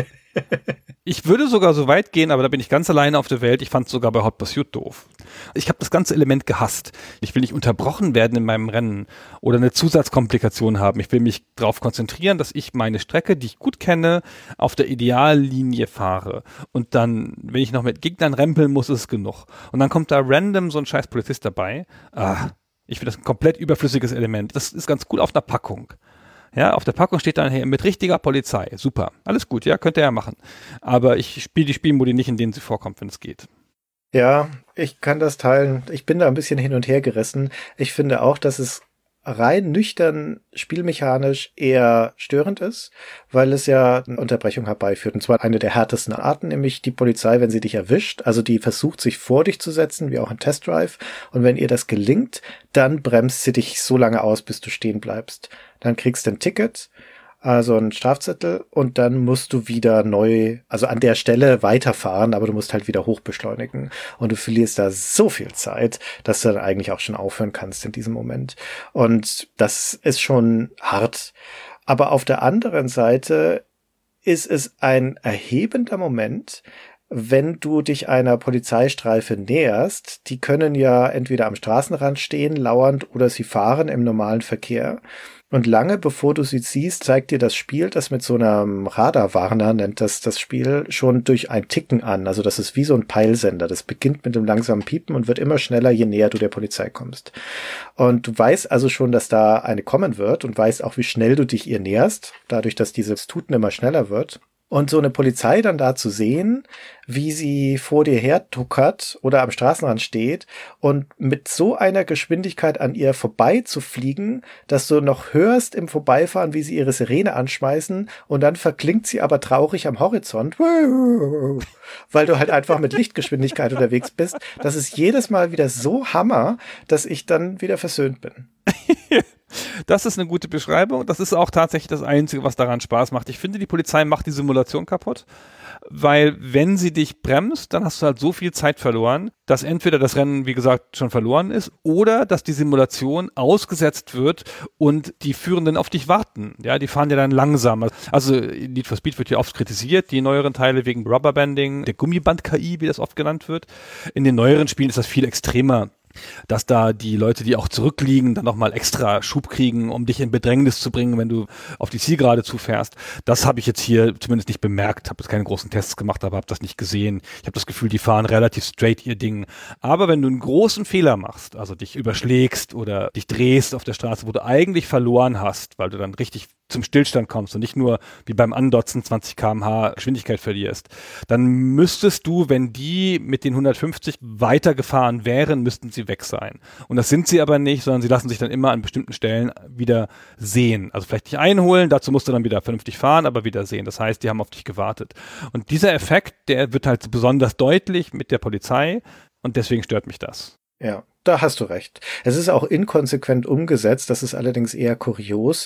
Ich würde sogar so weit gehen, aber da bin ich ganz alleine auf der Welt. Ich fand es sogar bei Hot Pursuit doof. Ich habe das ganze Element gehasst. Ich will nicht unterbrochen werden in meinem Rennen oder eine Zusatzkomplikation haben. Ich will mich darauf konzentrieren, dass ich meine Strecke, die ich gut kenne, auf der Ideallinie fahre. Und dann, wenn ich noch mit Gegnern rempeln muss, ist es genug. Und dann kommt da random so ein scheiß Polizist dabei. Ich finde das ein komplett überflüssiges Element. Das ist ganz gut auf einer Packung. Ja, auf der Packung steht dann hier mit richtiger Polizei. Super. Alles gut, ja, könnt ihr ja machen. Aber ich spiele die Spielmodi nicht, in denen sie vorkommt, wenn es geht. Ja, ich kann das teilen. Ich bin da ein bisschen hin und her gerissen. Ich finde auch, dass es rein nüchtern spielmechanisch eher störend ist, weil es ja eine Unterbrechung herbeiführt. Und zwar eine der härtesten Arten, nämlich die Polizei, wenn sie dich erwischt. Also die versucht, sich vor dich zu setzen, wie auch in Test Drive. Und wenn ihr das gelingt, dann bremst sie dich so lange aus, bis du stehen bleibst. Dann kriegst du ein Ticket, also einen Strafzettel, und dann musst du wieder neu, also an der Stelle weiterfahren, aber du musst halt wieder hochbeschleunigen. Und du verlierst da so viel Zeit, dass du dann eigentlich auch schon aufhören kannst in diesem Moment. Und das ist schon hart. Aber auf der anderen Seite ist es ein erhebender Moment, wenn du dich einer Polizeistreife näherst. Die können ja entweder am Straßenrand stehen, lauernd, oder sie fahren im normalen Verkehr. Und lange bevor du sie siehst, zeigt dir das Spiel, das mit so einem Radarwarner, nennt das Spiel, schon durch ein Ticken an. Also das ist wie so ein Peilsender. Das beginnt mit einem langsamen Piepen und wird immer schneller, je näher du der Polizei kommst. Und du weißt also schon, dass da eine kommen wird und weißt auch, wie schnell du dich ihr näherst, dadurch, dass dieses Tuten immer schneller wird. Und so eine Polizei dann da zu sehen, wie sie vor dir hertuckert oder am Straßenrand steht und mit so einer Geschwindigkeit an ihr vorbei zu fliegen, dass du noch hörst im Vorbeifahren, wie sie ihre Sirene anschmeißen, und dann verklingt sie aber traurig am Horizont, weil du halt einfach mit Lichtgeschwindigkeit unterwegs bist. Das ist jedes Mal wieder so Hammer, dass ich dann wieder versöhnt bin. Das ist eine gute Beschreibung. Das ist auch tatsächlich das Einzige, was daran Spaß macht. Ich finde, die Polizei macht die Simulation kaputt, weil wenn sie dich bremst, dann hast du halt so viel Zeit verloren, dass entweder das Rennen, wie gesagt, schon verloren ist oder dass die Simulation ausgesetzt wird und die Führenden auf dich warten. Ja, die fahren ja dann langsamer. Also Need for Speed wird ja oft kritisiert, die neueren Teile wegen Rubberbanding, der Gummiband-KI, wie das oft genannt wird. In den neueren Spielen ist das viel extremer, dass da die Leute, die auch zurückliegen, dann nochmal extra Schub kriegen, um dich in Bedrängnis zu bringen, wenn du auf die Zielgerade zufährst. Das habe ich jetzt hier zumindest nicht bemerkt, habe jetzt keine großen Tests gemacht, aber habe das nicht gesehen. Ich habe das Gefühl, die fahren relativ straight ihr Ding. Aber wenn du einen großen Fehler machst, also dich überschlägst oder dich drehst auf der Straße, wo du eigentlich verloren hast, weil du dann richtig zum Stillstand kommst und nicht nur wie beim Andotzen 20 km/h Geschwindigkeit verlierst, dann müsstest du, wenn die mit den 150 weitergefahren wären, müssten sie weg sein. Und das sind sie aber nicht, sondern sie lassen sich dann immer an bestimmten Stellen wieder sehen. Also vielleicht nicht einholen, dazu musst du dann wieder vernünftig fahren, aber wieder sehen. Das heißt, die haben auf dich gewartet. Und dieser Effekt, der wird halt besonders deutlich mit der Polizei und deswegen stört mich das. Ja, da hast du recht. Es ist auch inkonsequent umgesetzt, das ist allerdings eher kurios,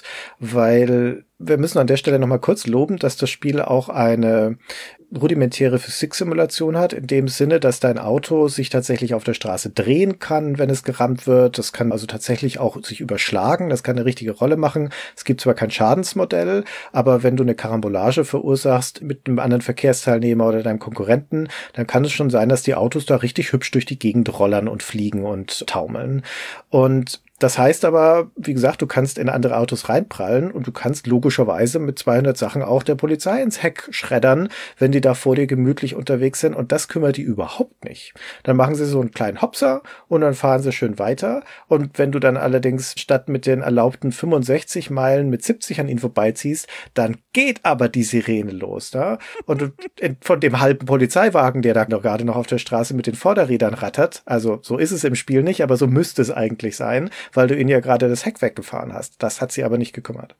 weil wir müssen an der Stelle nochmal kurz loben, dass das Spiel auch eine rudimentäre Physiksimulation hat, in dem Sinne, dass dein Auto sich tatsächlich auf der Straße drehen kann, wenn es gerammt wird. Das kann also tatsächlich auch sich überschlagen, das kann eine richtige Rolle machen. Es gibt zwar kein Schadensmodell, aber wenn du eine Karambolage verursachst mit einem anderen Verkehrsteilnehmer oder deinem Konkurrenten, dann kann es schon sein, dass die Autos da richtig hübsch durch die Gegend rollern und fliegen und taumeln. Und das heißt aber, wie gesagt, du kannst in andere Autos reinprallen und du kannst logischerweise mit 200 Sachen auch der Polizei ins Heck schreddern, wenn die da vor dir gemütlich unterwegs sind, und das kümmert die überhaupt nicht. Dann machen sie so einen kleinen Hopser und dann fahren sie schön weiter, und wenn du dann allerdings statt mit den erlaubten 65 Meilen mit 70 an ihnen vorbeiziehst, dann geht aber die Sirene los, da, und von dem halben Polizeiwagen, der da gerade noch auf der Straße mit den Vorderrädern rattert, also so ist es im Spiel nicht, aber so müsste es eigentlich sein, weil du ihnen ja gerade das Heck weggefahren hast. Das hat sie aber nicht gekümmert.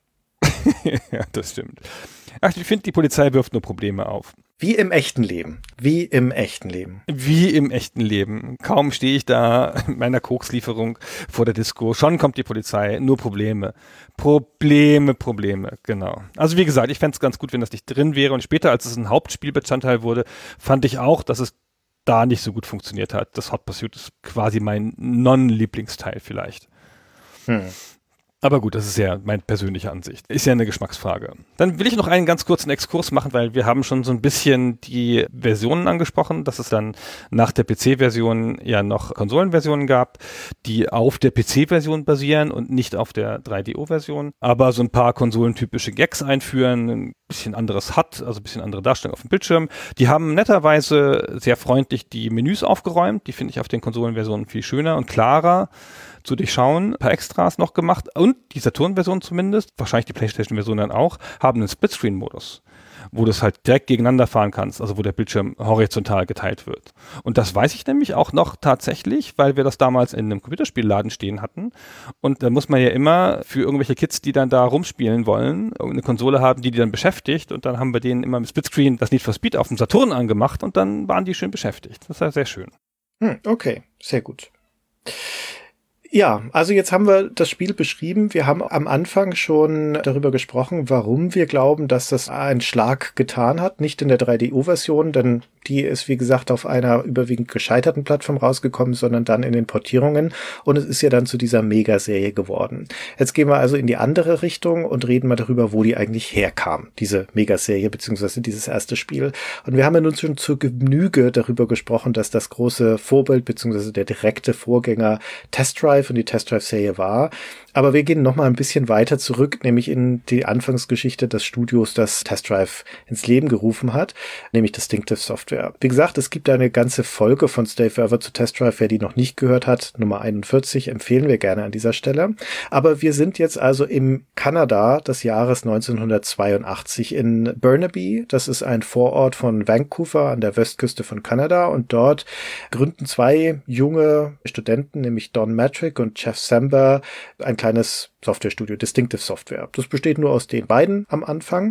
Ja, das stimmt. Ach, ich finde, die Polizei wirft nur Probleme auf. Wie im echten Leben. Wie im echten Leben. Wie im echten Leben. Kaum stehe ich da mit meiner Kokslieferung vor der Disco. Schon kommt die Polizei. Nur Probleme. Probleme, genau. Also wie gesagt, ich fände es ganz gut, wenn das nicht drin wäre. Und später, als es ein Hauptspielbestandteil wurde, fand ich auch, dass es da nicht so gut funktioniert hat. Das Hot Pursuit ist quasi mein Non-Lieblingsteil vielleicht. Aber gut, das ist ja meine persönliche Ansicht. Ist ja eine Geschmacksfrage. Dann will ich noch einen ganz kurzen Exkurs machen, weil wir haben schon so ein bisschen die Versionen angesprochen, dass es dann nach der PC-Version ja noch Konsolenversionen gab, die auf der PC-Version basieren und nicht auf der 3DO-Version, aber so ein paar konsolentypische Gags einführen, ein bisschen anderes HUD, also ein bisschen andere Darstellung auf dem Bildschirm. Die haben netterweise sehr freundlich die Menüs aufgeräumt, die finde ich auf den Konsolenversionen viel schöner und klarer zu durchschauen, ein paar Extras noch gemacht, und die Saturn-Version zumindest, wahrscheinlich die PlayStation-Version dann auch, haben einen Splitscreen-Modus, wo du es halt direkt gegeneinander fahren kannst, also wo der Bildschirm horizontal geteilt wird. Und das weiß ich nämlich auch noch tatsächlich, weil wir das damals in einem Computerspielladen stehen hatten, und da muss man ja immer für irgendwelche Kids, die dann da rumspielen wollen, irgendeine Konsole haben, die dann beschäftigt, und dann haben wir denen immer mit Splitscreen das Need for Speed auf dem Saturn angemacht und dann waren die schön beschäftigt. Das war sehr schön. Okay, sehr gut. Ja, also jetzt haben wir das Spiel beschrieben. Wir haben am Anfang schon darüber gesprochen, warum wir glauben, dass das einen Schlag getan hat. Nicht in der 3DO-Version, denn die ist, wie gesagt, auf einer überwiegend gescheiterten Plattform rausgekommen, sondern dann in den Portierungen. Und es ist ja dann zu dieser Mega-Serie geworden. Jetzt gehen wir also in die andere Richtung und reden mal darüber, wo die eigentlich herkam, diese Mega-Serie, beziehungsweise dieses erste Spiel. Und wir haben ja nun schon zur Genüge darüber gesprochen, dass das große Vorbild, beziehungsweise der direkte Vorgänger Test Drive und die Test Drive-Serie war. Aber wir gehen noch mal ein bisschen weiter zurück, nämlich in die Anfangsgeschichte des Studios, das Test Drive ins Leben gerufen hat, nämlich Distinctive Software. Wie gesagt, es gibt eine ganze Folge von Stay Forever zu Test Drive. Wer die noch nicht gehört hat, Nummer 41, empfehlen wir gerne an dieser Stelle. Aber wir sind jetzt also im Kanada des Jahres 1982 in Burnaby. Das ist ein Vorort von Vancouver an der Westküste von Kanada, und dort gründen zwei junge Studenten, nämlich Don Matrick und Jeff Sember, ein kleines Softwarestudio, Distinctive Software. Das besteht nur aus den beiden am Anfang.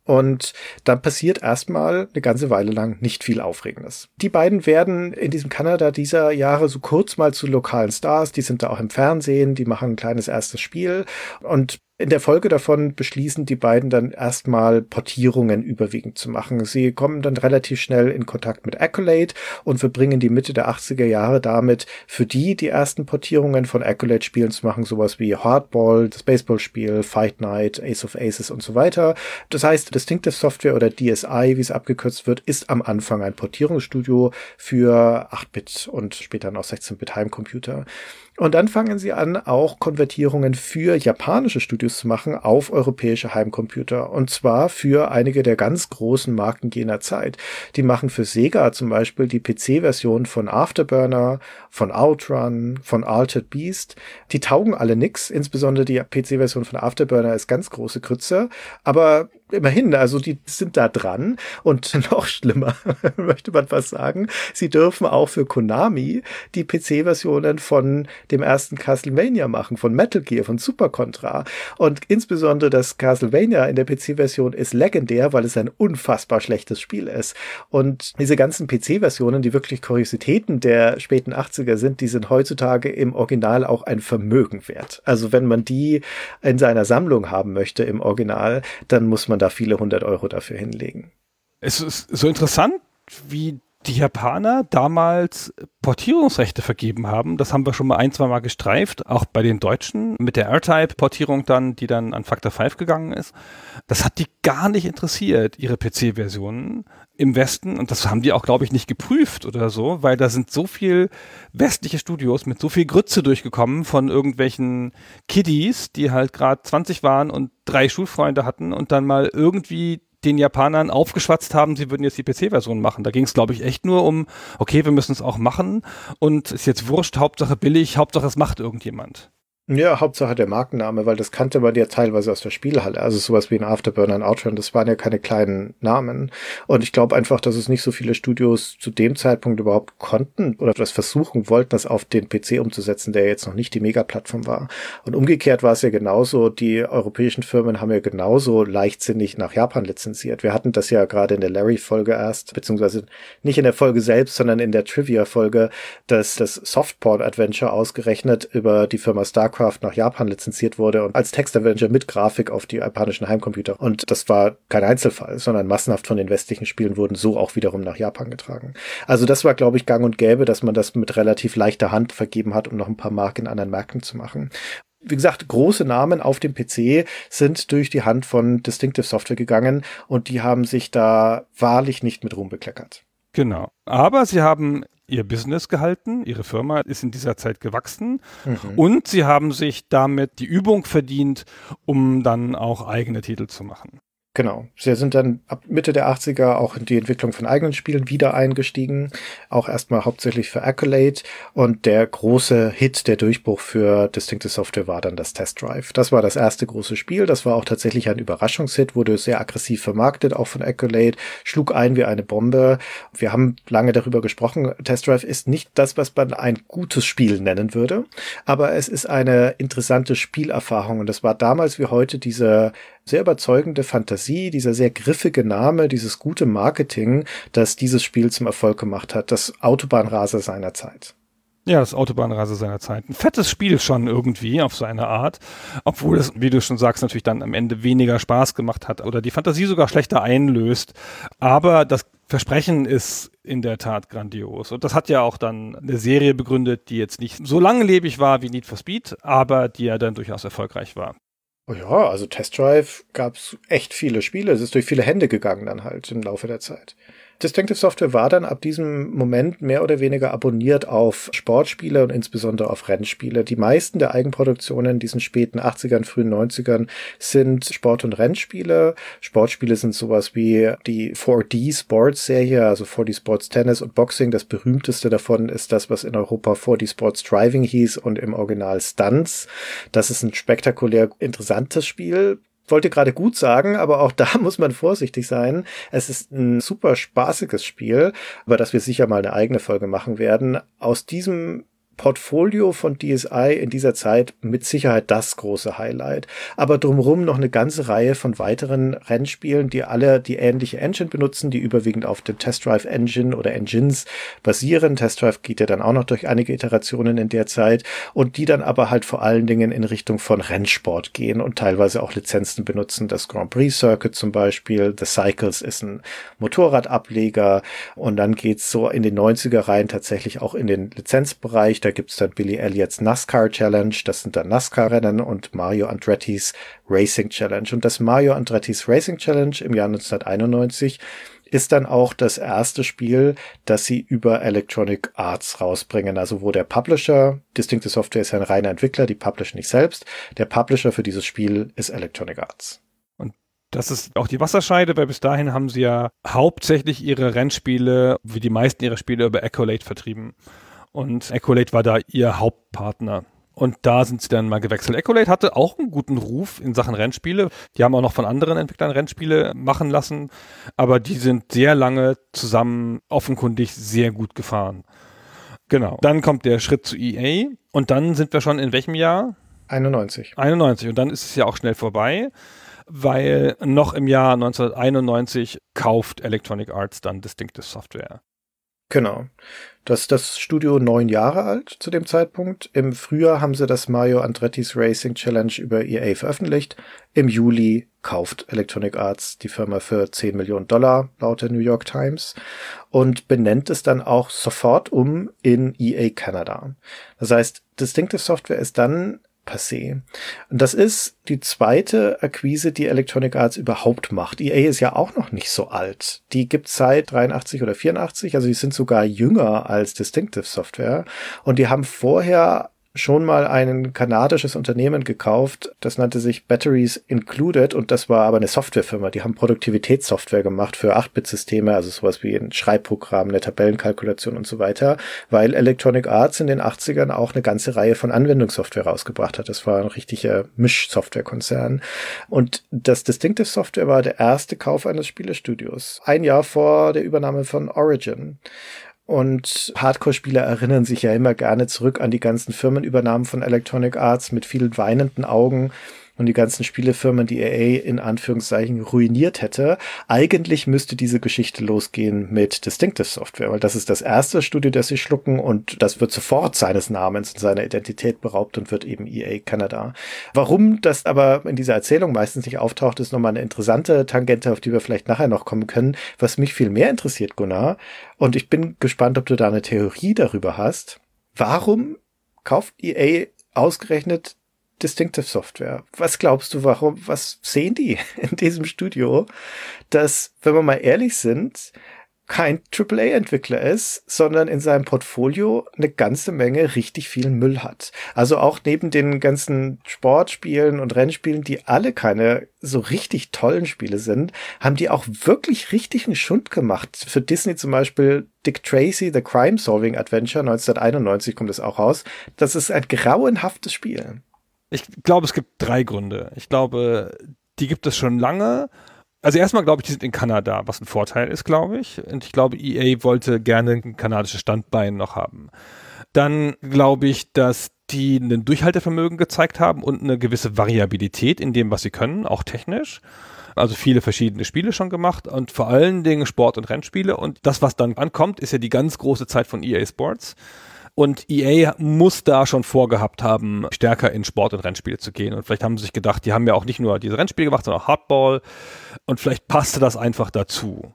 Und dann passiert erstmal eine ganze Weile lang nicht viel Aufregendes. Die beiden werden in diesem Kanada dieser Jahre so kurz mal zu lokalen Stars. Die sind da auch im Fernsehen, die machen ein kleines erstes Spiel. Und in der Folge davon beschließen die beiden dann erstmal Portierungen überwiegend zu machen. Sie kommen dann relativ schnell in Kontakt mit Accolade und verbringen die Mitte der 80er Jahre damit, für die ersten Portierungen von Accolade-Spielen zu machen, sowas wie Hardball, das Baseballspiel, Fight Night, Ace of Aces und so weiter. Das heißt, Distinctive Software oder DSI, wie es abgekürzt wird, ist am Anfang ein Portierungsstudio für 8-Bit und später noch 16-Bit Heimcomputer. Und dann fangen sie an, auch Konvertierungen für japanische Studios zu machen auf europäische Heimcomputer. Und zwar für einige der ganz großen Marken jener Zeit. Die machen für Sega zum Beispiel die PC-Version von Afterburner, von Outrun, von Altered Beast. Die taugen alle nix. Insbesondere die PC-Version von Afterburner ist ganz große Grütze. Aber immerhin, also die sind da dran. Und noch schlimmer, möchte man was sagen, sie dürfen auch für Konami die PC-Versionen von dem ersten Castlevania machen, von Metal Gear, von Super Contra. Und insbesondere das Castlevania in der PC-Version ist legendär, weil es ein unfassbar schlechtes Spiel ist. Und diese ganzen PC-Versionen, die wirklich Kuriositäten der späten 80er sind, die sind heutzutage im Original auch ein Vermögen wert. Also wenn man die in seiner Sammlung haben möchte im Original, dann muss man da viele 100 Euro dafür hinlegen. Es ist so interessant, wie die Japaner damals Portierungsrechte vergeben haben. Das haben wir schon mal ein, zwei Mal gestreift, auch bei den Deutschen mit der R-Type-Portierung dann, die dann an Factor 5 gegangen ist. Das hat die gar nicht interessiert, ihre PC-Versionen im Westen. Und das haben die auch, glaube ich, nicht geprüft oder so, weil da sind so viel westliche Studios mit so viel Grütze durchgekommen von irgendwelchen Kiddies, die halt gerade 20 waren und 3 Schulfreunde hatten und dann mal irgendwie den Japanern aufgeschwatzt haben, sie würden jetzt die PC-Version machen. Da ging es, glaube ich, echt nur um, okay, wir müssen es auch machen und ist jetzt wurscht, Hauptsache billig, Hauptsache es macht irgendjemand. Ja, Hauptsache der Markenname, weil das kannte man ja teilweise aus der Spielhalle. Also sowas wie ein Afterburner, ein Outrun, das waren ja keine kleinen Namen. Und ich glaube einfach, dass es nicht so viele Studios zu dem Zeitpunkt überhaupt konnten oder das versuchen wollten, das auf den PC umzusetzen, der jetzt noch nicht die Megaplattform war. Und umgekehrt war es ja genauso, die europäischen Firmen haben ja genauso leichtsinnig nach Japan lizenziert. Wir hatten das ja gerade in der Larry-Folge erst, beziehungsweise nicht in der Folge selbst, sondern in der Trivia-Folge, dass das Softport-Adventure ausgerechnet über die Firma StarCraft nach Japan lizenziert wurde und als Text-Adventure mit Grafik auf die japanischen Heimcomputer. Und das war kein Einzelfall, sondern massenhaft von den westlichen Spielen wurden so auch wiederum nach Japan getragen. Also das war, glaube ich, gang und gäbe, dass man das mit relativ leichter Hand vergeben hat, um noch ein paar Marken in anderen Märkten zu machen. Wie gesagt, große Namen auf dem PC sind durch die Hand von Distinctive Software gegangen und die haben sich da wahrlich nicht mit Ruhm bekleckert. Genau. Aber sie haben ihr Business gehalten, ihre Firma ist in dieser Zeit gewachsen und sie haben sich damit die Übung verdient, um dann auch eigene Titel zu machen. Genau. Sie sind dann ab Mitte der 80er auch in die Entwicklung von eigenen Spielen wieder eingestiegen. Auch erstmal hauptsächlich für Accolade. Und der große Hit, der Durchbruch für Distinctive Software war dann das Test Drive. Das war das erste große Spiel. Das war auch tatsächlich ein Überraschungshit, wurde sehr aggressiv vermarktet, auch von Accolade, schlug ein wie eine Bombe. Wir haben lange darüber gesprochen. Test Drive ist nicht das, was man ein gutes Spiel nennen würde. Aber es ist eine interessante Spielerfahrung. Und das war damals wie heute diese sehr überzeugende Fantasie, dieser sehr griffige Name, dieses gute Marketing, das dieses Spiel zum Erfolg gemacht hat, das Autobahnraser seiner Zeit. Ja, das Autobahnraser seiner Zeit. Ein fettes Spiel schon irgendwie auf seine Art, obwohl es, wie du schon sagst, natürlich dann am Ende weniger Spaß gemacht hat oder die Fantasie sogar schlechter einlöst. Aber das Versprechen ist in der Tat grandios. Und das hat ja auch dann eine Serie begründet, die jetzt nicht so langlebig war wie Need for Speed, aber die ja dann durchaus erfolgreich war. Oh ja, also Test Drive gab's echt viele Spiele. Es ist durch viele Hände gegangen dann halt im Laufe der Zeit. Distinctive Software war dann ab diesem Moment mehr oder weniger abonniert auf Sportspiele und insbesondere auf Rennspiele. Die meisten der Eigenproduktionen in diesen späten 80ern, frühen 90ern sind Sport- und Rennspiele. Sportspiele sind sowas wie die 4D Sports Serie, also 4D Sports Tennis und Boxing. Das berühmteste davon ist das, was in Europa 4D Sports Driving hieß und im Original Stunts. Das ist ein spektakulär interessantes Spiel. Wollte gerade gut sagen, aber auch da muss man vorsichtig sein. Es ist ein super spaßiges Spiel, über das wir sicher mal eine eigene Folge machen werden. Aus diesem Portfolio von DSi in dieser Zeit mit Sicherheit das große Highlight. Aber drumherum noch eine ganze Reihe von weiteren Rennspielen, die alle die ähnliche Engine benutzen, die überwiegend auf dem Test Drive Engine oder Engines basieren. Test Drive geht ja dann auch noch durch einige Iterationen in der Zeit und die dann aber halt vor allen Dingen in Richtung von Rennsport gehen und teilweise auch Lizenzen benutzen. Das Grand Prix Circuit zum Beispiel, The Cycles ist ein Motorradableger und dann geht's so in den 90er Reihen tatsächlich auch in den Lizenzbereich. Da gibt's dann Billy Elliots NASCAR Challenge, das sind dann NASCAR-Rennen und Mario Andretti's Racing Challenge. Und das Mario Andretti's Racing Challenge im Jahr 1991 ist dann auch das erste Spiel, das sie über Electronic Arts rausbringen. Also wo der Publisher, Distinctive Software ist ja ein reiner Entwickler, die publishen nicht selbst. Der Publisher für dieses Spiel ist Electronic Arts. Und das ist auch die Wasserscheide, weil bis dahin haben sie ja hauptsächlich ihre Rennspiele, wie die meisten ihrer Spiele, über Accolade vertrieben. Und Accolade war da ihr Hauptpartner. Und da sind sie dann mal gewechselt. Accolade hatte auch einen guten Ruf in Sachen Rennspiele. Die haben auch noch von anderen Entwicklern Rennspiele machen lassen. Aber die sind sehr lange zusammen offenkundig sehr gut gefahren. Genau. Dann kommt der Schritt zu EA. Und dann sind wir schon in welchem Jahr? 91. Und dann ist es ja auch schnell vorbei, weil noch im Jahr 1991 kauft Electronic Arts dann Distinctive Software. Genau. Das Studio 9 Jahre alt zu dem Zeitpunkt. Im Frühjahr haben sie das Mario Andretti's Racing Challenge über EA veröffentlicht. Im Juli kauft Electronic Arts die Firma für $10 Millionen laut der New York Times und benennt es dann auch sofort um in EA Canada. Das heißt, Distinctive Software ist dann passé. Und das ist die zweite Akquise, die Electronic Arts überhaupt macht. EA ist ja auch noch nicht so alt. Die gibt's seit 83 oder 84, also die sind sogar jünger als Distinctive Software. Und die haben vorher schon mal ein kanadisches Unternehmen gekauft, das nannte sich Batteries Included und das war aber eine Softwarefirma. Die haben Produktivitätssoftware gemacht für 8-Bit-Systeme, also sowas wie ein Schreibprogramm, eine Tabellenkalkulation und so weiter, weil Electronic Arts in den 80ern auch eine ganze Reihe von Anwendungssoftware rausgebracht hat. Das war ein richtiger Misch-Softwarekonzern. Und das Distinctive Software war der erste Kauf eines Spielestudios, ein Jahr vor der Übernahme von Origin. Und Hardcore-Spieler erinnern sich ja immer gerne zurück an die ganzen Firmenübernahmen von Electronic Arts mit vielen weinenden Augen und die ganzen Spielefirmen, die EA in Anführungszeichen ruiniert hätte. Eigentlich müsste diese Geschichte losgehen mit Distinctive Software, weil das ist das erste Studio, das sie schlucken und das wird sofort seines Namens und seiner Identität beraubt und wird eben EA Canada. Warum das aber in dieser Erzählung meistens nicht auftaucht, ist nochmal eine interessante Tangente, auf die wir vielleicht nachher noch kommen können. Was mich viel mehr interessiert, Gunnar, und ich bin gespannt, ob du da eine Theorie darüber hast. Warum kauft EA ausgerechnet Distinctive Software? Was glaubst du, was sehen die in diesem Studio, dass, wenn wir mal ehrlich sind, kein AAA-Entwickler ist, sondern in seinem Portfolio eine ganze Menge richtig viel Müll hat. Also auch neben den ganzen Sportspielen und Rennspielen, die alle keine so richtig tollen Spiele sind, haben die auch wirklich richtig einen Schund gemacht. Für Disney zum Beispiel Dick Tracy, The Crime Solving Adventure, 1991 kommt es auch raus. Das ist ein grauenhaftes Spiel. Ich glaube, es gibt 3 Gründe. Ich glaube, die gibt es schon lange. Also erstmal glaube ich, die sind in Kanada, was ein Vorteil ist, glaube ich. Und ich glaube, EA wollte gerne ein kanadisches Standbein noch haben. Dann glaube ich, dass die ein Durchhaltevermögen gezeigt haben und eine gewisse Variabilität in dem, was sie können, auch technisch. Also viele verschiedene Spiele schon gemacht und vor allen Dingen Sport- und Rennspiele. Und das, was dann ankommt, ist ja die ganz große Zeit von EA Sports. Und EA muss da schon vorgehabt haben, stärker in Sport- und Rennspiele zu gehen. Und vielleicht haben sie sich gedacht, die haben ja auch nicht nur diese Rennspiele gemacht, sondern auch Hardball. Und vielleicht passte das einfach dazu.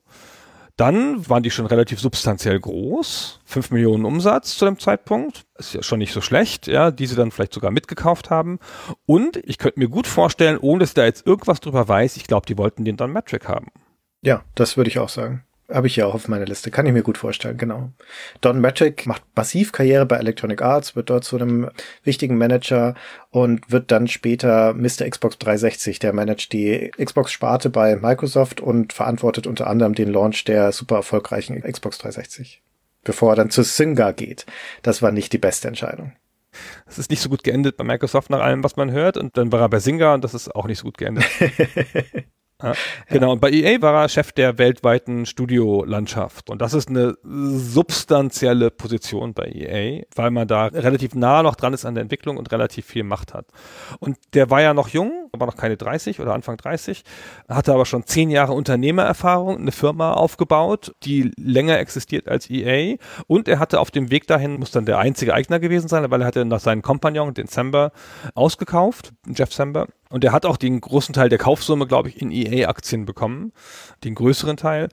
Dann waren die schon relativ substanziell groß. 5 Millionen Umsatz zu dem Zeitpunkt. Ist ja schon nicht so schlecht, ja, die sie dann vielleicht sogar mitgekauft haben. Und ich könnte mir gut vorstellen, ohne dass ich da jetzt irgendwas drüber weiß, ich glaube, die wollten den Don Mattrick haben. Ja, das würde ich auch sagen. Habe ich ja auch auf meiner Liste. Kann ich mir gut vorstellen, genau. Don Mattrick macht massiv Karriere bei Electronic Arts, wird dort zu einem wichtigen Manager und wird dann später Mr. Xbox 360. Der managt die Xbox-Sparte bei Microsoft und verantwortet unter anderem den Launch der super erfolgreichen Xbox 360. Bevor er dann zu Zynga geht. Das war nicht die beste Entscheidung. Es ist nicht so gut geendet bei Microsoft nach allem, was man hört. Und dann war er bei Zynga und das ist auch nicht so gut geendet. Ja, genau, und bei EA war er Chef der weltweiten Studiolandschaft und das ist eine substanzielle Position bei EA, weil man da relativ nah noch dran ist an der Entwicklung und relativ viel Macht hat. Und der war ja noch jung, war noch keine 30 oder Anfang 30, hatte aber schon 10 Jahre Unternehmererfahrung, eine Firma aufgebaut, die länger existiert als EA und er hatte auf dem Weg dahin, muss dann der einzige Eigner gewesen sein, weil er hatte nach seinen Kompagnon, den Sember, ausgekauft, Jeff Sember. Und er hat auch den großen Teil der Kaufsumme, glaube ich, in EA-Aktien bekommen, den größeren Teil.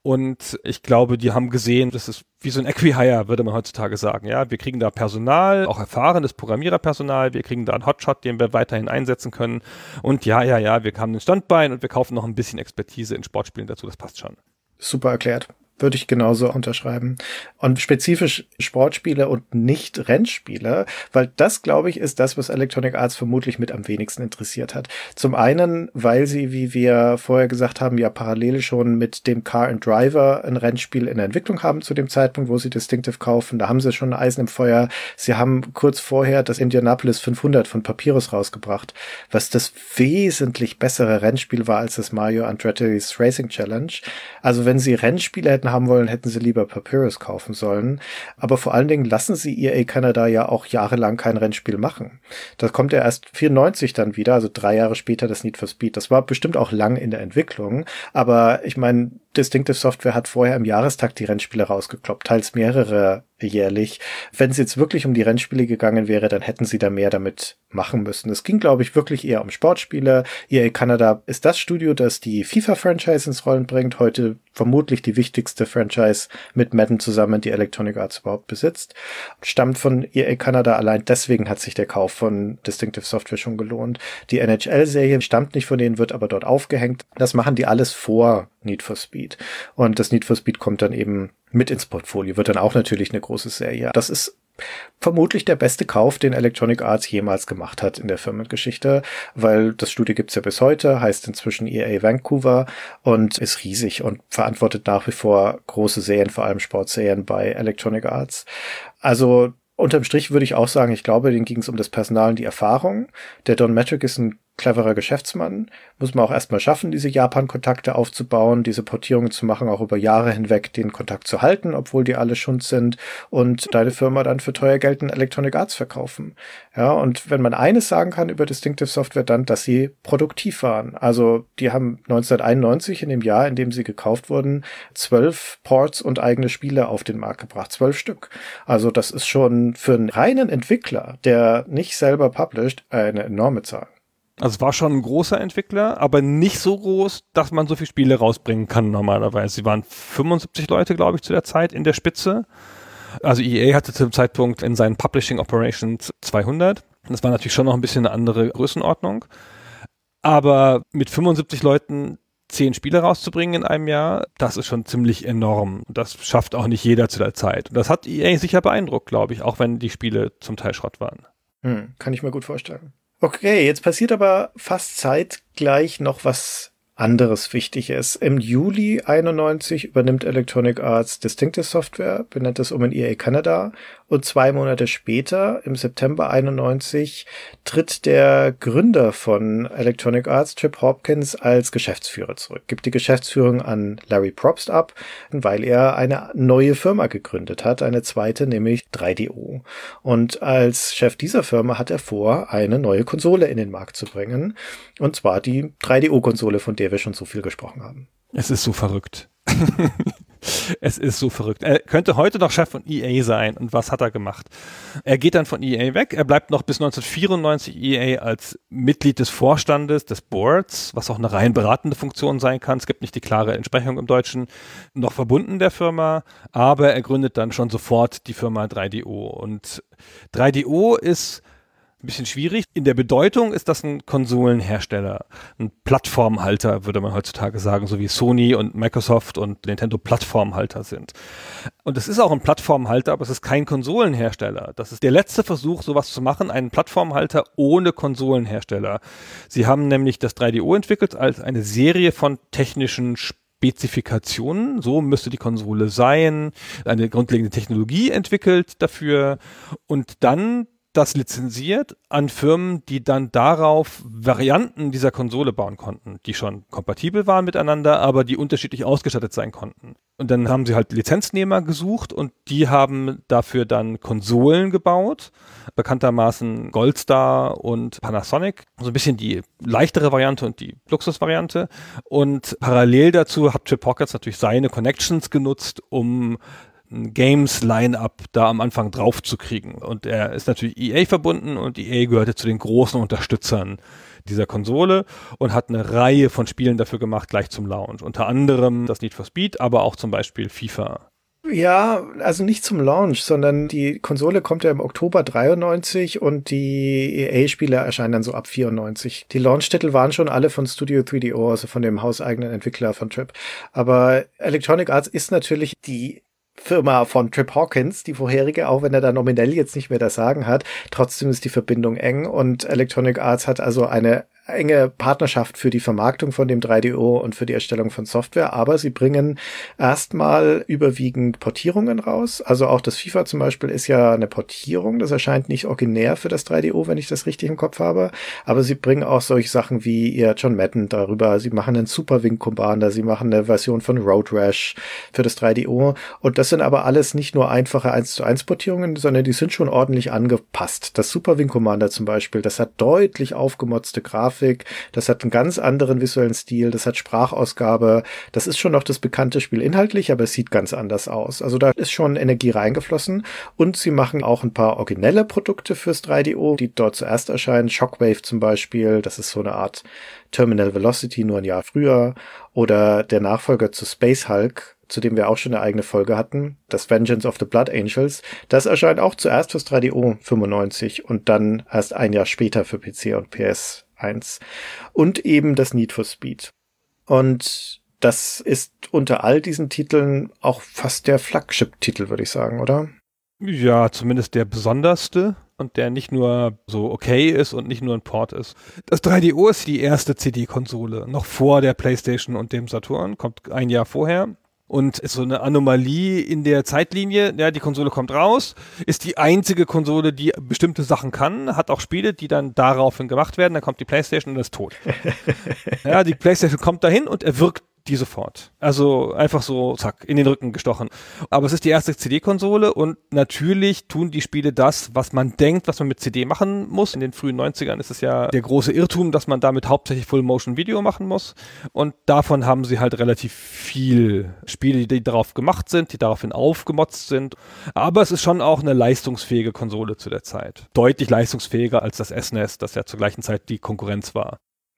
Und ich glaube, die haben gesehen, das ist wie so ein Acquihire, würde man heutzutage sagen. Ja, wir kriegen da Personal, auch erfahrenes Programmiererpersonal, wir kriegen da einen Hotshot, den wir weiterhin einsetzen können. Und ja, wir haben ein Standbein und wir kaufen noch ein bisschen Expertise in Sportspielen dazu, das passt schon. Super erklärt. Würde ich genauso unterschreiben. Und spezifisch Sportspiele und nicht Rennspiele, weil das, glaube ich, ist das, was Electronic Arts vermutlich mit am wenigsten interessiert hat. Zum einen, weil sie, wie wir vorher gesagt haben, ja parallel schon mit dem Car and Driver ein Rennspiel in der Entwicklung haben zu dem Zeitpunkt, wo sie Distinctive kaufen. Da haben sie schon ein Eisen im Feuer. Sie haben kurz vorher das Indianapolis 500 von Papyrus rausgebracht, was das wesentlich bessere Rennspiel war als das Mario Andretti's Racing Challenge. Also wenn sie Rennspiele hätten haben wollen, hätten sie lieber Papyrus kaufen sollen. Aber vor allen Dingen lassen sie EA Canada ja auch jahrelang kein Rennspiel machen. Das kommt ja erst 94 dann wieder, also 3 Jahre später das Need for Speed. Das war bestimmt auch lang in der Entwicklung. Aber ich meine, Distinctive Software hat vorher im Jahrestakt die Rennspiele rausgekloppt, teils mehrere jährlich. Wenn es jetzt wirklich um die Rennspiele gegangen wäre, dann hätten sie da mehr damit machen müssen. Es ging, glaube ich, wirklich eher um Sportspiele. EA Canada ist das Studio, das die FIFA-Franchise ins Rollen bringt. Heute vermutlich die wichtigste Franchise mit Madden zusammen, die Electronic Arts überhaupt besitzt. Stammt von EA Canada. Allein deswegen hat sich der Kauf von Distinctive Software schon gelohnt. Die NHL-Serie stammt nicht von denen, wird aber dort aufgehängt. Das machen die alles vor Need for Speed. Und das Need for Speed kommt dann eben mit ins Portfolio, wird dann auch natürlich eine große Serie. Das ist vermutlich der beste Kauf, den Electronic Arts jemals gemacht hat in der Firmengeschichte, weil das Studio gibt's ja bis heute, heißt inzwischen EA Vancouver und ist riesig und verantwortet nach wie vor große Serien, vor allem Sportserien bei Electronic Arts. Also unterm Strich würde ich auch sagen, ich glaube, denen ging es um das Personal und die Erfahrung. Der Don Mattrick ist ein cleverer Geschäftsmann, muss man auch erstmal schaffen, diese Japan-Kontakte aufzubauen, diese Portierungen zu machen, auch über Jahre hinweg den Kontakt zu halten, obwohl die alle Schund sind und deine Firma dann für teuer Geld in Electronic Arts verkaufen. Ja, und wenn man eines sagen kann über Distinctive Software, dann, dass sie produktiv waren. Also die haben 1991, in dem Jahr, in dem sie gekauft wurden, 12 Ports und eigene Spiele auf den Markt gebracht, 12 Stück. Also das ist schon für einen reinen Entwickler, der nicht selber published, eine enorme Zahl. Also es war schon ein großer Entwickler, aber nicht so groß, dass man so viele Spiele rausbringen kann normalerweise. Sie waren 75 Leute, glaube ich, zu der Zeit in der Spitze. Also EA hatte zum Zeitpunkt in seinen Publishing Operations 200. Das war natürlich schon noch ein bisschen eine andere Größenordnung. Aber mit 75 Leuten 10 Spiele rauszubringen in einem Jahr, das ist schon ziemlich enorm. Das schafft auch nicht jeder zu der Zeit. Und das hat EA sicher beeindruckt, glaube ich, auch wenn die Spiele zum Teil Schrott waren. Kann ich mir gut vorstellen. Okay, jetzt passiert aber fast zeitgleich noch was anderes Wichtiges. Im Juli 91 übernimmt Electronic Arts Distinctive Software, benennt es um in EA Canada und 2 Monate später, im September 91, tritt der Gründer von Electronic Arts, Trip Hopkins, als Geschäftsführer zurück, gibt die Geschäftsführung an Larry Probst ab, weil er eine neue Firma gegründet hat, eine zweite, nämlich 3DO. Und als Chef dieser Firma hat er vor, eine neue Konsole in den Markt zu bringen, und zwar die 3DO-Konsole, von der wir schon so viel gesprochen haben. Es ist so verrückt. Es ist so verrückt. Er könnte heute noch Chef von EA sein. Und was hat er gemacht? Er geht dann von EA weg. Er bleibt noch bis 1994 EA als Mitglied des Vorstandes, des Boards, was auch eine rein beratende Funktion sein kann. Es gibt nicht die klare Entsprechung im Deutschen. Noch verbunden der Firma. Aber er gründet dann schon sofort die Firma 3DO. Und 3DO ist ein bisschen schwierig. In der Bedeutung ist das ein Konsolenhersteller, ein Plattformhalter, würde man heutzutage sagen, so wie Sony und Microsoft und Nintendo Plattformhalter sind. Und es ist auch ein Plattformhalter, aber es ist kein Konsolenhersteller. Das ist der letzte Versuch, sowas zu machen, einen Plattformhalter ohne Konsolenhersteller. Sie haben nämlich das 3DO entwickelt als eine Serie von technischen Spezifikationen, so müsste die Konsole sein, eine grundlegende Technologie entwickelt dafür und dann das lizenziert an Firmen, die dann darauf Varianten dieser Konsole bauen konnten, die schon kompatibel waren miteinander, aber die unterschiedlich ausgestattet sein konnten. Und dann haben sie halt Lizenznehmer gesucht und die haben dafür dann Konsolen gebaut, bekanntermaßen Goldstar und Panasonic, so ein bisschen die leichtere Variante und die Luxusvariante. Und parallel dazu hat Trip Hawkins natürlich seine Connections genutzt, um ein Games-Line-Up da am Anfang drauf zu kriegen. Und er ist natürlich EA verbunden und EA gehörte zu den großen Unterstützern dieser Konsole und hat eine Reihe von Spielen dafür gemacht, gleich zum Launch. Unter anderem das Need for Speed, aber auch zum Beispiel FIFA. Ja, also nicht zum Launch, sondern die Konsole kommt ja im Oktober 93 und die EA-Spiele erscheinen dann so ab 94. Die Launch-Titel waren schon alle von Studio 3DO, also von dem hauseigenen Entwickler von Trip. Aber Electronic Arts ist natürlich die Firma von Trip Hawkins, die vorherige, auch wenn er da nominell jetzt nicht mehr das Sagen hat. Trotzdem ist die Verbindung eng und Electronic Arts hat also eine enge Partnerschaft für die Vermarktung von dem 3DO und für die Erstellung von Software, aber sie bringen erstmal überwiegend Portierungen raus. Also auch das FIFA zum Beispiel ist ja eine Portierung, das erscheint nicht originär für das 3DO, wenn ich das richtig im Kopf habe, aber sie bringen auch solche Sachen wie ihr John Madden darüber, sie machen einen Super Wing Commander, sie machen eine Version von Road Rash für das 3DO und das sind aber alles nicht nur einfache 1:1 Portierungen, sondern die sind schon ordentlich angepasst. Das Super Wing Commander zum Beispiel, das hat deutlich aufgemotzte Grafik, das hat einen ganz anderen visuellen Stil, das hat Sprachausgabe, das ist schon noch das bekannte Spiel inhaltlich, aber es sieht ganz anders aus. Also da ist schon Energie reingeflossen und sie machen auch ein paar originelle Produkte fürs 3DO, die dort zuerst erscheinen. Shockwave zum Beispiel, das ist so eine Art Terminal Velocity, nur ein Jahr früher, oder der Nachfolger zu Space Hulk, zu dem wir auch schon eine eigene Folge hatten, das Vengeance of the Blood Angels, das erscheint auch zuerst fürs 3DO 95 und dann erst ein Jahr später für PC und PS1 und eben das Need for Speed. Und das ist unter all diesen Titeln auch fast der Flagship-Titel, würde ich sagen, oder? Ja, zumindest der besonderste und der nicht nur so okay ist und nicht nur ein Port ist. Das 3DO ist die erste CD-Konsole, noch vor der PlayStation und dem Saturn, kommt ein Jahr vorher. Und ist so eine Anomalie in der Zeitlinie. Ja, die Konsole kommt raus, ist die einzige Konsole, die bestimmte Sachen kann, hat auch Spiele, die dann daraufhin gemacht werden. Dann kommt die PlayStation und ist tot. Ja, die PlayStation kommt dahin und erwirkt die sofort. Also einfach so, zack, in den Rücken gestochen. Aber es ist die erste CD-Konsole und natürlich tun die Spiele das, was man denkt, was man mit CD machen muss. In den frühen 90ern ist es ja der große Irrtum, dass man damit hauptsächlich Full-Motion-Video machen muss. Und davon haben sie halt relativ viel Spiele, die darauf gemacht sind, die daraufhin aufgemotzt sind. Aber es ist schon auch eine leistungsfähige Konsole zu der Zeit. Deutlich leistungsfähiger als das SNES, das ja zur gleichen Zeit die Konkurrenz war.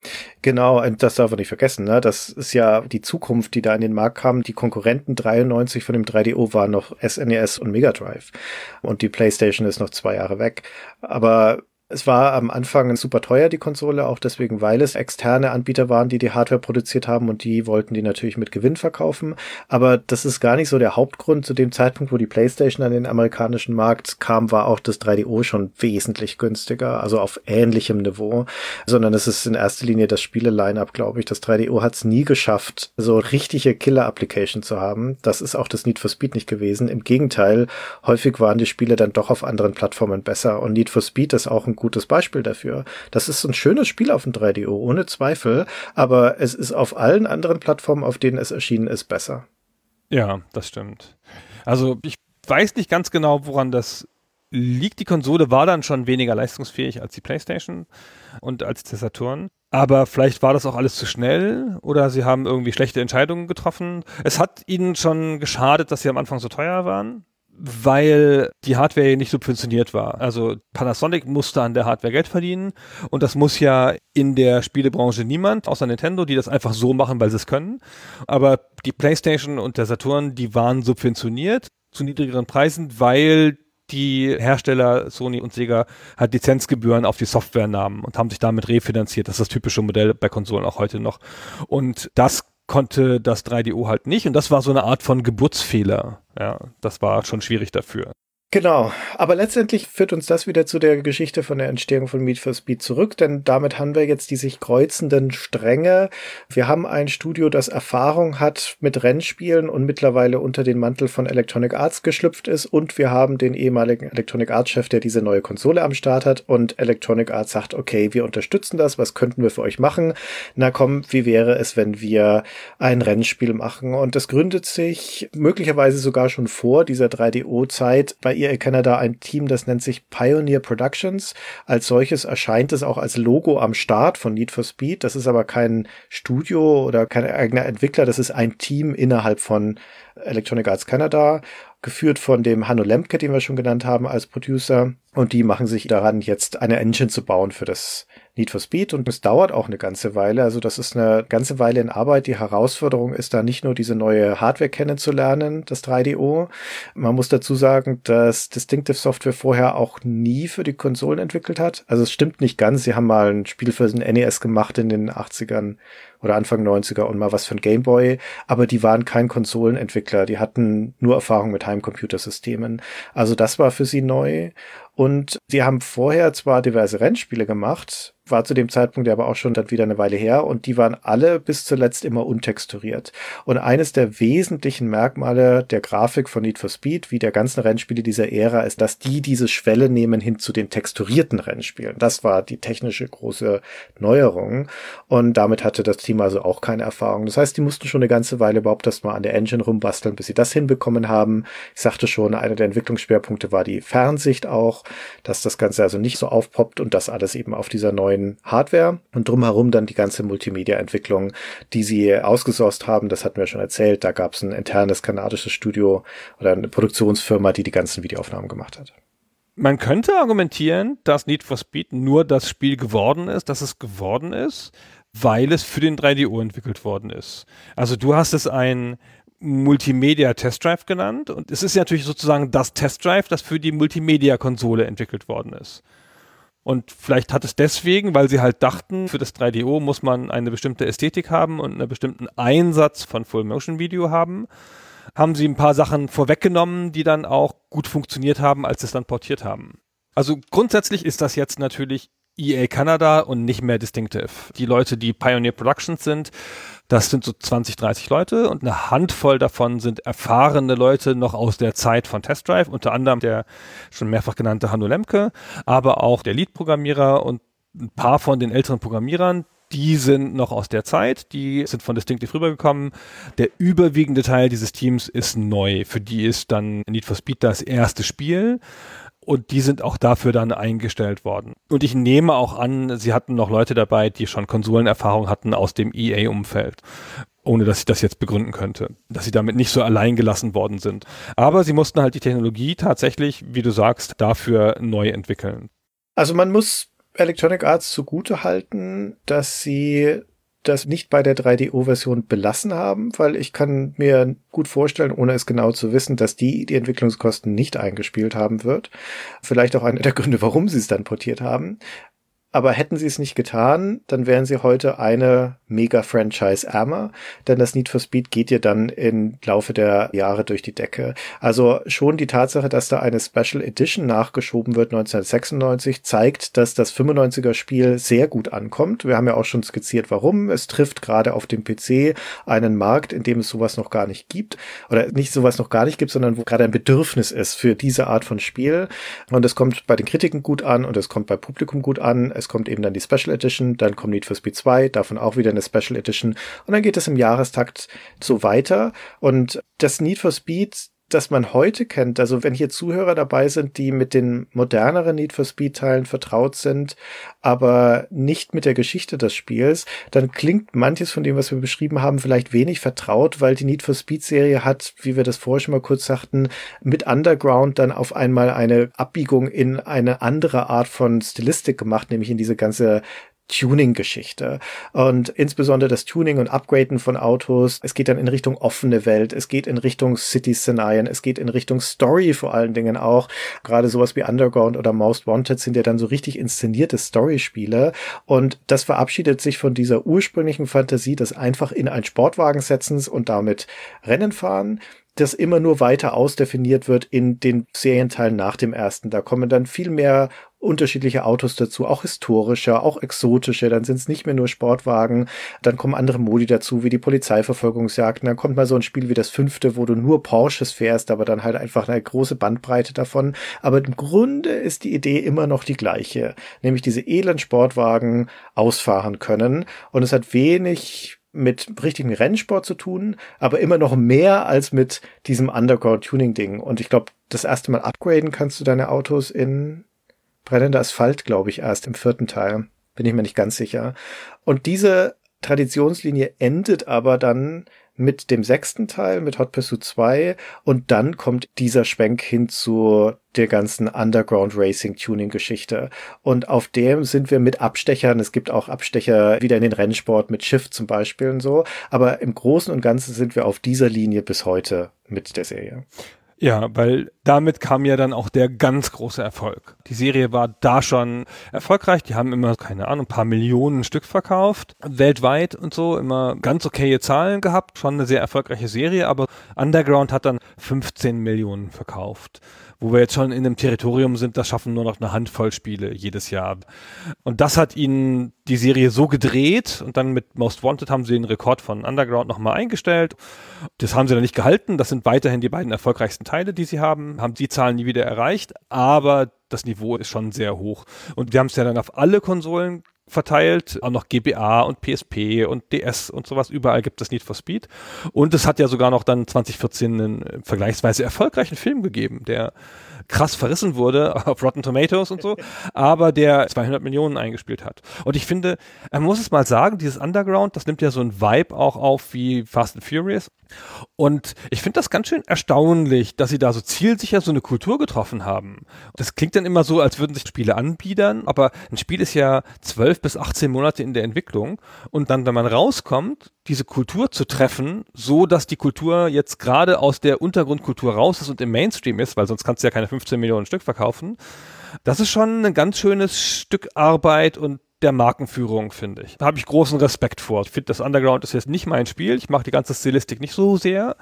Genau, und das darf man nicht vergessen, ne? Das ist ja die Zukunft, die da in den Markt kam. Die Konkurrenten 93 von dem 3DO waren noch SNES und Mega Drive. Und die PlayStation ist noch 2 Jahre weg. Aber es war am Anfang super teuer, die Konsole, auch deswegen, weil es externe Anbieter waren, die die Hardware produziert haben und die wollten die natürlich mit Gewinn verkaufen. Aber das ist gar nicht so der Hauptgrund. Zu dem Zeitpunkt, wo die PlayStation an den amerikanischen Markt kam, war auch das 3DO schon wesentlich günstiger, also auf ähnlichem Niveau, sondern es ist in erster Linie das Spiele-Line-Up, glaube ich. Das 3DO hat es nie geschafft, so richtige Killer-Application zu haben. Das ist auch das Need for Speed nicht gewesen. Im Gegenteil, häufig waren die Spiele dann doch auf anderen Plattformen besser und Need for Speed ist auch ein gutes Beispiel dafür. Das ist ein schönes Spiel auf dem 3DO, ohne Zweifel, aber es ist auf allen anderen Plattformen, auf denen es erschienen ist, besser. Ja, das stimmt. Also ich weiß nicht ganz genau, woran das liegt. Die Konsole war dann schon weniger leistungsfähig als die PlayStation und als der Saturn. Aber vielleicht war das auch alles zu schnell oder sie haben irgendwie schlechte Entscheidungen getroffen. Es hat ihnen schon geschadet, dass sie am Anfang so teuer waren, weil die Hardware nicht subventioniert war. Also Panasonic musste an der Hardware Geld verdienen und das muss ja in der Spielebranche niemand, außer Nintendo, die das einfach so machen, weil sie es können. Aber die PlayStation und der Saturn, die waren subventioniert zu niedrigeren Preisen, weil die Hersteller Sony und Sega halt Lizenzgebühren auf die Software nahmen und haben sich damit refinanziert. Das ist das typische Modell bei Konsolen auch heute noch. Und das konnte das 3DO halt nicht und das war so eine Art von Geburtsfehler. Ja, das war schon schwierig dafür. Genau, aber letztendlich führt uns das wieder zu der Geschichte von der Entstehung von Need for Speed zurück, denn damit haben wir jetzt die sich kreuzenden Stränge. Wir haben ein Studio, das Erfahrung hat mit Rennspielen und mittlerweile unter den Mantel von Electronic Arts geschlüpft ist, und wir haben den ehemaligen Electronic Arts Chef, der diese neue Konsole am Start hat, und Electronic Arts sagt, okay, wir unterstützen das, was könnten wir für euch machen? Na komm, wie wäre es, wenn wir ein Rennspiel machen? Und das gründet sich möglicherweise sogar schon vor dieser 3DO-Zeit bei EA Canada ein Team, das nennt sich Pioneer Productions. Als solches erscheint es auch als Logo am Start von Need for Speed. Das ist aber kein Studio oder kein eigener Entwickler. Das ist ein Team innerhalb von Electronic Arts Canada, geführt von dem Hanno Lemke, den wir schon genannt haben als Producer. Und die machen sich daran, jetzt eine Engine zu bauen für das Need for Speed. Und es dauert auch eine ganze Weile. Also das ist eine ganze Weile in Arbeit. Die Herausforderung ist da nicht nur diese neue Hardware kennenzulernen, das 3DO. Man muss dazu sagen, dass Distinctive Software vorher auch nie für die Konsolen entwickelt hat. Also es stimmt nicht ganz. Sie haben mal ein Spiel für den NES gemacht in den 80ern oder Anfang 90er und mal was für ein Game Boy. Aber die waren kein Konsolenentwickler. Die hatten nur Erfahrung mit Heimcomputersystemen. Also das war für sie neu. Und sie haben vorher zwar diverse Rennspiele gemacht, war zu dem Zeitpunkt aber auch schon dann wieder eine Weile her, und die waren alle bis zuletzt immer untexturiert. Und eines der wesentlichen Merkmale der Grafik von Need for Speed, wie der ganzen Rennspiele dieser Ära, ist, dass die diese Schwelle nehmen hin zu den texturierten Rennspielen. Das war die technische große Neuerung, und damit hatte das Team also auch keine Erfahrung. Das heißt, die mussten schon eine ganze Weile überhaupt erst mal an der Engine rumbasteln, bis sie das hinbekommen haben. Ich sagte schon, einer der Entwicklungsschwerpunkte war die Fernsicht auch, dass das Ganze also nicht so aufpoppt, und das alles eben auf dieser neuen Hardware, und drumherum dann die ganze Multimedia-Entwicklung, die sie ausgesourced haben. Das hatten wir schon erzählt. Da gab es ein internes kanadisches Studio oder eine Produktionsfirma, die die ganzen Videoaufnahmen gemacht hat. Man könnte argumentieren, dass Need for Speed nur das Spiel geworden ist, dass es geworden ist, weil es für den 3DO entwickelt worden ist. Also du hast es ein Multimedia Test Drive genannt, und es ist ja natürlich sozusagen das Test Drive, das für die Multimedia-Konsole entwickelt worden ist. Und vielleicht hat es deswegen, weil sie halt dachten, für das 3DO muss man eine bestimmte Ästhetik haben und einen bestimmten Einsatz von Full-Motion-Video haben sie ein paar Sachen vorweggenommen, die dann auch gut funktioniert haben, als sie es dann portiert haben. Also grundsätzlich ist das jetzt natürlich EA Canada und nicht mehr Distinctive. Die Leute, die Pioneer Productions sind, das sind so 20, 30 Leute, und eine Handvoll davon sind erfahrene Leute noch aus der Zeit von Test Drive, unter anderem der schon mehrfach genannte Hanno Lemke, aber auch der Lead-Programmierer und ein paar von den älteren Programmierern, die sind noch aus der Zeit, die sind von Distinctive rübergekommen. Der überwiegende Teil dieses Teams ist neu. Für die ist dann Need for Speed das erste Spiel. Und die sind auch dafür dann eingestellt worden. Und ich nehme auch an, sie hatten noch Leute dabei, die schon Konsolenerfahrung hatten aus dem EA-Umfeld. Ohne dass ich das jetzt begründen könnte. Dass sie damit nicht so allein gelassen worden sind. Aber sie mussten halt die Technologie tatsächlich, wie du sagst, dafür neu entwickeln. Also man muss Electronic Arts zugute halten, dass sie das nicht bei der 3DO-Version belassen haben, weil ich kann mir gut vorstellen, ohne es genau zu wissen, dass die Entwicklungskosten nicht eingespielt haben wird. Vielleicht auch einer der Gründe, warum sie es dann portiert haben. Aber hätten sie es nicht getan, dann wären sie heute eine Mega-Franchise ärmer, denn das Need for Speed geht ja dann im Laufe der Jahre durch die Decke. Also schon die Tatsache, dass da eine Special Edition nachgeschoben wird 1996, zeigt, dass das 95er Spiel sehr gut ankommt. Wir haben ja auch schon skizziert, warum. Es trifft gerade auf dem PC einen Markt, in dem es sowas noch gar nicht gibt. Oder nicht sowas noch gar nicht gibt, sondern wo gerade ein Bedürfnis ist für diese Art von Spiel. Und es kommt bei den Kritiken gut an und es kommt beim Publikum gut an. Es kommt eben dann die Special Edition, dann kommt Need for Speed 2, davon auch wieder eine Special Edition, und dann geht es im Jahrestakt so weiter. Und das Need for Speed, das man heute kennt, also wenn hier Zuhörer dabei sind, die mit den moderneren Need for Speed Teilen vertraut sind, aber nicht mit der Geschichte des Spiels, dann klingt manches von dem, was wir beschrieben haben, vielleicht wenig vertraut, weil die Need for Speed Serie hat, wie wir das vorher schon mal kurz sagten, mit Underground dann auf einmal eine Abbiegung in eine andere Art von Stilistik gemacht, nämlich in diese ganze Tuning-Geschichte. Und insbesondere das Tuning und Upgraden von Autos. Es geht dann in Richtung offene Welt. Es geht in Richtung City-Szenarien. Es geht in Richtung Story vor allen Dingen auch. Gerade sowas wie Underground oder Most Wanted sind ja dann so richtig inszenierte Story-Spiele. Und das verabschiedet sich von dieser ursprünglichen Fantasie des einfach in einen Sportwagen setzens und damit Rennen fahren, das immer nur weiter ausdefiniert wird in den Serienteilen nach dem ersten. Da kommen dann viel mehr unterschiedliche Autos dazu, auch historische, auch exotische, dann sind es nicht mehr nur Sportwagen, dann kommen andere Modi dazu, wie die Polizeiverfolgungsjagden, dann kommt mal so ein Spiel wie das 5., wo du nur Porsches fährst, aber dann halt einfach eine große Bandbreite davon. Aber im Grunde ist die Idee immer noch die gleiche, nämlich diese edlen Sportwagen ausfahren können, und es hat wenig mit richtigem Rennsport zu tun, aber immer noch mehr als mit diesem Underground-Tuning-Ding. Und ich glaube, das erste Mal upgraden kannst du deine Autos in brennender Asphalt, glaube ich, erst im 4. Teil. Bin ich mir nicht ganz sicher. Und diese Traditionslinie endet aber dann mit dem 6. Teil, mit Hot Pursuit 2, und dann kommt dieser Schwenk hin zu der ganzen Underground-Racing-Tuning-Geschichte. Und auf dem sind wir mit Abstechern, es gibt auch Abstecher wieder in den Rennsport mit Shift zum Beispiel und so, aber im Großen und Ganzen sind wir auf dieser Linie bis heute mit der Serie. Ja, weil damit kam ja dann auch der ganz große Erfolg. Die Serie war da schon erfolgreich. Die haben immer, keine Ahnung, ein paar Millionen Stück verkauft, weltweit und so, immer ganz okaye Zahlen gehabt. Schon eine sehr erfolgreiche Serie, aber Underground hat dann 15 Millionen verkauft. Wo wir jetzt schon in einem Territorium sind, das schaffen nur noch eine Handvoll Spiele jedes Jahr. Und das hat ihnen die Serie so gedreht, und dann mit Most Wanted haben sie den Rekord von Underground nochmal eingestellt. Das haben sie dann nicht gehalten. Das sind weiterhin die beiden erfolgreichsten Teile, die sie haben die Zahlen nie wieder erreicht, aber das Niveau ist schon sehr hoch. Und wir haben es ja dann auf alle Konsolen verteilt, auch noch GBA und PSP und DS und sowas, überall gibt es Need for Speed. Und es hat ja sogar noch dann 2014 einen vergleichsweise erfolgreichen Film gegeben, der krass verrissen wurde auf Rotten Tomatoes und so, aber der 200 Millionen eingespielt hat. Und ich finde, man muss es mal sagen, dieses Underground, das nimmt ja so einen Vibe auch auf wie Fast and Furious. Und ich finde das ganz schön erstaunlich, dass sie da so zielsicher so eine Kultur getroffen haben. Das klingt dann immer so, als würden sich Spiele anbiedern, aber ein Spiel ist ja 12 bis 18 Monate in der Entwicklung, und dann, wenn man rauskommt, diese Kultur zu treffen, so dass die Kultur jetzt gerade aus der Untergrundkultur raus ist und im Mainstream ist, weil sonst kannst du ja keine 15 Millionen Stück verkaufen. Das ist schon ein ganz schönes Stück Arbeit und der Markenführung, finde ich. Da habe ich großen Respekt vor. Ich finde, das Underground ist jetzt nicht mein Spiel. Ich mag die ganze Stilistik nicht so sehr.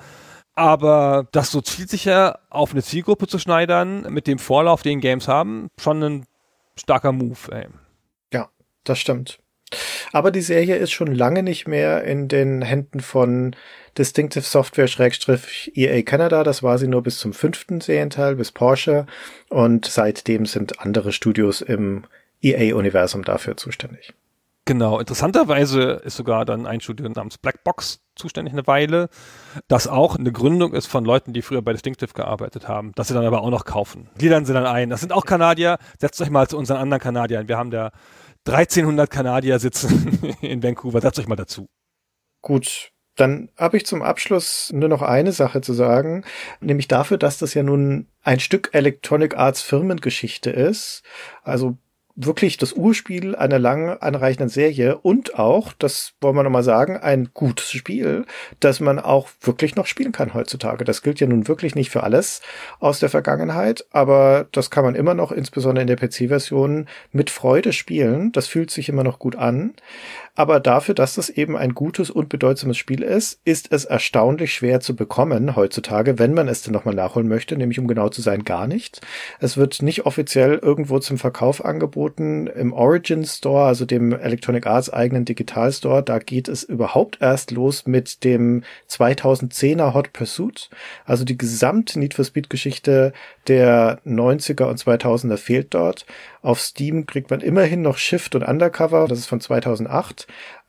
Aber das so zielsicher auf eine Zielgruppe zu schneidern, mit dem Vorlauf, den Games haben, schon ein starker Move, ey. Ja, das stimmt. Aber die Serie ist schon lange nicht mehr in den Händen von Distinctive Software /EA Canada. Das war sie nur bis zum 5. Serienteil, bis Porsche. Und seitdem sind andere Studios im EA-Universum dafür zuständig. Genau, interessanterweise ist sogar dann ein Studio namens Blackbox zuständig eine Weile, das auch eine Gründung ist von Leuten, die früher bei Distinctive gearbeitet haben, das sie dann aber auch noch kaufen. Gliedern sie dann ein. Das sind auch Kanadier. Setzt euch mal zu unseren anderen Kanadiern. Wir haben da 1300 Kanadier sitzen in Vancouver. Setzt euch mal dazu. Gut. Dann habe ich zum Abschluss nur noch eine Sache zu sagen, nämlich dafür, dass das ja nun ein Stück Electronic Arts Firmengeschichte ist, also wirklich das Urspiel einer lang anreichenden Serie und auch, das wollen wir nochmal sagen, ein gutes Spiel, das man auch wirklich noch spielen kann heutzutage. Das gilt ja nun wirklich nicht für alles aus der Vergangenheit, aber das kann man immer noch, insbesondere in der PC-Version, mit Freude spielen. Das fühlt sich immer noch gut an. Aber dafür, dass das eben ein gutes und bedeutsames Spiel ist es erstaunlich schwer zu bekommen heutzutage, wenn man es denn nochmal nachholen möchte, nämlich um genau zu sein, gar nicht. Es wird nicht offiziell irgendwo zum Verkauf angeboten. Im Origin Store, also dem Electronic Arts eigenen Digital Store, da geht es überhaupt erst los mit dem 2010er Hot Pursuit. Also die gesamte Need for Speed Geschichte der 90er und 2000er fehlt dort. Auf Steam kriegt man immerhin noch Shift und Undercover, das ist von 2008,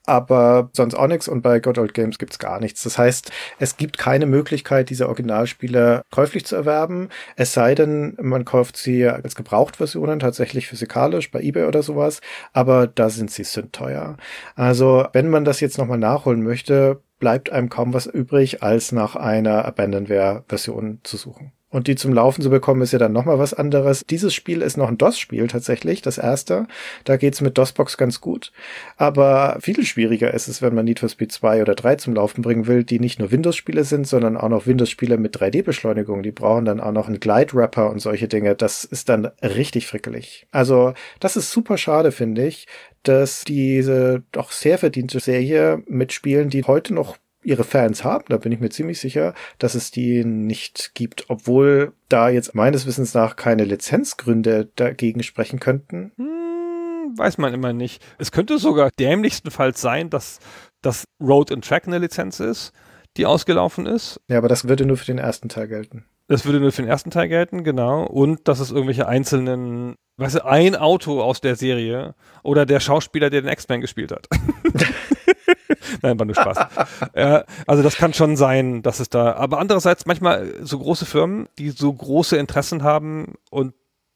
aber sonst auch nichts, und bei Good Old Games gibt's gar nichts. Das heißt, es gibt keine Möglichkeit, diese Originalspiele käuflich zu erwerben, es sei denn, man kauft sie als Gebrauchtversionen, tatsächlich physikalisch, bei eBay oder sowas, aber da sind sie sündteuer. Also, wenn man das jetzt nochmal nachholen möchte, bleibt einem kaum was übrig, als nach einer Abandonware-Version zu suchen. Und die zum Laufen zu bekommen, ist ja dann nochmal was anderes. Dieses Spiel ist noch ein DOS-Spiel tatsächlich, das erste. Da geht's mit DOSBox ganz gut. Aber viel schwieriger ist es, wenn man Need for Speed 2 oder 3 zum Laufen bringen will, die nicht nur Windows-Spiele sind, sondern auch noch Windows-Spiele mit 3D-Beschleunigung. Die brauchen dann auch noch einen Glide-Wrapper und solche Dinge. Das ist dann richtig frickelig. Also das ist super schade, finde ich, dass diese doch sehr verdiente Serie mit Spielen, die heute noch ihre Fans haben. Da bin ich mir ziemlich sicher, dass es die nicht gibt, obwohl da jetzt meines Wissens nach keine Lizenzgründe dagegen sprechen könnten. Weiß man immer nicht. Es könnte sogar dämlichstenfalls sein, dass das Road and Track eine Lizenz ist, die ausgelaufen ist. Ja, aber das würde nur für den ersten Teil gelten. Das würde nur für den ersten Teil gelten, genau. Und dass es irgendwelche einzelnen, weißt du, ein Auto aus der Serie oder der Schauspieler, der den X-Men gespielt hat. Nein, war nur Spaß. Also das kann schon sein, dass es da, aber andererseits manchmal so große Firmen, die so große Interessen haben und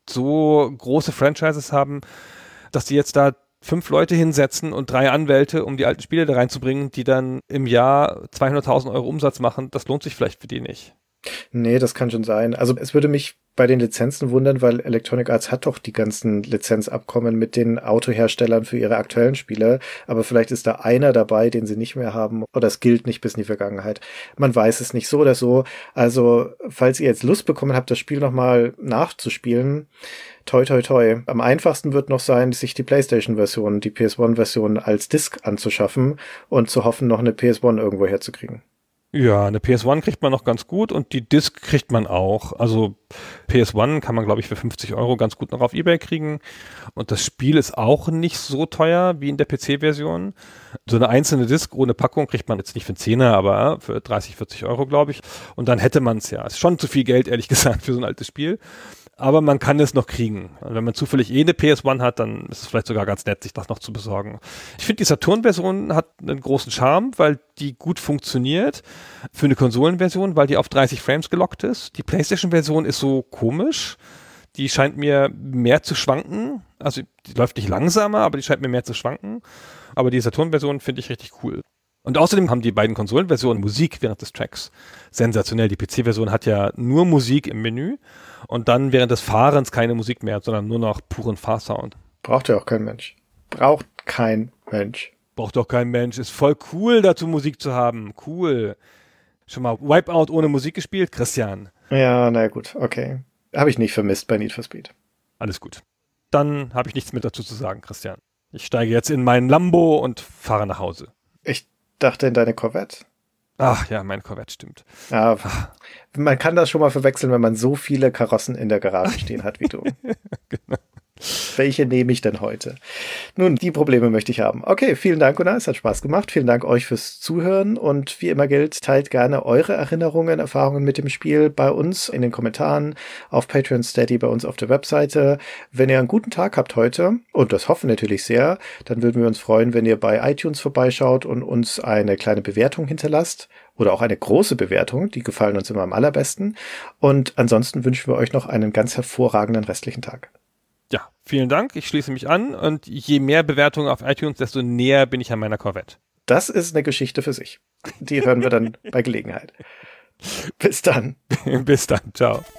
so große Franchises haben, dass die jetzt da 5 Leute hinsetzen und 3 Anwälte, um die alten Spiele da reinzubringen, die dann im Jahr 200.000 Euro Umsatz machen, das lohnt sich vielleicht für die nicht. Nee, das kann schon sein. Also es würde mich bei den Lizenzen wundern, weil Electronic Arts hat doch die ganzen Lizenzabkommen mit den Autoherstellern für ihre aktuellen Spiele, aber vielleicht ist da einer dabei, den sie nicht mehr haben, oder es gilt nicht bis in die Vergangenheit. Man weiß es nicht, so oder so. Also, falls ihr jetzt Lust bekommen habt, das Spiel nochmal nachzuspielen, toi toi toi. Am einfachsten wird noch sein, sich die PlayStation-Version, die PS1-Version als Disc anzuschaffen und zu hoffen, noch eine PS1 irgendwo herzukriegen. Ja, eine PS1 kriegt man noch ganz gut und die Disc kriegt man auch. Also PS1 kann man, glaube ich, für 50 Euro ganz gut noch auf eBay kriegen. Und das Spiel ist auch nicht so teuer wie in der PC-Version. So eine einzelne Disc ohne Packung kriegt man jetzt nicht für einen Zehner, aber für 30, 40 Euro, glaube ich. Und dann hätte man es ja. Ist schon zu viel Geld, ehrlich gesagt, für so ein altes Spiel. Aber man kann es noch kriegen. Und wenn man zufällig eine PS1 hat, dann ist es vielleicht sogar ganz nett, sich das noch zu besorgen. Ich finde, die Saturn-Version hat einen großen Charme, weil die gut funktioniert. Für eine Konsolenversion, weil die auf 30 Frames gelockt ist. Die PlayStation-Version ist so komisch. Die scheint mir mehr zu schwanken. Also die läuft nicht langsamer, aber die scheint mir mehr zu schwanken. Aber die Saturn-Version finde ich richtig cool. Und außerdem haben die beiden Konsolenversionen Musik während des Tracks. Sensationell. Die PC-Version hat ja nur Musik im Menü und dann während des Fahrens keine Musik mehr, sondern nur noch puren Fahrsound. Braucht ja auch kein Mensch. Braucht kein Mensch. Braucht doch kein Mensch. Ist voll cool, dazu Musik zu haben. Cool. Schon mal Wipeout ohne Musik gespielt, Christian? Ja, na gut, okay. Habe ich nicht vermisst bei Need for Speed. Alles gut. Dann habe ich nichts mehr dazu zu sagen, Christian. Ich steige jetzt in meinen Lambo und fahre nach Hause. Ich dachte in deine Corvette. Ach ja, mein Corvette stimmt. Ja, man kann das schon mal verwechseln, wenn man so viele Karossen in der Garage stehen hat wie du. Genau. Welche nehme ich denn heute? Nun, die Probleme möchte ich haben. Okay, vielen Dank, Gunnar. Es hat Spaß gemacht. Vielen Dank euch fürs Zuhören. Und wie immer gilt, teilt gerne eure Erinnerungen, Erfahrungen mit dem Spiel bei uns in den Kommentaren, auf Patreon, Steady, bei uns auf der Webseite. Wenn ihr einen guten Tag habt heute, und das hoffen natürlich sehr, dann würden wir uns freuen, wenn ihr bei iTunes vorbeischaut und uns eine kleine Bewertung hinterlasst. Oder auch eine große Bewertung. Die gefallen uns immer am allerbesten. Und ansonsten wünschen wir euch noch einen ganz hervorragenden restlichen Tag. Ja, vielen Dank. Ich schließe mich an und je mehr Bewertungen auf iTunes, desto näher bin ich an meiner Corvette. Das ist eine Geschichte für sich. Die hören wir dann bei Gelegenheit. Bis dann. Bis dann. Ciao.